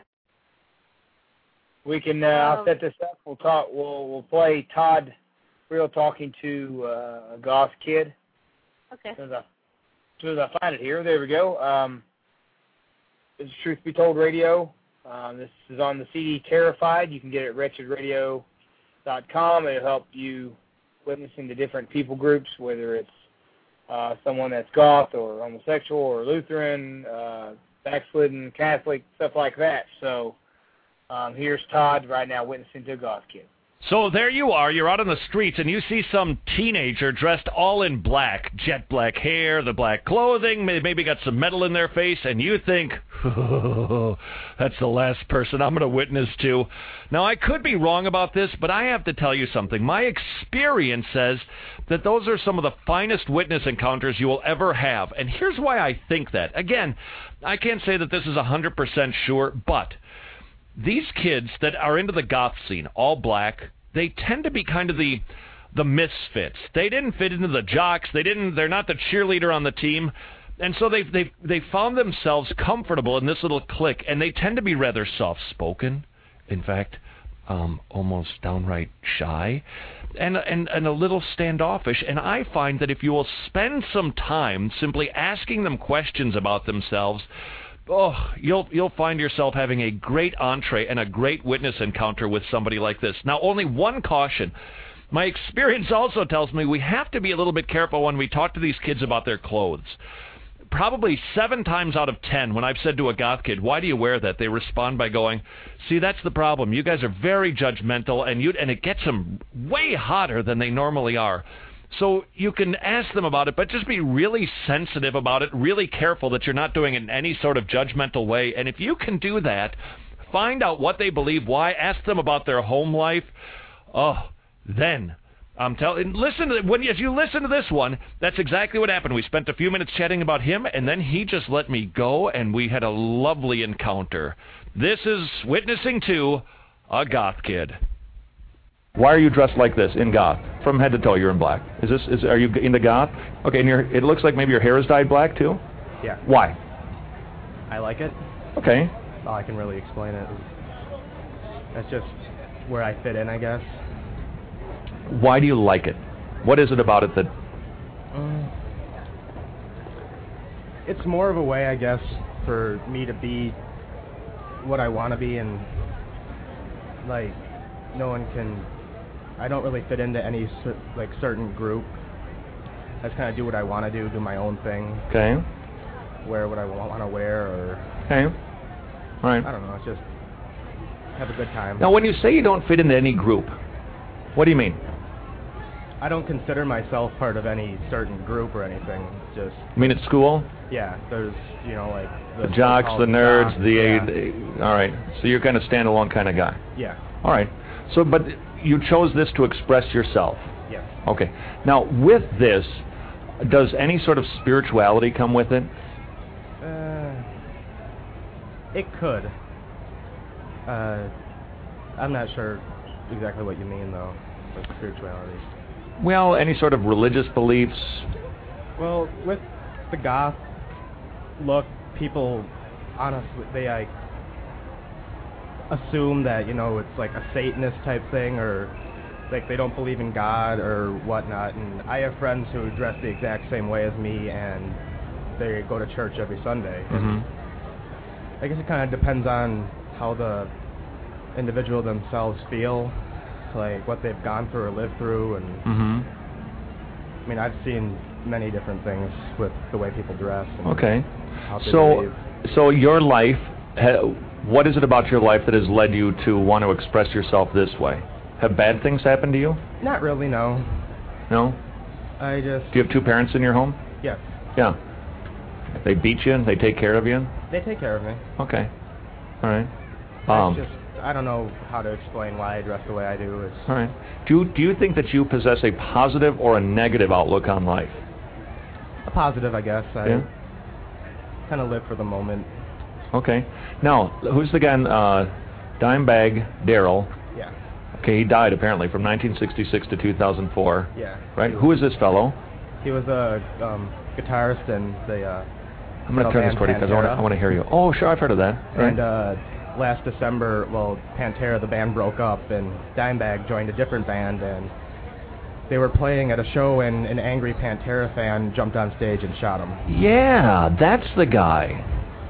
We can. Uh, um, I'll set this up. We'll talk. We'll we'll play Todd Friel talking to uh, a goth kid. Okay. As soon as, I, as soon as I find it here, there we go. Um, this is Truth Be Told Radio. Um, this is on the C D Terrified. You can get it at wretched radio dot com. It'll help you witnessing to different people groups, whether it's uh, someone that's goth or homosexual or Lutheran, uh, backslidden, Catholic, stuff like that. So um, here's Todd right now witnessing to a goth kid. So there you are, you're out on the streets, and you see some teenager dressed all in black, jet black hair, the black clothing, maybe got some metal in their face, and you think, oh, that's the last person I'm going to witness to. Now, I could be wrong about this, but I have to tell you something. My experience says that those are some of the finest witness encounters you will ever have, and here's why I think that. Again, I can't say that this is one hundred percent sure, but these kids that are into the goth scene, all black, they tend to be kind of the the misfits. They didn't fit into the jocks. They didn't. They're not the cheerleader on the team, and so they they they found themselves comfortable in this little clique, and they tend to be rather soft-spoken. In fact, um, almost downright shy, and and and a little standoffish. And I find that if you will spend some time simply asking them questions about themselves, oh, you'll you'll find yourself having a great entree and a great witness encounter with somebody like this. Now, only one caution. My experience also tells me we have to be a little bit careful when we talk to these kids about their clothes. probably seven times out of ten, when I've said to a goth kid, why do you wear that? They respond by going, see, that's the problem. You guys are very judgmental, and you and it gets them way hotter than they normally are. So you can ask them about it, but just be really sensitive about it, really careful that you're not doing it in any sort of judgmental way. And if you can do that, find out what they believe, why, ask them about their home life. Oh, then I'm telling. Listen to when as you listen to this one, that's exactly what happened. We spent a few minutes chatting about him, and then he just let me go, and we had a lovely encounter. This is witnessing to a goth kid. Why are you dressed like this in goth? From head to toe, you're in black. Is this? Is are you into goth? Okay, and your it looks like maybe your hair is dyed black too. Yeah. Why? I like it. Okay. That's all I can really explain it. That's just where I fit in, I guess. Why do you like it? What is it about it that... Um, it's more of a way, I guess, for me to be what I want to be, and, like, no one can... I don't really fit into any, cer like, certain group. I just kind of do what I want to do, do my own thing. Okay. Wear what I want to wear, or... Okay. All right. I don't know, it's just... have a good time. Now, when you say you don't fit into any group, what do you mean? I don't consider myself part of any certain group or anything. Just. You mean at school? Yeah, there's, you know, like the, the jocks, the nerds, jocks, the, yeah. the. All right. So you're kind of standalone kind of guy. Yeah. All right. So, but you chose this to express yourself. Yes. Okay. Now, with this, does any sort of spirituality come with it? Uh, it could. Uh, I'm not sure exactly what you mean, though, with spirituality. Well, any sort of religious beliefs? Well, with the goth look, people honestly, they like assume that, you know, it's like a Satanist type thing, or like they don't believe in God or whatnot. And I have friends who dress the exact same way as me, and they go to church every Sunday. Mm-hmm. I guess it kind of depends on how the individual themselves feel, like what they've gone through or lived through, and mm-hmm. I mean, I've seen many different things with the way people dress. And okay. How they so, behave. so your life, what is it about your life that has led you to want to express yourself this way? Have bad things happened to you? Not really, no. No? I just... Do you have two parents in your home? Yes. Yeah. They beat you and they take care of you? They take care of me. Okay. All right. Um, just, I don't know how to explain why I dress the way I do. It's all right. Do you, do you think that you possess a positive or a negative outlook on life? A positive, I guess. I yeah. kind of live for the moment. Okay. Now, who's the guy, uh, Dimebag Darrell? Yeah. Okay, he died apparently from nineteen sixty-six to two thousand four. Yeah. Right? Who is this fellow? He was a um, guitarist in the uh, I'm going to turn this toward you because I want to I want to hear you. Oh, sure, I've heard of that. Right. And uh, last December, well, Pantera, the band, broke up, and Dimebag joined a different band, and they were playing at a show, and an angry Pantera fan jumped on stage and shot him. Yeah, that's the guy.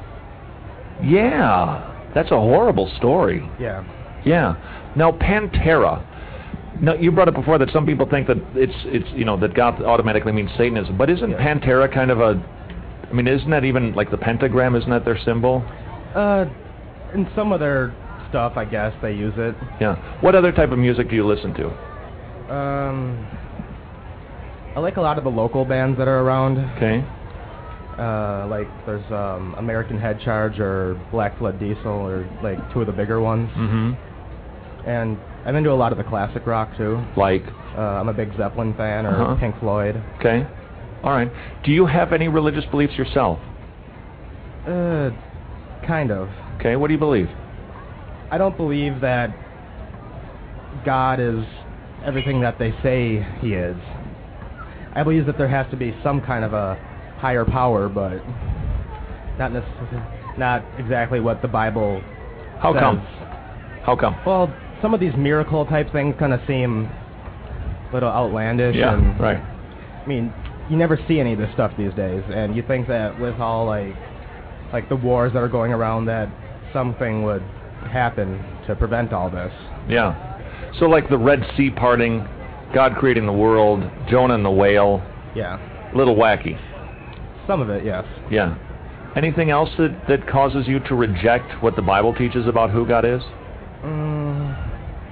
Yeah, that's a horrible story. Yeah. Yeah. Now, Pantera. Now, you brought up before that some people think that it's it's you know that goth automatically means Satanism, but isn't yeah. Pantera kind of a? I mean, isn't that even like the pentagram? Isn't that their symbol? Uh, in some of their stuff, I guess they use it. Yeah. What other type of music do you listen to? Um, I like a lot of the local bands that are around. Okay. Uh, like there's um, American Head Charge or Black Flood Diesel, or like two of the bigger ones. Mm-hmm. And I'm into a lot of the classic rock too. Like? Uh, I'm a big Zeppelin fan, or uh-huh. Pink Floyd. Okay. All right. Do you have any religious beliefs yourself? Uh, kind of. Okay. What do you believe? I don't believe that God is everything that they say He is. I believe that there has to be some kind of a higher power, but not necessarily, not exactly what the Bible How says. come? How come? Well, some of these miracle type things kind of seem a little outlandish. Yeah, and, right. I mean, you never see any of this stuff these days, and you think that with all like, like the wars that are going around, that something would happen to prevent all this. Yeah. So like the Red Sea parting, God creating the world, Jonah and the whale. Yeah. A little wacky. Some of it, yes. Yeah. Anything else that, that causes you to reject what the Bible teaches about who God is? Mm.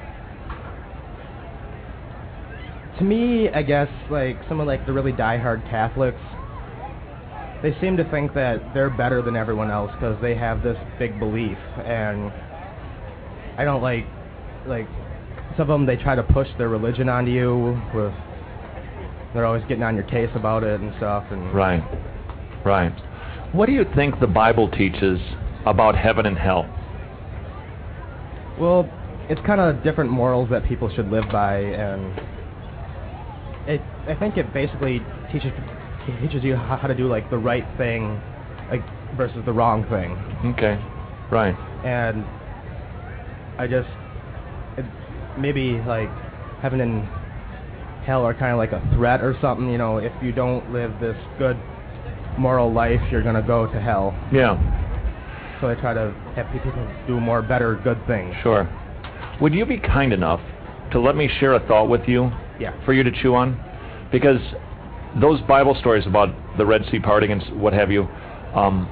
To me, I guess, like, some of, like, the really diehard Catholics, they seem to think that they're better than everyone else because they have this big belief, and I don't like, like, some of them, they try to push their religion onto you with, they're always getting on your case about it and stuff. And Right, right. What do you think the Bible teaches about heaven and hell? Well, it's kind of different morals that people should live by, and it, I think it basically teaches teaches you how, how to do, like, the right thing, like, versus the wrong thing. Okay, right. And I just, it, maybe, like, heaven and hell are kind of like a threat or something, you know, if you don't live this good moral life, you're going to go to hell. Yeah. So I try to have people do more better good things. Sure. Would you be kind enough to let me share a thought with you? Yeah. For you to chew on? Because those Bible stories about the Red Sea parting and what have you um,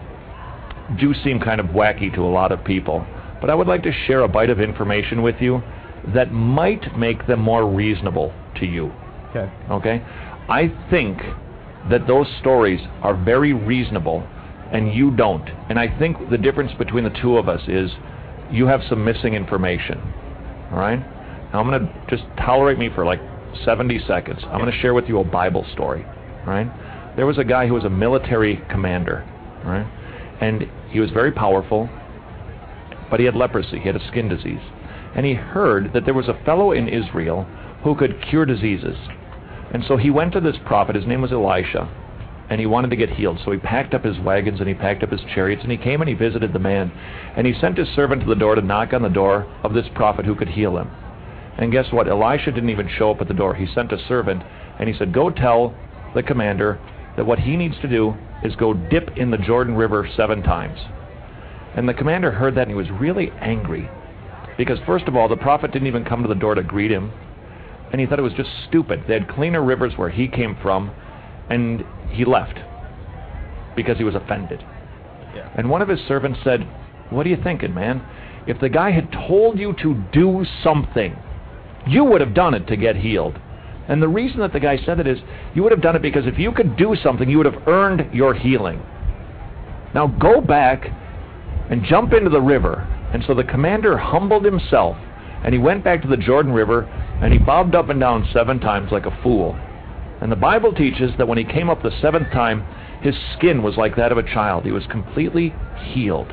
do seem kind of wacky to a lot of people. But I would like to share a bite of information with you that might make them more reasonable to you. Okay. Okay? I think that those stories are very reasonable and you don't. And I think the difference between the two of us is you have some missing information. All right? Now I'm going to just tolerate me for like seventy seconds. I'm going to share with you a Bible story. All right? There was a guy who was a military commander. All right? And he was very powerful, but he had leprosy. He had a skin disease. And he heard that there was a fellow in Israel who could cure diseases. And so he went to this prophet. His name was Elisha. And he wanted to get healed. So he packed up his wagons and he packed up his chariots and he came and he visited the man. And he sent his servant to the door to knock on the door of this prophet who could heal him. And guess what? Elisha didn't even show up at the door. He sent a servant and he said, go tell the commander that what he needs to do is go dip in the Jordan River seven times. And the commander heard that and he was really angry. Because first of all, the prophet didn't even come to the door to greet him. And he thought it was just stupid. They had cleaner rivers where he came from. And he left because he was offended. Yeah. And one of his servants said, what are you thinking, man? If the guy had told you to do something, you would have done it to get healed. And the reason that the guy said that is, you would have done it because if you could do something, you would have earned your healing. Now go back and jump into the river. And so the commander humbled himself, and he went back to the Jordan River, and he bobbed up and down seven times like a fool. And the Bible teaches that when he came up the seventh time, his skin was like that of a child. He was completely healed.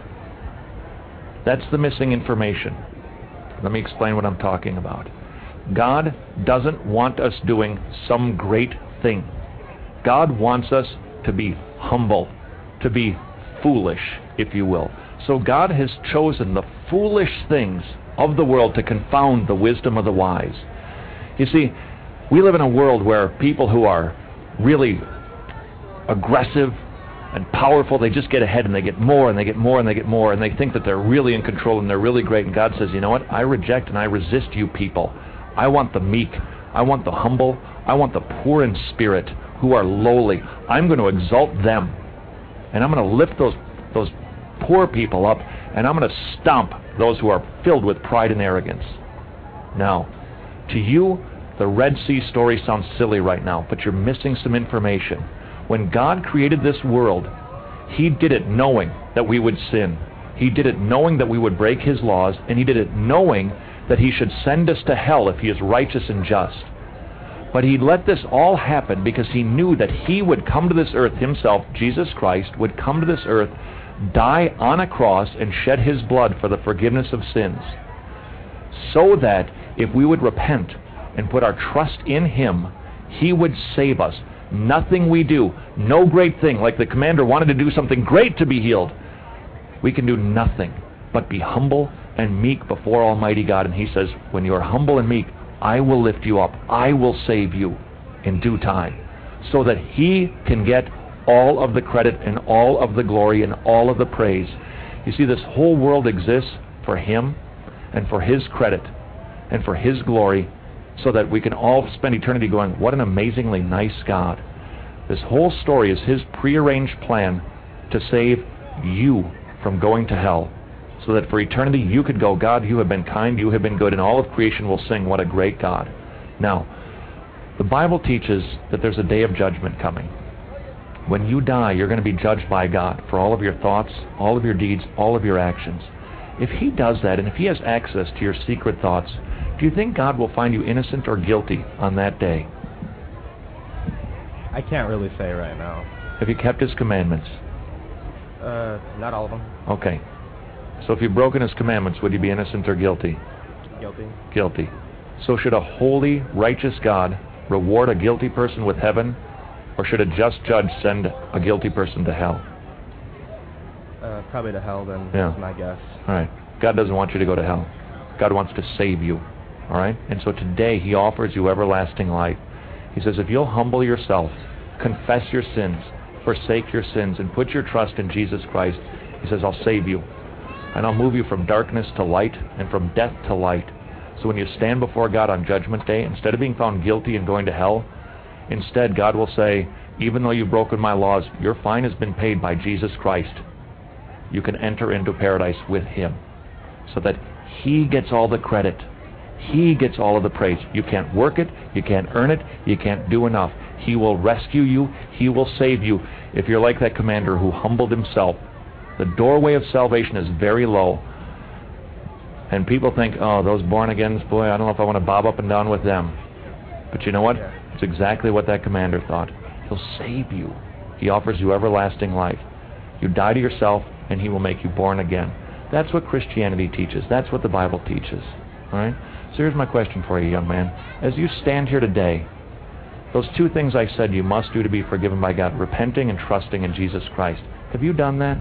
That's the missing information. Let me explain what I'm talking about. God doesn't want us doing some great thing. God wants us to be humble, to be foolish, if you will. So God has chosen the foolish things of the world to confound the wisdom of the wise. You see, we live in a world where people who are really aggressive and powerful, they just get ahead and they get more and they get more and they get more and they think that they're really in control and they're really great. And God says, you know what? I reject and I resist you people. I want the meek. I want the humble. I want the poor in spirit who are lowly. I'm going to exalt them. And I'm going to lift those, those poor people up and I'm going to stomp those who are filled with pride and arrogance. Now, to you, the Red Sea story sounds silly right now, but you're missing some information. When God created this world, He did it knowing that we would sin. He did it knowing that we would break His laws, and He did it knowing that He should send us to hell if He is righteous and just. But He let this all happen because He knew that He would come to this earth Himself, Jesus Christ, would come to this earth, die on a cross, and shed His blood for the forgiveness of sins. So that if we would repent and put our trust in Him, He would save us. Nothing we do, no great thing, like the commander wanted to do something great to be healed. We can do nothing but be humble and meek before Almighty God. And He says, when you are humble and meek, I will lift you up. I will save you in due time. So that He can get all of the credit and all of the glory and all of the praise. You see, this whole world exists for Him and for His credit and for His glory, so that we can all spend eternity going, what an amazingly nice God. This whole story is his prearranged plan to save you from going to hell, so that for eternity you could go, God, you have been kind, you have been good, and all of creation will sing, what a great God. Now, the Bible teaches that there's a day of judgment coming. When you die, you're going to be judged by God for all of your thoughts, all of your deeds, all of your actions. If he does that, and if he has access to your secret thoughts, do you think God will find you innocent or guilty on that day? I can't really say right now. Have you kept his commandments? Uh, not all of them. Okay. So if you've broken his commandments, would you be innocent or guilty? Guilty. Guilty. So should a holy, righteous God reward a guilty person with heaven, or should a just judge send a guilty person to hell? Uh, probably to hell, then, Yeah. is my guess. All right. God doesn't want you to go to hell. God wants to save you. All right? And so today he offers you everlasting life. He says, if you'll humble yourself, confess your sins, forsake your sins, and put your trust in Jesus Christ, he says, I'll save you. And I'll move you from darkness to light and from death to light. So when you stand before God on Judgment Day, instead of being found guilty and going to hell, instead God will say, even though you've broken my laws, your fine has been paid by Jesus Christ. You can enter into paradise with him, so that he gets all the credit. He gets all of the praise. You can't work it. You can't earn it. You can't do enough. He will rescue you. He will save you. If you're like that commander who humbled himself, the doorway of salvation is very low. And people think, oh, those born-agains, boy, I don't know if I want to bob up and down with them. But you know what? Yeah. It's exactly what that commander thought. He'll save you. He offers you everlasting life. You die to yourself, and he will make you born again. That's what Christianity teaches. That's what the Bible teaches. All right? So here's my question for you, young man. As you stand here today, those two things I said you must do to be forgiven by God, repenting and trusting in Jesus Christ. Have you done that?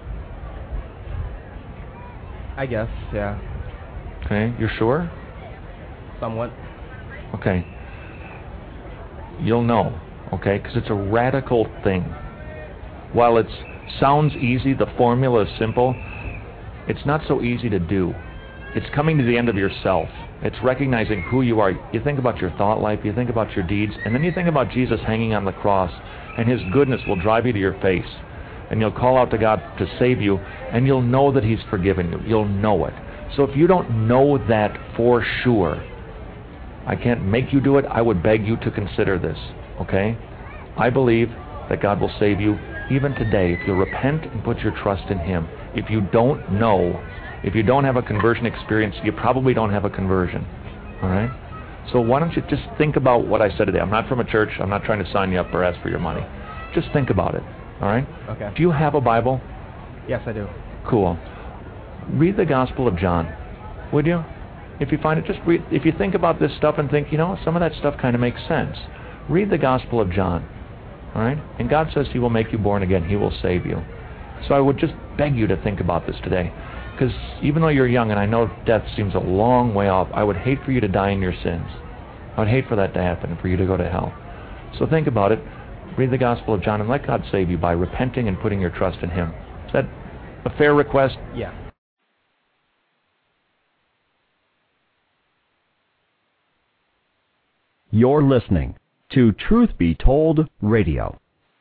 I guess, yeah. Okay, you're sure? Somewhat. Okay. You'll know, okay, because it's a radical thing. While it sounds easy, the formula is simple, it's not so easy to do. It's coming to the end of yourself. It's recognizing who you are. You think about your thought life, you think about your deeds, and then you think about Jesus hanging on the cross, and his goodness will drive you to your face. And you'll call out to God to save you, and you'll know that he's forgiven you. You'll know it. So if you don't know that for sure, I can't make you do it. I would beg you to consider this, okay? I believe that God will save you even today if you repent and put your trust in him. If you don't know, if you don't have a conversion experience, you probably don't have a conversion, all right? So why don't you just think about what I said today. I'm not from a church. I'm not trying to sign you up or ask for your money. Just think about it, all right? Okay. Do you have a Bible? Yes, I do. Cool. Read the Gospel of John, would you? If you find it, just read. If you think about this stuff and think, you know, some of that stuff kind of makes sense, read the Gospel of John, all right? And God says he will make you born again. He will save you. So I would just beg you to think about this today, because even though you're young and I know death seems a long way off, I would hate for you to die in your sins. I would hate for that to happen and for you to go to hell. So think about it. Read the Gospel of John and let God save you by repenting and putting your trust in him. Is that a fair request? Yeah. You're listening to Truth Be Told Radio.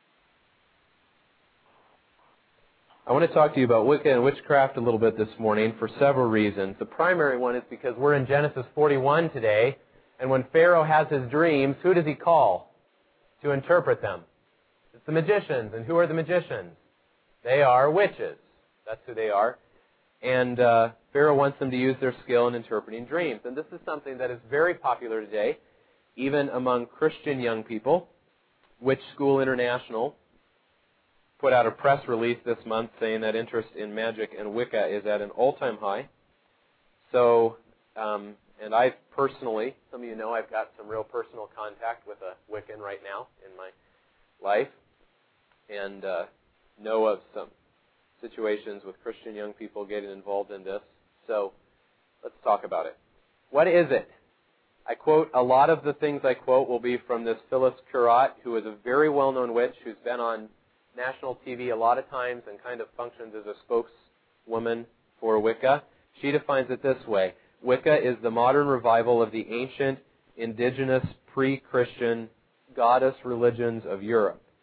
I want to talk to you about Wicca and witchcraft a little bit this morning for several reasons. The primary one is because we're in Genesis forty-one today, and when Pharaoh has his dreams, who does he call to interpret them? It's the magicians. And who are the magicians? They are witches. That's who they are. And uh, Pharaoh wants them to use their skill in interpreting dreams. And this is something that is very popular today, even among Christian young people. Witch School International put out a press release this month saying that interest in magic and Wicca is at an all-time high. So, um, and I personally, some of you know I've got some real personal contact with a Wiccan right now in my life, and uh, know of some situations with Christian young people getting involved in this. So, let's talk about it. What is it? I quote, a lot of the things I quote will be from this Phyllis Curott, who is a very well-known witch who's been on national T V a lot of times and kind of functions as a spokeswoman for Wicca. She defines it this way. Wicca is the modern revival of the ancient, indigenous, pre-Christian goddess religions of Europe.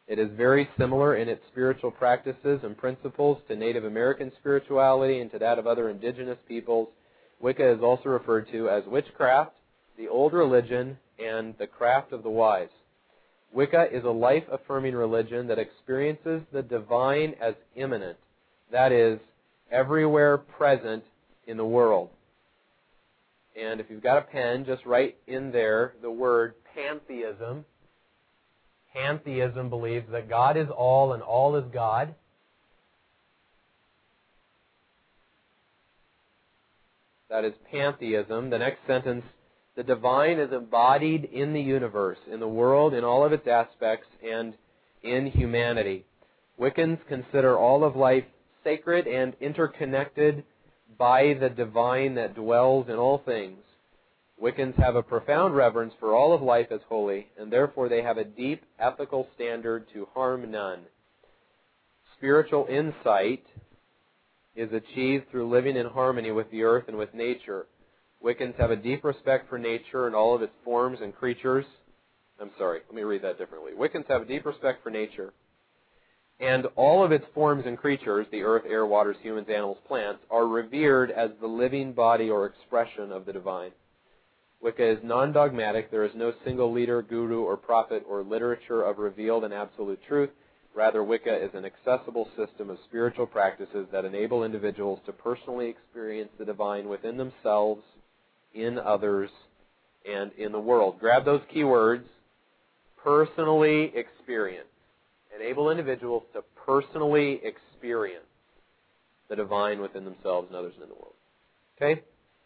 It is very similar in its spiritual practices and principles to Native American spirituality and to that of other indigenous peoples. Wicca is also referred to as witchcraft, the old religion, and the craft of the wise. Wicca is a life-affirming religion that experiences the divine as immanent, that is, everywhere present in the world. And if you've got a pen, just write in there the word pantheism. Pantheism believes that God is all and all is God. That is pantheism. The next sentence, the divine is embodied in the universe, in the world, in all of its aspects, and in humanity. Wiccans consider all of life sacred and interconnected by the divine that dwells in all things. Wiccans have a profound reverence for all of life as holy, and therefore they have a deep ethical standard to harm none. Spiritual insight is achieved through living in harmony with the earth and with nature. Wiccans have a deep respect for nature and all of its forms and creatures. I'm sorry, let me read that differently. Wiccans have a deep respect for nature, and all of its forms and creatures, the earth, air, waters, humans, animals, plants, are revered as the living body or expression of the divine. Wicca is non-dogmatic. There is no single leader, guru, or prophet or literature of revealed and absolute truth. Rather, Wicca is an accessible system of spiritual practices that enable individuals to personally experience the divine within themselves, in others, and in the world. Grab those key words. Personally experience. Enable individuals to personally experience the divine within themselves and others and in the world. Okay?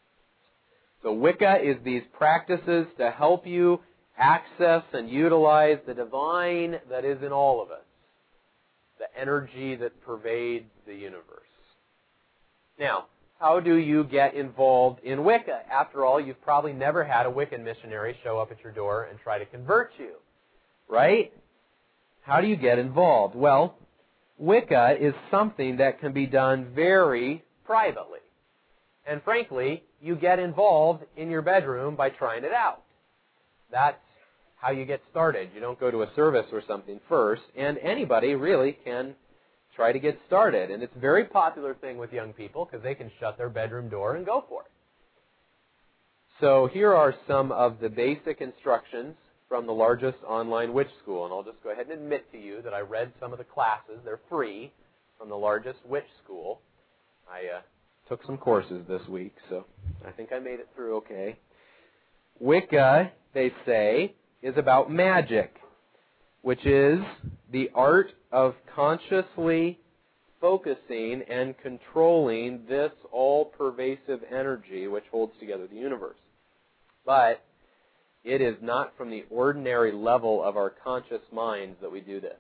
So Wicca is these practices to help you access and utilize the divine that is in all of us, the energy that pervades the universe. Now, how do you get involved in Wicca? After all, you've probably never had a Wiccan missionary show up at your door and try to convert you, right? How do you get involved? Well, Wicca is something that can be done very privately. And frankly, you get involved in your bedroom by trying it out. That's how you get started. You don't go to a service or something first, and anybody really can try to get started. And it's a very popular thing with young people because they can shut their bedroom door and go for it. So here are some of the basic instructions from the largest online witch school. And I'll just go ahead and admit to you that I read some of the classes. They're free from the largest witch school. I uh, took some courses this week, so I think I made it through okay. Wicca, they say, is about magic, which is the art of consciously focusing and controlling this all-pervasive energy which holds together the universe. But it is not from the ordinary level of our conscious minds that we do this.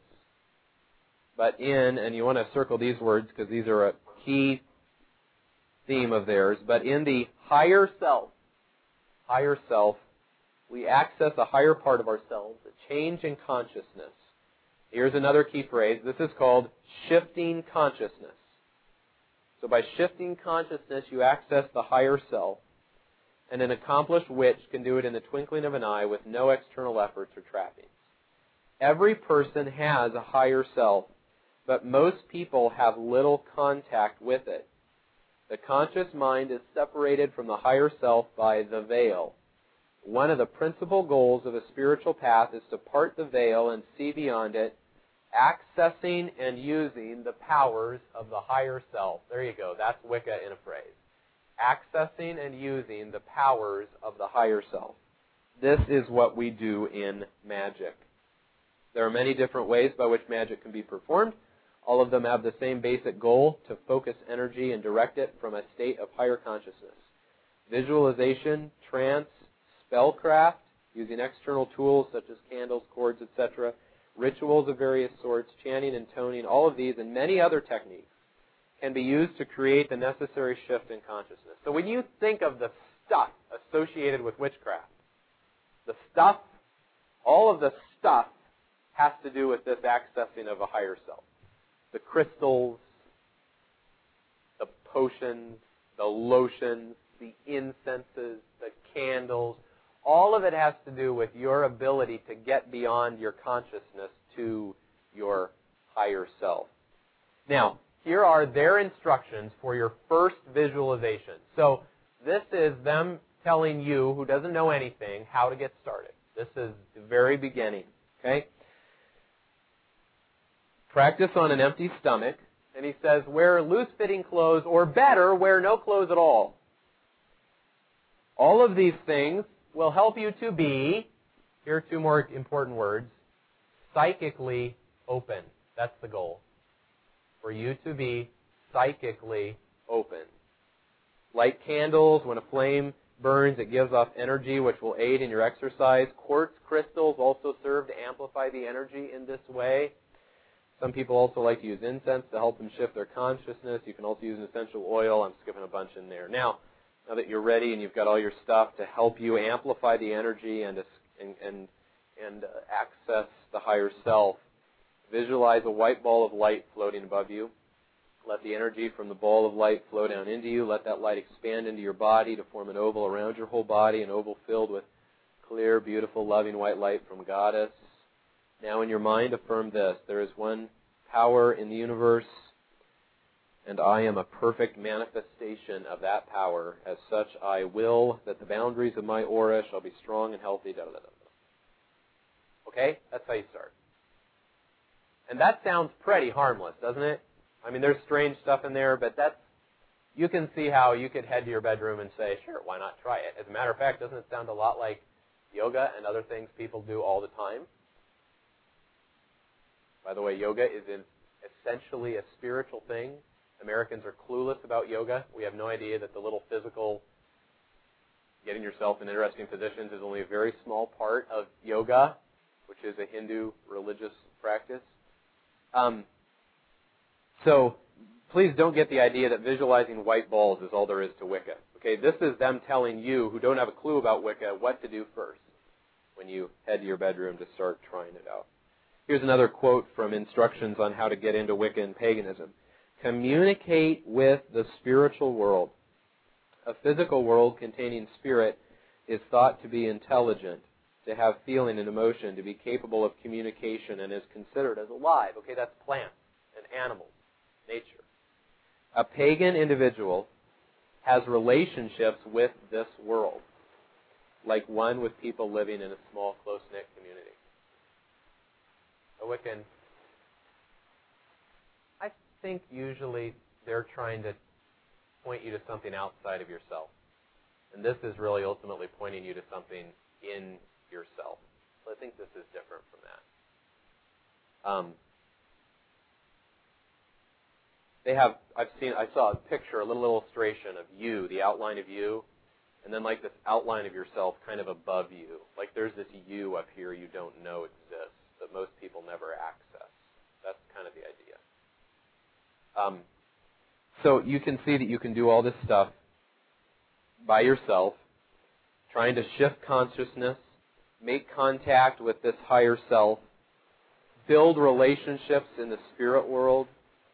But in, and you want to circle these words because these are a key theme of theirs, but in the higher self, higher self, we access a higher part of ourselves, a change in consciousness. Here's another key phrase. This is called shifting consciousness. So by shifting consciousness, you access the higher self, and an accomplished witch can do it in the twinkling of an eye with no external efforts or trappings. Every person has a higher self, but most people have little contact with it. The conscious mind is separated from the higher self by the veil. One of the principal goals of a spiritual path is to part the veil and see beyond it, accessing and using the powers of the higher self. There you go. That's Wicca in a phrase. Accessing and using the powers of the higher self. This is what we do in magic. There are many different ways by which magic can be performed. All of them have the same basic goal, to focus energy and direct it from a state of higher consciousness. Visualization, trance, spellcraft, using external tools such as candles, cords, et cetera, rituals of various sorts, chanting and toning, all of these and many other techniques can be used to create the necessary shift in consciousness. So when you think of the stuff associated with witchcraft, the stuff, all of the stuff has to do with this accessing of a higher self. The crystals, the potions, the lotions, the incenses, the candles, all of it has to do with your ability to get beyond your consciousness to your higher self. Now, here are their instructions for your first visualization. So this is them telling you, who doesn't know anything, how to get started. This is the very beginning. Okay? Practice on an empty stomach. And he says, wear loose-fitting clothes, or better, wear no clothes at all. All of these things will help you to be, here are two more important words, psychically open. That's the goal. For you to be psychically open. Light candles. When a flame burns, it gives off energy which will aid in your exercise. Quartz crystals also serve to amplify the energy in this way. Some people also like to use incense to help them shift their consciousness. You can also use an essential oil. I'm skipping a bunch in there. Now, now that you're ready and you've got all your stuff to help you amplify the energy and and and, and uh, access the higher self, visualize a white ball of light floating above you. Let the energy from the ball of light flow down into you. Let that light expand into your body to form an oval around your whole body, an oval filled with clear, beautiful, loving white light from Goddess. Now in your mind, affirm this. There is one power in the universe, and I am a perfect manifestation of that power. As such, I will that the boundaries of my aura shall be strong and healthy. Da, da, da, da. Okay? That's how you start. And that sounds pretty harmless, doesn't it? I mean, there's strange stuff in there, but that's, you can see how you could head to your bedroom and say, sure, why not try it? As a matter of fact, doesn't it sound a lot like yoga and other things people do all the time? By the way, yoga is essentially a spiritual thing. Americans are clueless about yoga. We have no idea that the little physical, getting yourself in interesting positions, is only a very small part of yoga, which is a Hindu religious practice. Um, so please don't get the idea that visualizing white balls is all there is to Wicca. Okay, this is them telling you, who don't have a clue about Wicca, what to do first when you head to your bedroom to start trying it out. Here's another quote from Instructions on How to Get into Wicca and Paganism. Communicate with the spiritual world. A physical world containing spirit is thought to be intelligent, to have feeling and emotion, to be capable of communication, and is considered as alive. Okay, that's plants and animals, nature. A pagan individual has relationships with this world, like one with people living in a small, close-knit community. A Wiccan, I think usually they're trying to point you to something outside of yourself. And this is really ultimately pointing you to something in yourself. So I think this is different from that. Um, they have, I've seen, I saw a picture, a little illustration of you, the outline of you, and then like this outline of yourself kind of above you. Like there's this you up here you don't know exists, that most people never access. That's kind of the idea. Um, so you can see that you can do all this stuff by yourself, trying to shift consciousness, make contact with this higher self, build relationships in the spirit world,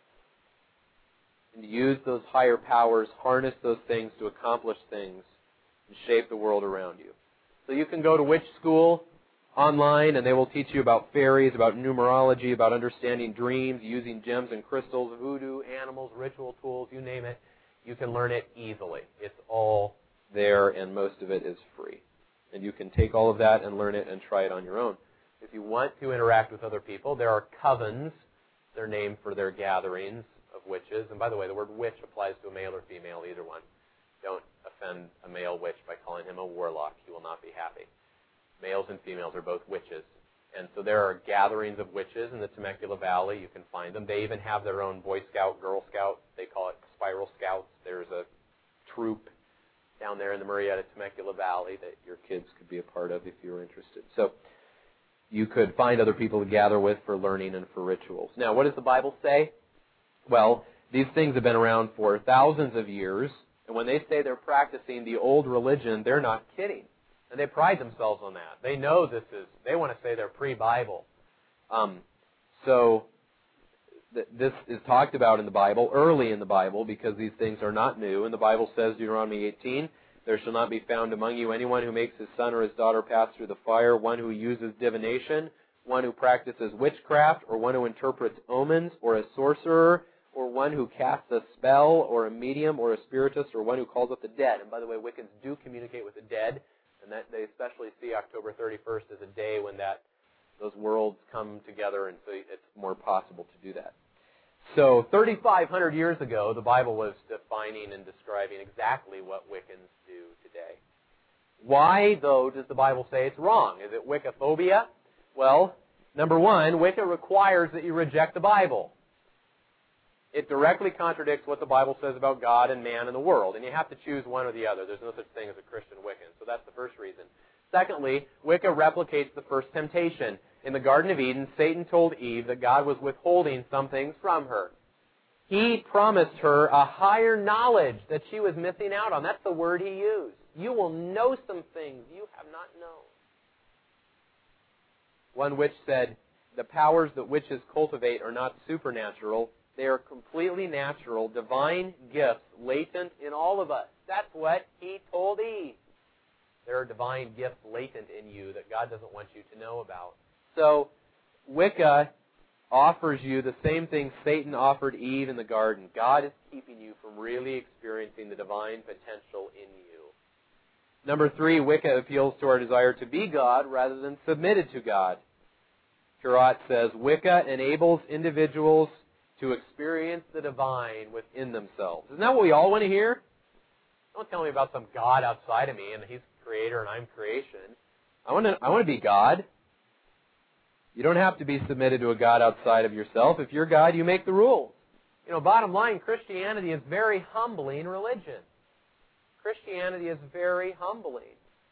and use those higher powers, harness those things to accomplish things and shape the world around you. So you can go to witch school online, and they will teach you about fairies, about numerology, about understanding dreams, using gems and crystals, voodoo, animals, ritual tools, you name it. You can learn it easily. It's all there, and most of it is free. And you can take all of that and learn it and try it on your own. If you want to interact with other people, there are covens. They're named for their gatherings of witches. And by the way, the word witch applies to a male or female, either one. Don't offend a male witch by calling him a warlock. He will not be happy. Males and females are both witches. And so there are gatherings of witches in the Temecula Valley. You can find them. They even have their own Boy Scout, Girl Scout. They call it Spiral Scouts. There's a troop down there in the Murrieta Temecula Valley that your kids could be a part of if you were interested. So you could find other people to gather with for learning and for rituals. Now, what does the Bible say? Well, these things have been around for thousands of years. And when they say they're practicing the old religion, they're not kidding. And they pride themselves on that. They know this is, they want to say they're pre-Bible. Um, so th- this is talked about in the Bible, early in the Bible, because these things are not new. And the Bible says, Deuteronomy eighteen, there shall not be found among you anyone who makes his son or his daughter pass through the fire, one who uses divination, one who practices witchcraft, or one who interprets omens, or a sorcerer, or one who casts a spell, or a medium, or a spiritist, or one who calls up the dead. And by the way, Wiccans do communicate with the dead, and that they especially see October thirty-first as a day when that those worlds come together, and so it's more possible to do that. So thirty-five hundred years ago, the Bible was defining and describing exactly what Wiccans do today. Why, though, does the Bible say it's wrong? Is it Wiccaphobia? Well, number one, Wicca requires that you reject the Bible. It directly contradicts what the Bible says about God and man and the world, and you have to choose one or the other. There's no such thing as a Christian Wiccan, so that's the first reason. Secondly, Wicca replicates the first temptation. In the Garden of Eden, Satan told Eve that God was withholding some things from her. He promised her a higher knowledge that she was missing out on. That's the word he used. You will know some things you have not known. One witch said, the powers that witches cultivate are not supernatural. They are completely natural, divine gifts latent in all of us. That's what he told Eve. There are divine gifts latent in you that God doesn't want you to know about. So, Wicca offers you the same thing Satan offered Eve in the garden. God is keeping you from really experiencing the divine potential in you. Number three, Wicca appeals to our desire to be God rather than submitted to God. Curott says, Wicca enables individuals to experience the divine within themselves. Isn't that what we all want to hear? Don't tell me about some God outside of me and he's creator and I'm creation. I want to I want to be God. You don't have to be submitted to a God outside of yourself. If you're God, you make the rules. You know, bottom line, Christianity is very humbling religion. Christianity is very humbling.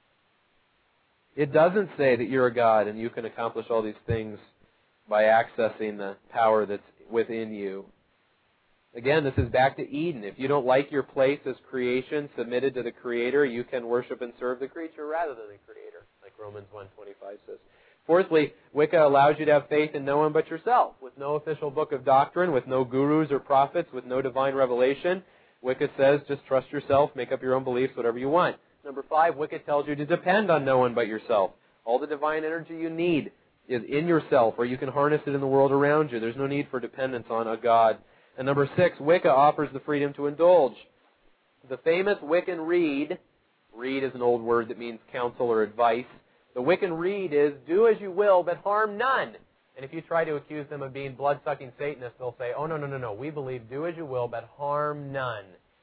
It doesn't say that you're a God and you can accomplish all these things by accessing the power that's within you. Again, this is back to Eden. If you don't like your place as creation submitted to the Creator, you can worship and serve the creature rather than the Creator, like Romans one twenty-five says. Fourthly, Wicca allows you to have faith in no one but yourself. With no official book of doctrine, with no gurus or prophets, with no divine revelation, Wicca says just trust yourself, make up your own beliefs, whatever you want. Number five, Wicca tells you to depend on no one but yourself. All the divine energy you need is in yourself, or you can harness it in the world around you. There's no need for dependence on a God. And number six, Wicca offers the freedom to indulge. The famous Wiccan Rede, Rede is an old word that means counsel or advice. The Wiccan Rede is, do as you will, but harm none. And if you try to accuse them of being blood-sucking Satanists, they'll say, oh, no, no, no, no, we believe do as you will, but harm none.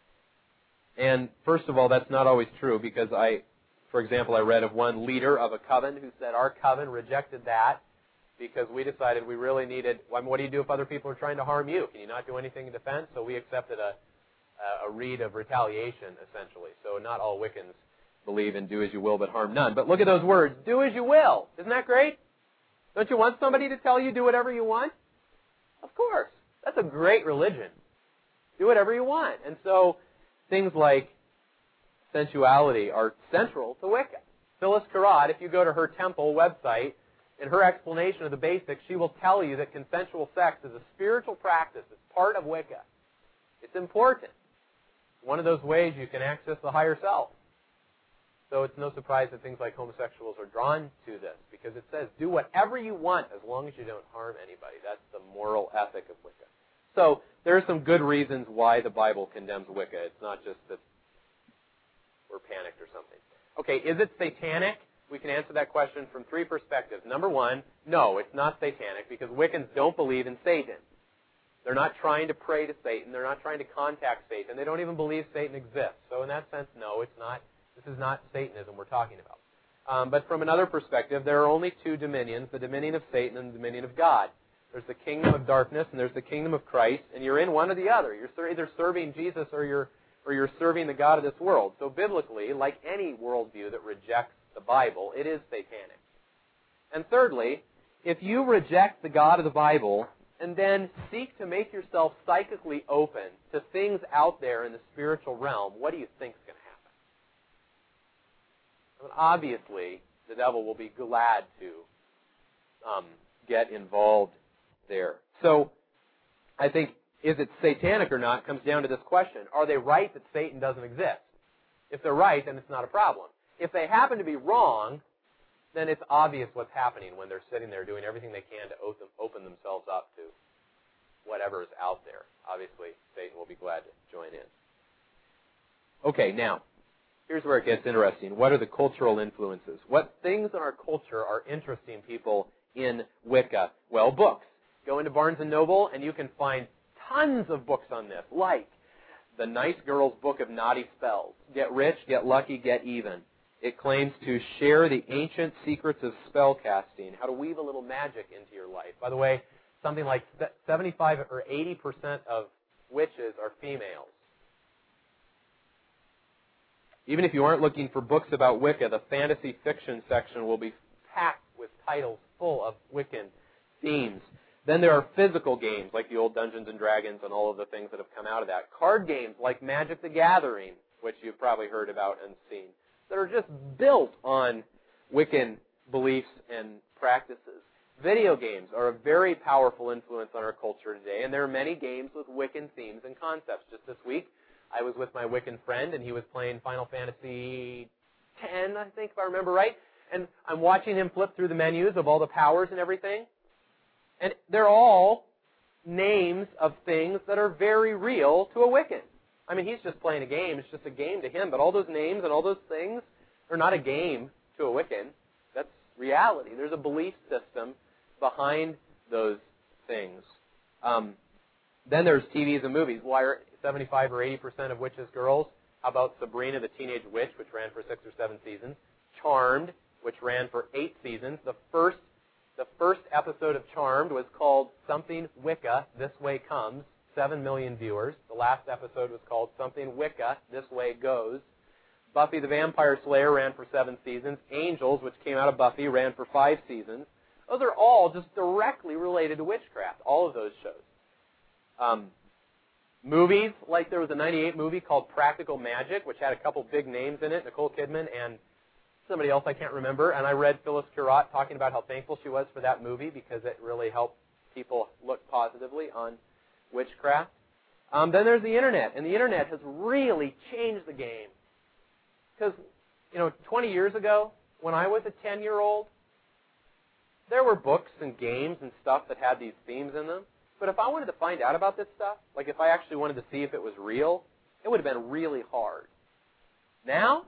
And first of all, that's not always true, because I, for example, I read of one leader of a coven who said our coven rejected that because we decided we really needed, well, what do you do if other people are trying to harm you? Can you not do anything in defense? So we accepted a, a reed of retaliation, essentially. So not all Wiccans believe in do as you will, but harm none. But look at those words, do as you will. Isn't that great? Don't you want somebody to tell you do whatever you want? Of course. That's a great religion. Do whatever you want. And so things like sensuality are central to Wicca. Phyllis Carrot, if you go to her temple website, in her explanation of the basics, she will tell you that consensual sex is a spiritual practice. It's part of Wicca. It's important. One of those ways you can access the higher self. So it's no surprise that things like homosexuals are drawn to this, because it says do whatever you want as long as you don't harm anybody. That's the moral ethic of Wicca. So there are some good reasons why the Bible condemns Wicca. It's not just that we're panicked or something. Okay, is it satanic? We can answer that question from three perspectives. Number one, no, it's not satanic, because Wiccans don't believe in Satan. They're not trying to pray to Satan. They're not trying to contact Satan. They don't even believe Satan exists. So in that sense, no, it's not. This is not Satanism we're talking about. Um, but from another perspective, there are only two dominions, the dominion of Satan and the dominion of God. There's the kingdom of darkness and there's the kingdom of Christ, and you're in one or the other. You're either serving Jesus or you're or you're serving the God of this world. So biblically, like any worldview that rejects the Bible, it is satanic. And thirdly, if you reject the God of the Bible and then seek to make yourself psychically open to things out there in the spiritual realm, what do you think is going to happen? I mean, obviously, the devil will be glad to um, get involved there. So I think, is it satanic or not, comes down to this question. Are they right that Satan doesn't exist? If they're right, then it's not a problem. If they happen to be wrong, then it's obvious what's happening when they're sitting there doing everything they can to open, open themselves up to whatever is out there. Obviously, Satan will be glad to join in. Okay, now, here's where it gets interesting. What are the cultural influences? What things in our culture are interesting people in Wicca? Well, books. Go into Barnes and Noble, and you can find tons of books on this, like The Nice Girl's Book of Naughty Spells. Get Rich, Get Lucky, Get Even. It claims to share the ancient secrets of spell casting, how to weave a little magic into your life. By the way, something like seventy-five or eighty percent of witches are females. Even if you aren't looking for books about Wicca, the fantasy fiction section will be packed with titles full of Wiccan themes. Then there are physical games like the old Dungeons and Dragons and all of the things that have come out of that. Card games like Magic the Gathering, which you've probably heard about and seen, that are just built on Wiccan beliefs and practices. Video games are a very powerful influence on our culture today, and there are many games with Wiccan themes and concepts. Just this week, I was with my Wiccan friend, and he was playing Final Fantasy ten, I think, if I remember right. And I'm watching him flip through the menus of all the powers and everything. And they're all names of things that are very real to a Wiccan. I mean, he's just playing a game. It's just a game to him. But all those names and all those things are not a game to a Wiccan. That's reality. There's a belief system behind those things. Um, then there's T Vs and movies. Why are seventy-five or eighty percent of witches girls? How about Sabrina the Teenage Witch, which ran for six or seven seasons? Charmed, which ran for eight seasons. The first The first episode of Charmed was called Something Wicca, This Way Comes, seven million viewers. The last episode was called Something Wicca, This Way Goes. Buffy the Vampire Slayer ran for seven seasons. Angels, which came out of Buffy, ran for five seasons. Those are all just directly related to witchcraft, all of those shows. Um, movies, like there was a ninety-eight movie called Practical Magic, which had a couple big names in it, Nicole Kidman and somebody else I can't remember, and I read Phyllis Curott talking about how thankful she was for that movie because it really helped people look positively on witchcraft. Um, then there's the Internet, and the Internet has really changed the game. Because, you know, twenty years ago, when I was a ten-year-old, there were books and games and stuff that had these themes in them. But if I wanted to find out about this stuff, like if I actually wanted to see if it was real, it would have been really hard. Now,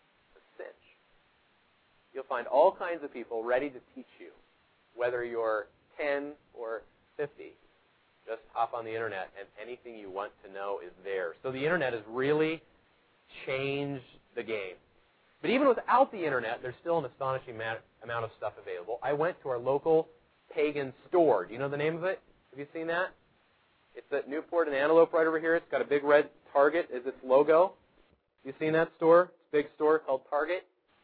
you'll find all kinds of people ready to teach you, whether you're ten or fifty. Just hop on the Internet, and anything you want to know is there. So the Internet has really changed the game. But even without the Internet, there's still an astonishing amount of stuff available. I went to our local pagan store. Do you know the name of it? Have you seen that? It's at Newport and Antelope right over here. It's got a big red Target as its logo. You seen that store? It's a big store called Target.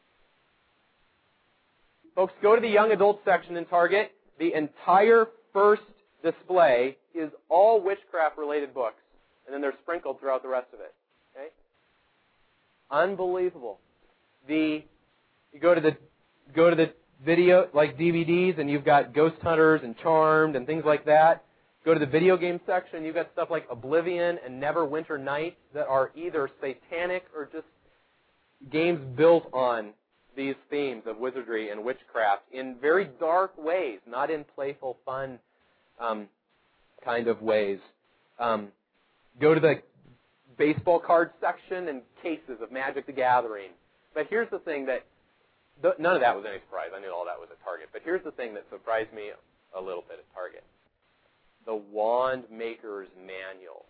Folks, go to the young adult section in Target. The entire first display is all witchcraft-related books, and then they're sprinkled throughout the rest of it. Okay? Unbelievable. The you go to the go to the video like D V Ds, and you've got Ghost Hunters and Charmed and things like that. Go to the video game section, you've got stuff like Oblivion and Neverwinter Nights that are either satanic or just games built on these themes of wizardry and witchcraft in very dark ways, not in playful, fun um, kind of ways. Um, go to the baseball card section and cases of Magic the Gathering. But here's the thing that, th- none of that was any surprise. I knew all that was at Target. But here's the thing that surprised me a little bit at Target. The Wand Maker's Manual.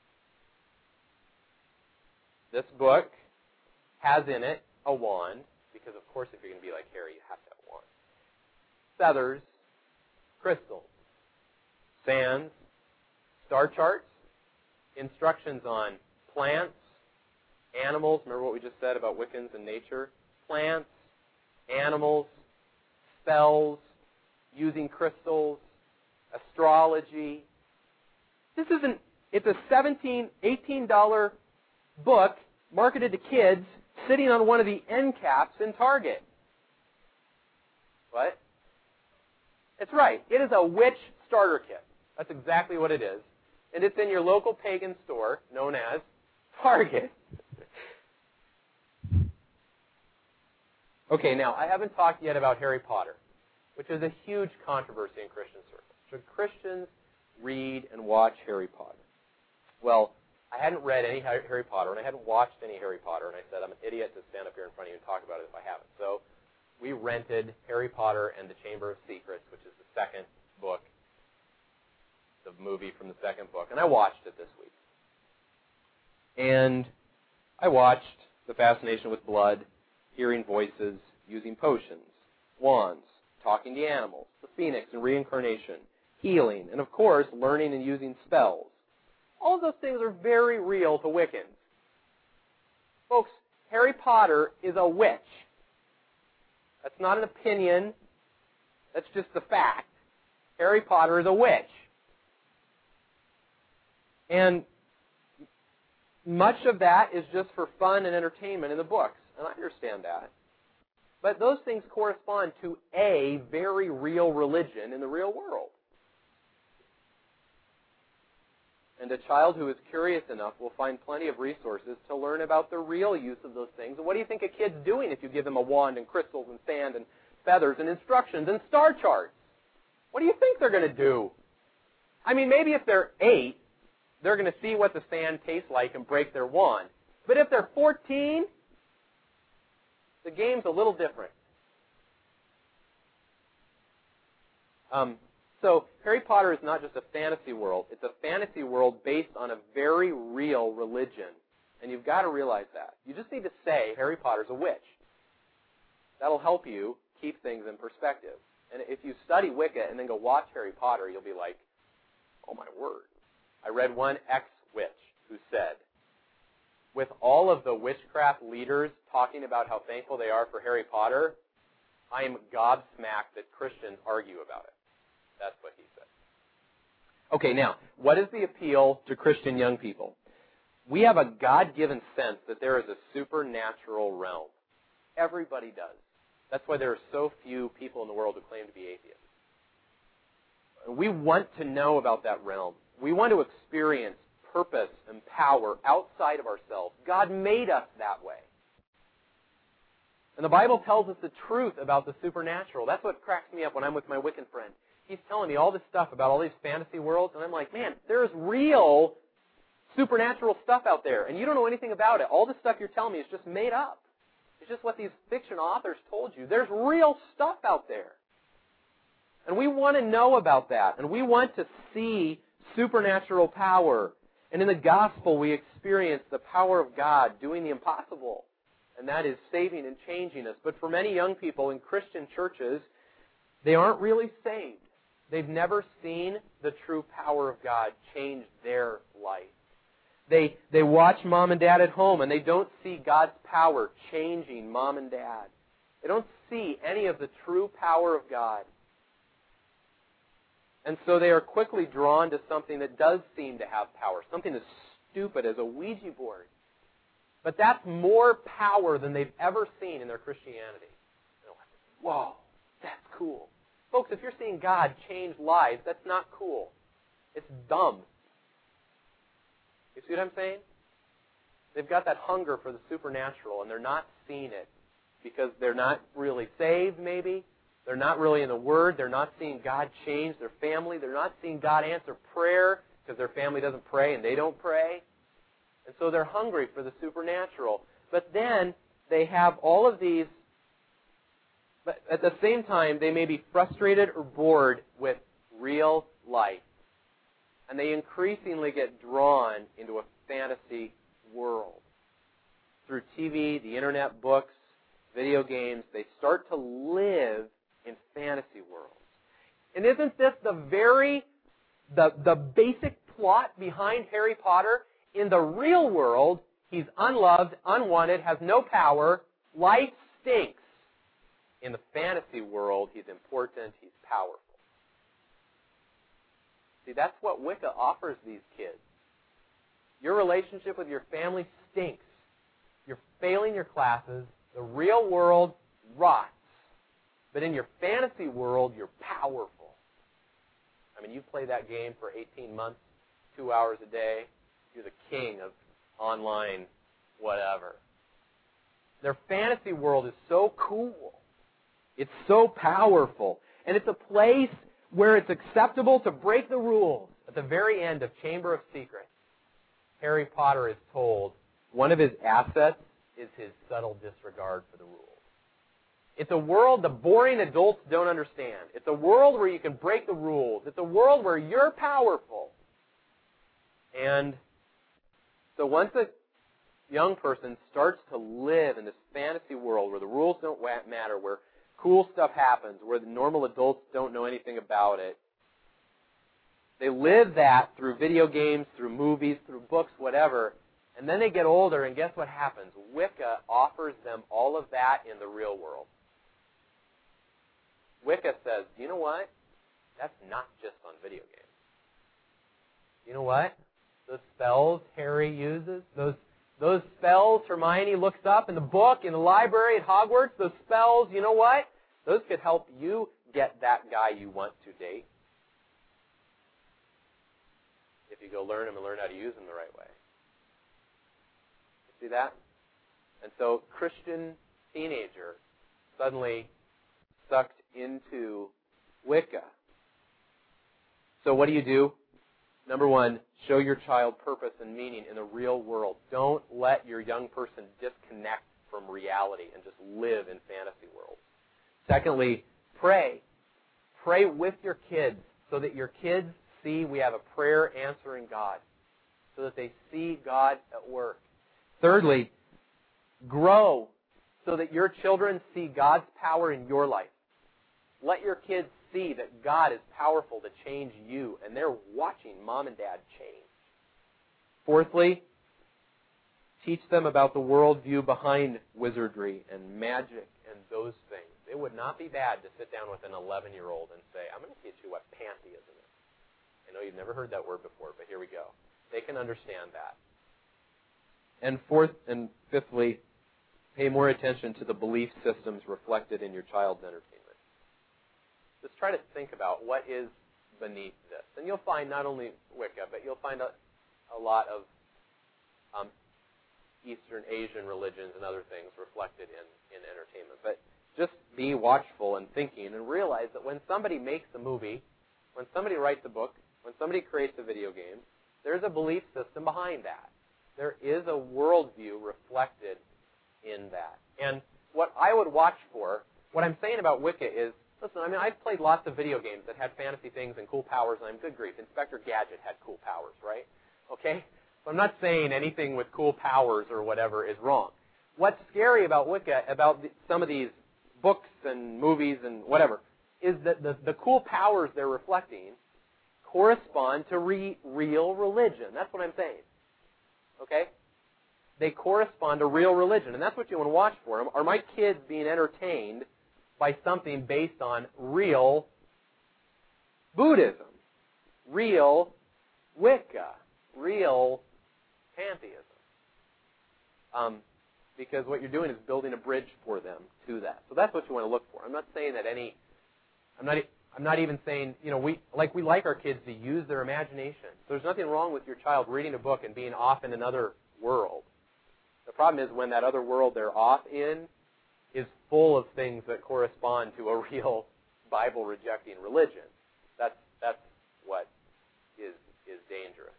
This book has in it a wand, because, of course, if you're going to be like Harry, you have to have a wand. Feathers, crystals, sands, star charts, instructions on plants, animals. Remember what we just said about Wiccans and nature? Plants, animals, spells, using crystals, astrology. This isn't, it's a seventeen dollars, eighteen dollars book marketed to kids sitting on one of the end caps in Target. What? It's right. It is a witch starter kit. That's exactly what it is. And it's in your local pagan store known as Target. Okay, now, I haven't talked yet about Harry Potter, which is a huge controversy in Christian circles. Should Christians read and watch Harry Potter? Well, I hadn't read any Harry Potter, and I hadn't watched any Harry Potter, and I said, I'm an idiot to stand up here in front of you and talk about it if I haven't. So we rented Harry Potter and the Chamber of Secrets, which is the second book, the movie from the second book, and I watched it this week. And I watched The Fascination with Blood, hearing voices, using potions, wands, talking to animals, the phoenix and reincarnation, healing, and of course, learning and using spells. All of those things are very real to Wiccans. Folks, Harry Potter is a witch. That's not an opinion. That's just the fact. Harry Potter is a witch. And much of that is just for fun and entertainment in the books, and I understand that. But those things correspond to a very real religion in the real world. And a child who is curious enough will find plenty of resources to learn about the real use of those things. And what do you think a kid's doing if you give them a wand and crystals and sand and feathers and instructions and star charts? What do you think they're going to do? I mean, maybe if they're eight, they're going to see what the sand tastes like and break their wand. But if they're fourteen, the game's a little different. Um, so Harry Potter is not just a fantasy world. It's a fantasy world based on a very real religion. And you've got to realize that. You just need to say Harry Potter's a witch. That'll help you keep things in perspective. And if you study Wicca and then go watch Harry Potter, you'll be like, oh my word. I read one ex-witch who said, with all of the witchcraft leaders talking about how thankful they are for Harry Potter, I am gobsmacked that Christians argue about it. That's what he said. Okay, now, what is the appeal to Christian young people? We have a God-given sense that there is a supernatural realm. Everybody does. That's why there are so few people in the world who claim to be atheists. We want to know about that realm. We want to experience purpose and power outside of ourselves. God made us that way. And the Bible tells us the truth about the supernatural. That's what cracks me up when I'm with my Wiccan friend. He's telling me all this stuff about all these fantasy worlds, and I'm like, man, there's real supernatural stuff out there, and you don't know anything about it. All the stuff you're telling me is just made up. It's just what these fiction authors told you. There's real stuff out there. And we want to know about that, and we want to see supernatural power. And in the gospel, we experience the power of God doing the impossible, and that is saving and changing us. But for many young people in Christian churches, they aren't really saved. They've never seen the true power of God change their life. They, they watch mom and dad at home, and they don't see God's power changing mom and dad. They don't see any of the true power of God. And so they are quickly drawn to something that does seem to have power, something as stupid as a Ouija board. But that's more power than they've ever seen in their Christianity. Whoa, that's cool. Folks, if you're seeing God change lives, that's not cool. It's dumb. You see what I'm saying? They've got that hunger for the supernatural, and they're not seeing it because they're not really saved, maybe. They're not really in the Word. They're not seeing God change their family. They're not seeing God answer prayer because their family doesn't pray and they don't pray. And so they're hungry for the supernatural. But then they have all of these, but at the same time, they may be frustrated or bored with real life. And they increasingly get drawn into a fantasy world. Through T V, the internet, books, video games, they start to live in fantasy worlds. And isn't this the very, the, the basic plot behind Harry Potter? In the real world, he's unloved, unwanted, has no power, life stinks. In the fantasy world, he's important, he's powerful. See, that's what Wicca offers these kids. Your relationship with your family stinks. You're failing your classes. The real world rots. But in your fantasy world, you're powerful. I mean, you play that game for eighteen months, two hours a day. You're the king of online whatever. Their fantasy world is so cool. It's so powerful. And it's a place where it's acceptable to break the rules. At the very end of Chamber of Secrets, Harry Potter is told one of his assets is his subtle disregard for the rules. It's a world the boring adults don't understand. It's a world where you can break the rules. It's a world where you're powerful. And so once a young person starts to live in this fantasy world where the rules don't matter, where cool stuff happens, where the normal adults don't know anything about it, they live that through video games, through movies, through books, whatever, and then they get older, and guess what happens? Wicca offers them all of that in the real world. Wicca says, you know what? That's not just on video games. You know what? Those spells Harry uses, those those spells Hermione looks up in the book, in the library at Hogwarts, those spells, you know what? Those could help you get that guy you want to date. If you go learn them and learn how to use them the right way. See that? And so Christian teenager suddenly sucked into Wicca. So what do you do? Number one, show your child purpose and meaning in the real world. Don't let your young person disconnect from reality and just live in fantasy worlds. Secondly, pray. Pray with your kids so that your kids see we have a prayer answering God, so that they see God at work. Thirdly, grow so that your children see God's power in your life. Let your kids see that God is powerful to change you, and they're watching mom and dad change. Fourthly, teach them about the worldview behind wizardry and magic and those things. It would not be bad to sit down with an eleven-year-old and say, I'm going to teach you what pantheism is. I know you've never heard that word before, but here we go. They can understand that. And fourth and fifthly, pay more attention to the belief systems reflected in your child's entertainment. Just try to think about what is beneath this. And you'll find not only Wicca, but you'll find a, a lot of um, Eastern Asian religions and other things reflected in, in entertainment. But just be watchful and thinking and realize that when somebody makes a movie, when somebody writes a book, when somebody creates a video game, there's a belief system behind that. There is a worldview reflected in that. And what I would watch for, what I'm saying about Wicca is, listen, I mean, I've played lots of video games that had fantasy things and cool powers, and I'm good grief. Inspector Gadget had cool powers, right? Okay? So I'm not saying anything with cool powers or whatever is wrong. What's scary about Wicca, about the, some of these books and movies and whatever, is that the, the cool powers they're reflecting correspond to re, real religion. That's what I'm saying. Okay? They correspond to real religion, and that's what you want to watch for. Are my kids being entertained by something based on real Buddhism, real Wicca, real pantheism? Um, because what you're doing is building a bridge for them to that. So that's what you want to look for. I'm not saying that any. I'm not. I'm not even saying, you know, we like we like our kids to use their imagination. There's nothing wrong with your child reading a book and being off in another world. The problem is when that other world they're off in is full of things that correspond to a real Bible-rejecting religion. That's that's what is is dangerous.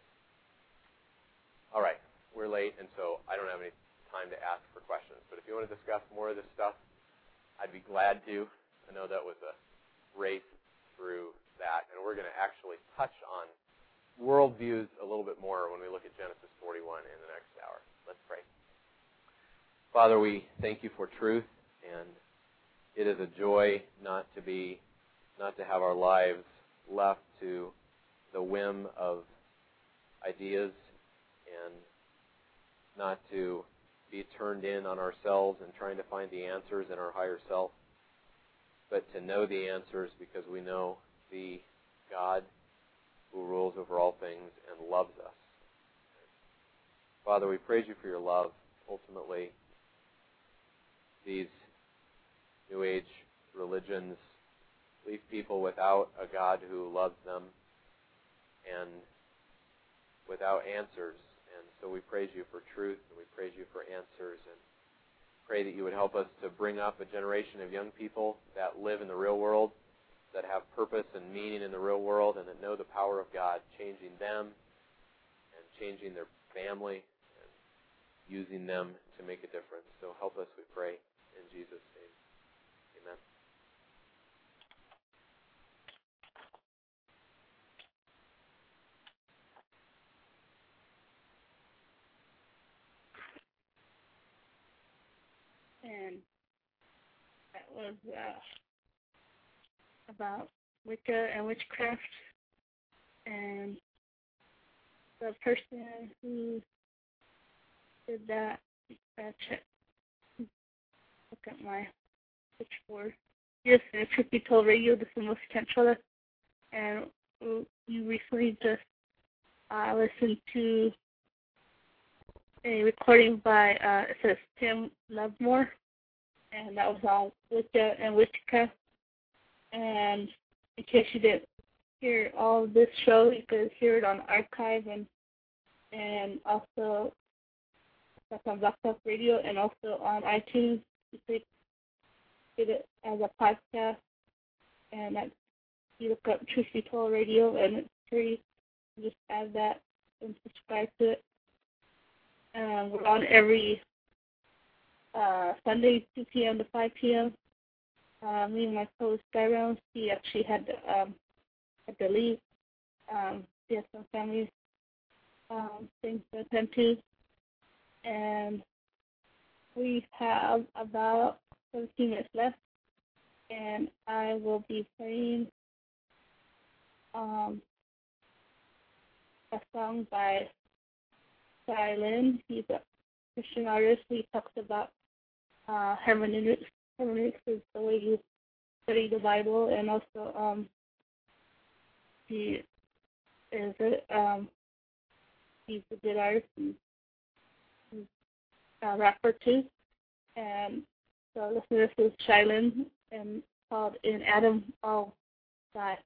All right, we're late, and so I don't have any time to ask for questions. But if you want to discuss more of this stuff, I'd be glad to. I know that was a race through that, and we're going to actually touch on worldviews a little bit more when we look at Genesis forty-one in the next hour. Let's pray. Father, we thank you for truth, and it is a joy not to be, not to have our lives left to the whim of ideas and not to be turned in on ourselves and trying to find the answers in our higher self, but to know the answers because we know the God who rules over all things and loves us. Father, we praise you for your love. Ultimately, these New Age religions leave people without a God who loves them and without answers. And so we praise you for truth, and we praise you for answers. And pray that you would help us to bring up a generation of young people that live in the real world, that have purpose and meaning in the real world, and that know the power of God, changing them and changing their family and using them to make a difference. So help us, we pray, in Jesus' name. Amen. And that was uh, about Wicca and witchcraft, and the person who did that, uh, check, look at my switchboard. Yes, and Truth Be Told Radio, this is Melissa Cantrella, and you recently just uh, listened to a recording by, uh, it says Tim Lovemore, and that was on Wicca and Witchcraft. And in case you didn't hear all of this show, you could hear it on archive and and also that's on Blog Talk Radio and also on iTunes. You could get it as a podcast, and that's, you look up Truth Be Told Radio, and it's free. You just add that and subscribe to it. Um, we're on every uh, Sunday, two p.m. to five p.m. Uh, me and my co-host Guy Rounds, he actually had to, um, had to leave. Um, he has some family um, things to attend to. And we have about seventeen minutes left. And I will be playing um, a song by Guy Lynn. He's a Christian artist. He talks about uh, hermeneutics. Hermeneutics is the way you study the Bible, and also um, he is a, um, he's a good artist and he's a rapper too. And so listen to this is Shylin and called In Adam All Die.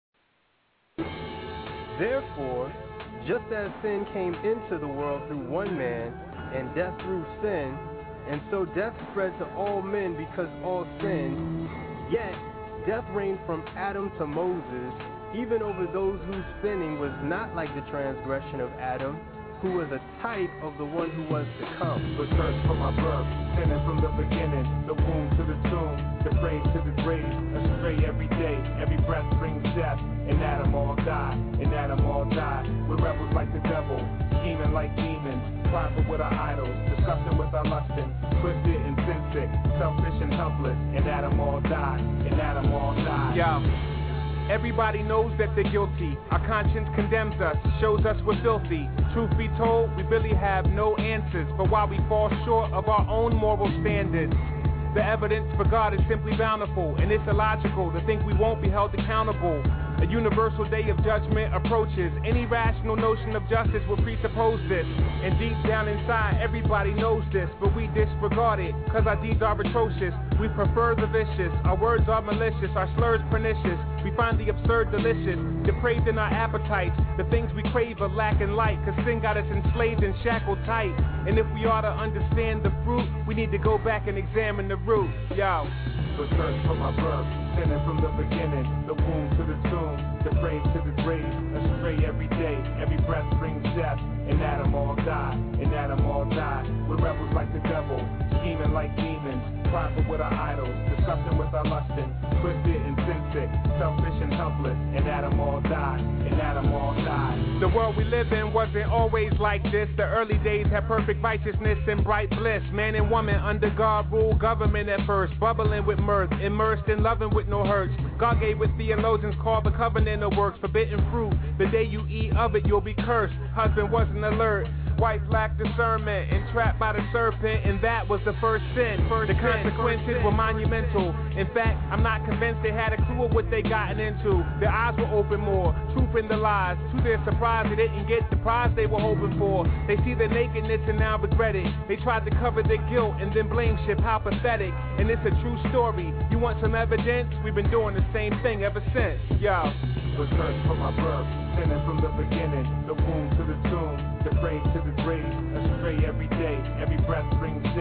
Therefore, just as sin came into the world through one man, and death through sin, and so death spread to all men because all sinned, yet death reigned from Adam to Moses, even over those whose sinning was not like the transgression of Adam, who was a type of the one who was to come. Was cursed from my birth, sinning from the beginning, the womb to the tomb, the grave to the grave, astray every day, every breath brings death. In Adam all die, in Adam all die. We're rebels like the devil, scheming like demons, prideful with our idols, disgusting with our lusting, twisted and sin sick, selfish and helpless. In Adam all die, in Adam all die. Yeah. Everybody knows that they're guilty. Our conscience condemns us, shows us we're filthy. Truth be told, we really have no answers for why we fall short of our own moral standards. The evidence for God is simply bountiful, and it's illogical to think we won't be held accountable. A universal day of judgment approaches. Any rational notion of justice will presuppose this. And deep down inside, everybody knows this, but we disregard it, cause our deeds are atrocious. We prefer the vicious, our words are malicious, our slurs pernicious. We find the absurd delicious, depraved in our appetites. The things we crave are lacking light, cause sin got us enslaved and shackled tight. And if we are to understand the fruit, we need to go back and examine the root. Yo. Was cursed from my birth, sinning from the beginning, the womb to the tomb, the grave to the grave, astray every day, every breath brings death. In Adam all die, in Adam all die. We're rebels like the devil, scheming like demons, prideful with our idols, disgusting with our lusting, twisted and sin sick, selfish and helpless. In Adam all die, in Adam all die. The world we live in wasn't always like this. The early days had perfect righteousness and bright bliss. Man and woman under God ruled government at first, bubbling with mirth, immersed in loving with no hurts. God gave what theologians call the covenant of works, forbidden fruit. The day you eat of it, you'll be cursed. Husband wasn't alert. Wife lacked discernment, entrapped by the serpent, and that was the first sin. First the consequences were monumental. In fact, I'm not convinced they had a clue of what they gotten into. Their eyes were open more, truth in the lies. To their surprise, they didn't get the prize they were hoping for. They see their nakedness and now regret it. They tried to cover their guilt and then blame ship. How pathetic. And it's a true story. You want some evidence? We've been doing the same thing ever since. Yo. Was cursed from my birth, sinning from the beginning, the womb to the tomb, the grave to the grave, astray every day, every breath brings death.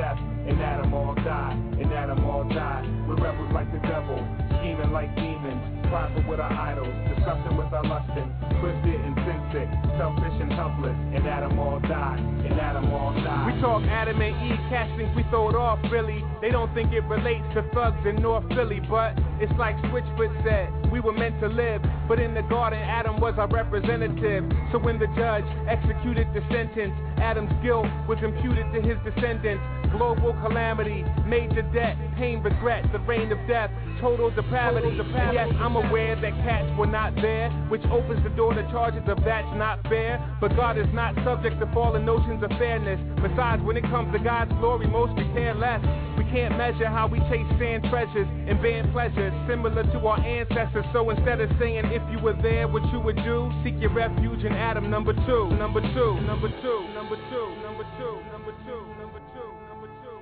and Adam all died, and Adam all died. We're rebels like the devil, scheming like demons, prideful with our idols, disgusting with our lusting, twisted and sin sick, selfish and helpless, and Adam all died, and Adam all died. We talk Adam and Eve, catch things we throw it off, really. They don't think it relates to thugs in North Philly, but it's like Switchfoot said, we were meant to live, but in the garden Adam was our representative. So when the judge executed the sentence, Adam's guilt was imputed to his descendants. Global calamity, major debt, pain, regret, the reign of death, total depravity. Total depravity. Yes, I'm aware that cats were not there, which opens the door to charges of that's not fair. But God is not subject to fallen notions of fairness. Besides, when it comes to God's glory, most we care less. We can't measure how we chase sand treasures and band pleasures similar to our ancestors. So instead of saying if you were there, what you would do, seek your refuge in Adam number two, number two, number two, number two, number two, number two, number two, number two.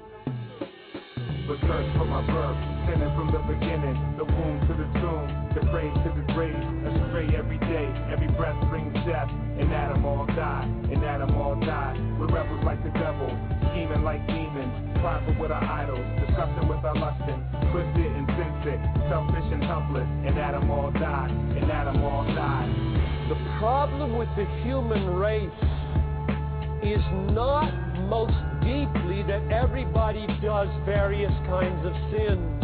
But cursed from my birth, sinning from the beginning, the womb to the tomb, the grave to the grave, astray every day, every breath brings death, and Adam all died, and Adam all died. We're rebels like the devil, scheming like demons, prideful with our idols, disgusting with our lusting, twisted and sin sick, selfish and helpless, and Adam all died, and Adam all died. The problem with the human race is not most deeply that everybody does various kinds of sins.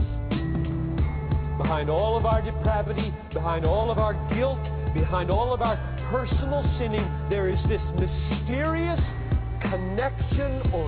Behind all of our depravity, behind all of our guilt, behind all of our personal sinning, there is this mysterious connection or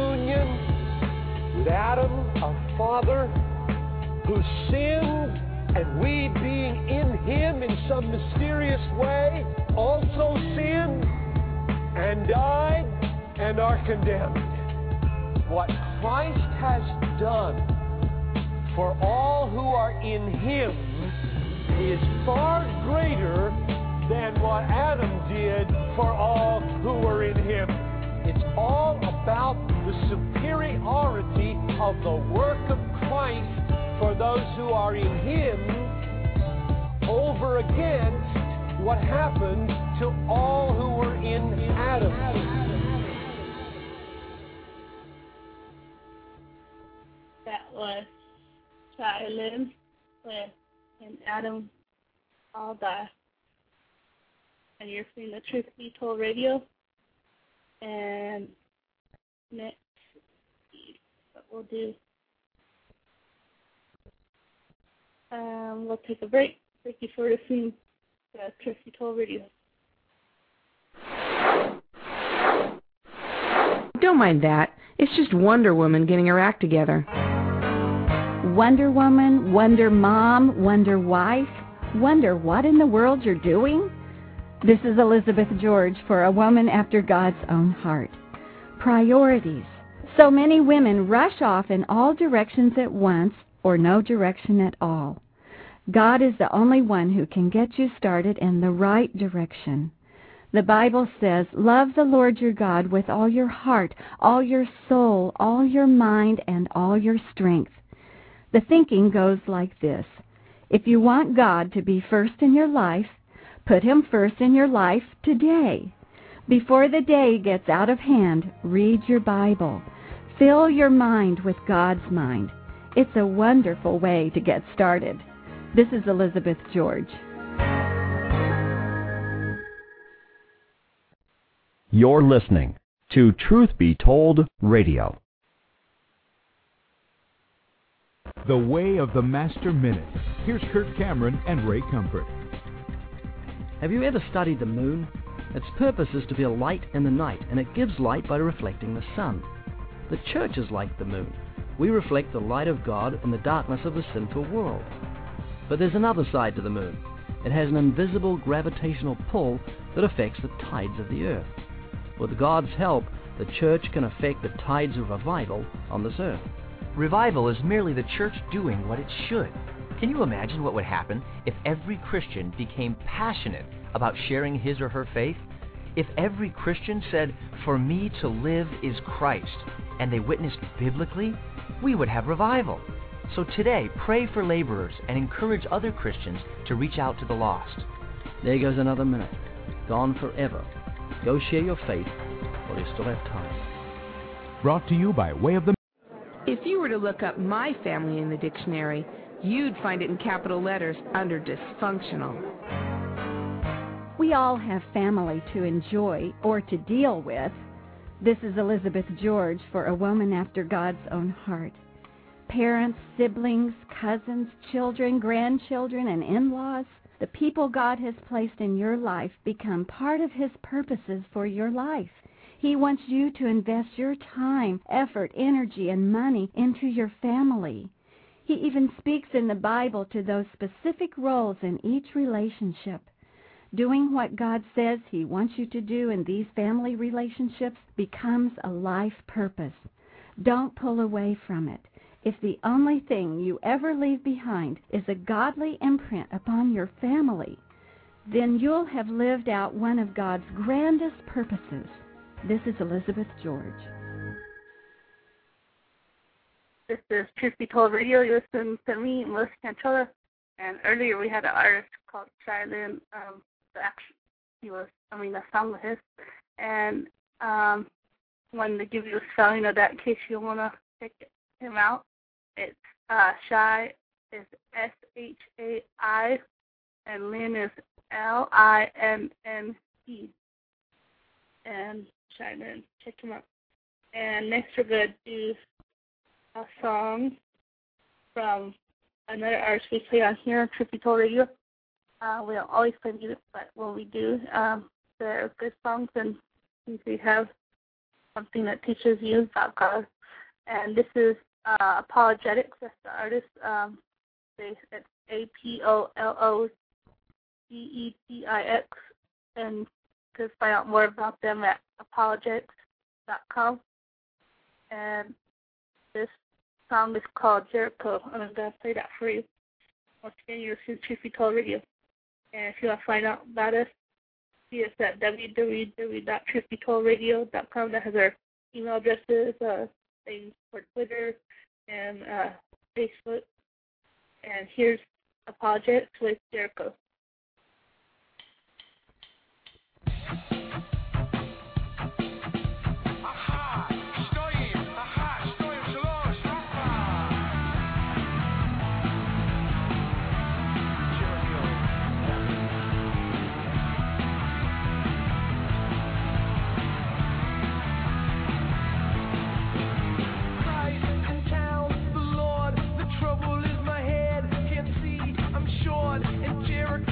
union with Adam, our father, who sinned, and we being in him in some mysterious way also sinned and died and are condemned. What Christ has done for all who are in him is far greater than what Adam did for all who were in him. It's all about the superiority of the work of Christ for those who are in him over against what happened to all who were in Adam. That was Silence with and Adam all die. And you're seeing the Truth Be Told Radio. And next, what we'll do, um, we'll take a break. Thank you for listening to Truth Be Told Radio. Don't mind that. It's just Wonder Woman getting her act together. Wonder Woman, Wonder Mom, Wonder Wife, wonder what in the world you're doing? This is Elizabeth George for A Woman After God's Own Heart. Priorities. So many women rush off in all directions at once or no direction at all. God is the only one who can get you started in the right direction. The Bible says, love the Lord your God with all your heart, all your soul, all your mind, and all your strength. The thinking goes like this. If you want God to be first in your life, put him first in your life today. Before the day gets out of hand, read your Bible. Fill your mind with God's mind. It's a wonderful way to get started. This is Elizabeth George. You're listening to Truth Be Told Radio. The Way of the Master Minute. Here's Kirk Cameron and Ray Comfort. Have you ever studied the moon? Its purpose is to be a light in the night, and it gives light by reflecting the sun. The church is like the moon. We reflect the light of God in the darkness of the sinful world. But there's another side to the moon. It has an invisible gravitational pull that affects the tides of the earth. With God's help, the church can affect the tides of revival on this earth. Revival is merely the church doing what it should. Can you imagine what would happen if every Christian became passionate about sharing his or her faith? If every Christian said, "For me to live is Christ," and they witnessed biblically, we would have revival. So today, pray for laborers and encourage other Christians to reach out to the lost. There goes another minute. Gone forever. Go share your faith while you still have time. Brought to you by Way of the If you were to look up my family in the dictionary, you'd find it in capital letters under dysfunctional. We all have family to enjoy or to deal with. This is Elizabeth George for A Woman After God's Own Heart. Parents, siblings, cousins, children, grandchildren, and in-laws, the people God has placed in your life become part of His purposes for your life. He wants you to invest your time, effort, energy, and money into your family. He even speaks in the Bible to those specific roles in each relationship. Doing what God says He wants you to do in these family relationships becomes a life purpose. Don't pull away from it. If the only thing you ever leave behind is a godly imprint upon your family, then you'll have lived out one of God's grandest purposes. This is Elizabeth George. This is Truth Be Told Radio. You listen to me, Melissa Canchola. And earlier we had an artist called Shylin. Um, the action, he was, I mean, a song of his. And um, wanted to give you a spelling of that in case you want to check him out. It's uh, Shy is S H A I, and Lynn is L I N N E. And Shylin, check him out. And next we're going to do a song from another artist we play on here on Truth Be Told Radio. Uh, we don't always play music, but when we do, um, they're good songs, and usually have something that teaches you about God. And this is uh, Apologetics. That's the artist. Um, they, it's A P O L O G E T I X, and you can find out more about them at apologetics dot com. And this song is called Jericho, and I'm going to play that for you. Once again, you're listening to Truth Be Told Radio. And if you want to find out about us, see us at w w w dot truth be told radio dot com. That has our email addresses, uh, things for Twitter and uh, Facebook. And here's Apologetics with Jericho. Jericho.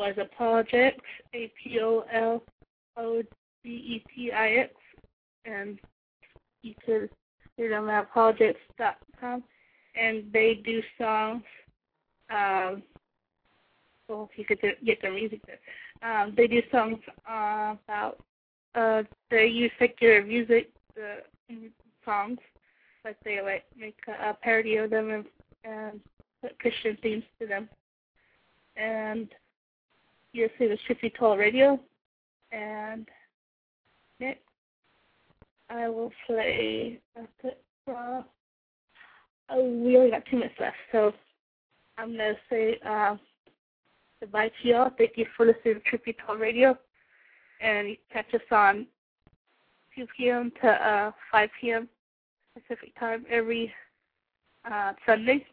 was Apologetics, A P O L O D E T I X, and you could hear them at apologetics dot com, and they do songs. Um, well, if you could get their music there. Um, they do songs uh, about, uh, they use secular music, the songs, but they like make a, a parody of them and, and put Christian themes to them. And you'll see the Truth Be Told Radio. And next, I will play a clip from, oh, we only got two minutes left, so I'm going to say uh, goodbye to y'all. Thank you for listening to Truth Be Told Radio. And you can catch us on two p.m. to uh, five p.m. Pacific time every uh, Sunday.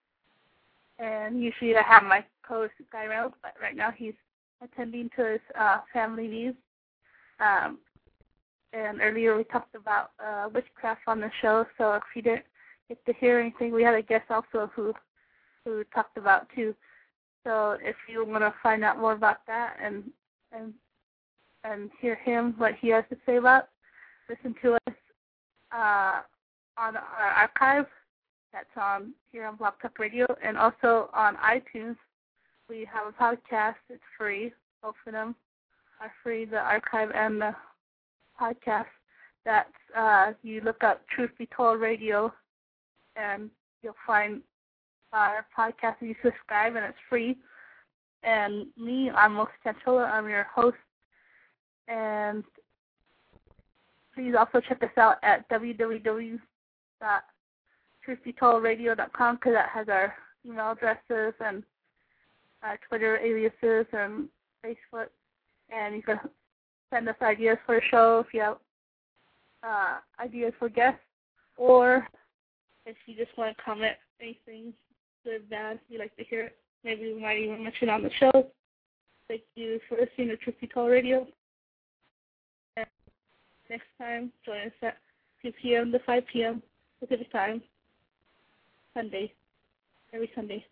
And usually I have my co-host Guy Reynolds, but right now he's attending to his uh, family needs. Um, and earlier we talked about uh, witchcraft on the show, so if you didn't get to hear anything, we had a guest also who who talked about too. So if you want to find out more about that and and and hear him, what he has to say about, listen to us uh, on our archive. That's on here on Blog Talk Radio, and also on iTunes. We have a podcast. It's free. Both of them are free, the archive and the podcast. That's, uh, you look up Truth Be Told Radio, and you'll find our podcast, and you subscribe, and it's free. And me, I'm Melissa Chanchola. I'm your host. And please also check us out at w w w dot truth be told radio dot com, because that has our email addresses and our Twitter aliases and Facebook. And you can send us ideas for the show if you have uh, ideas for guests, or if you just want to comment anything good, bad, you'd like to hear it. Maybe we might even mention it on the show. Thank you for listening to Truth Be Told Radio. And next time, join us at two p.m. to five p.m. Pacific time, Sunday, every Sunday.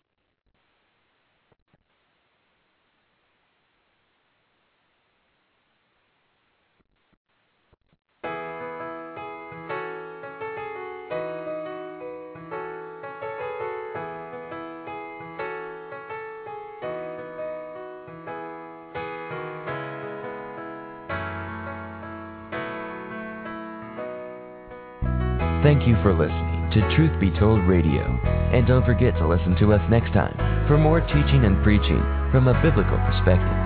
Thank you for listening to Truth Be Told Radio. And don't forget to listen to us next time for more teaching and preaching from a biblical perspective.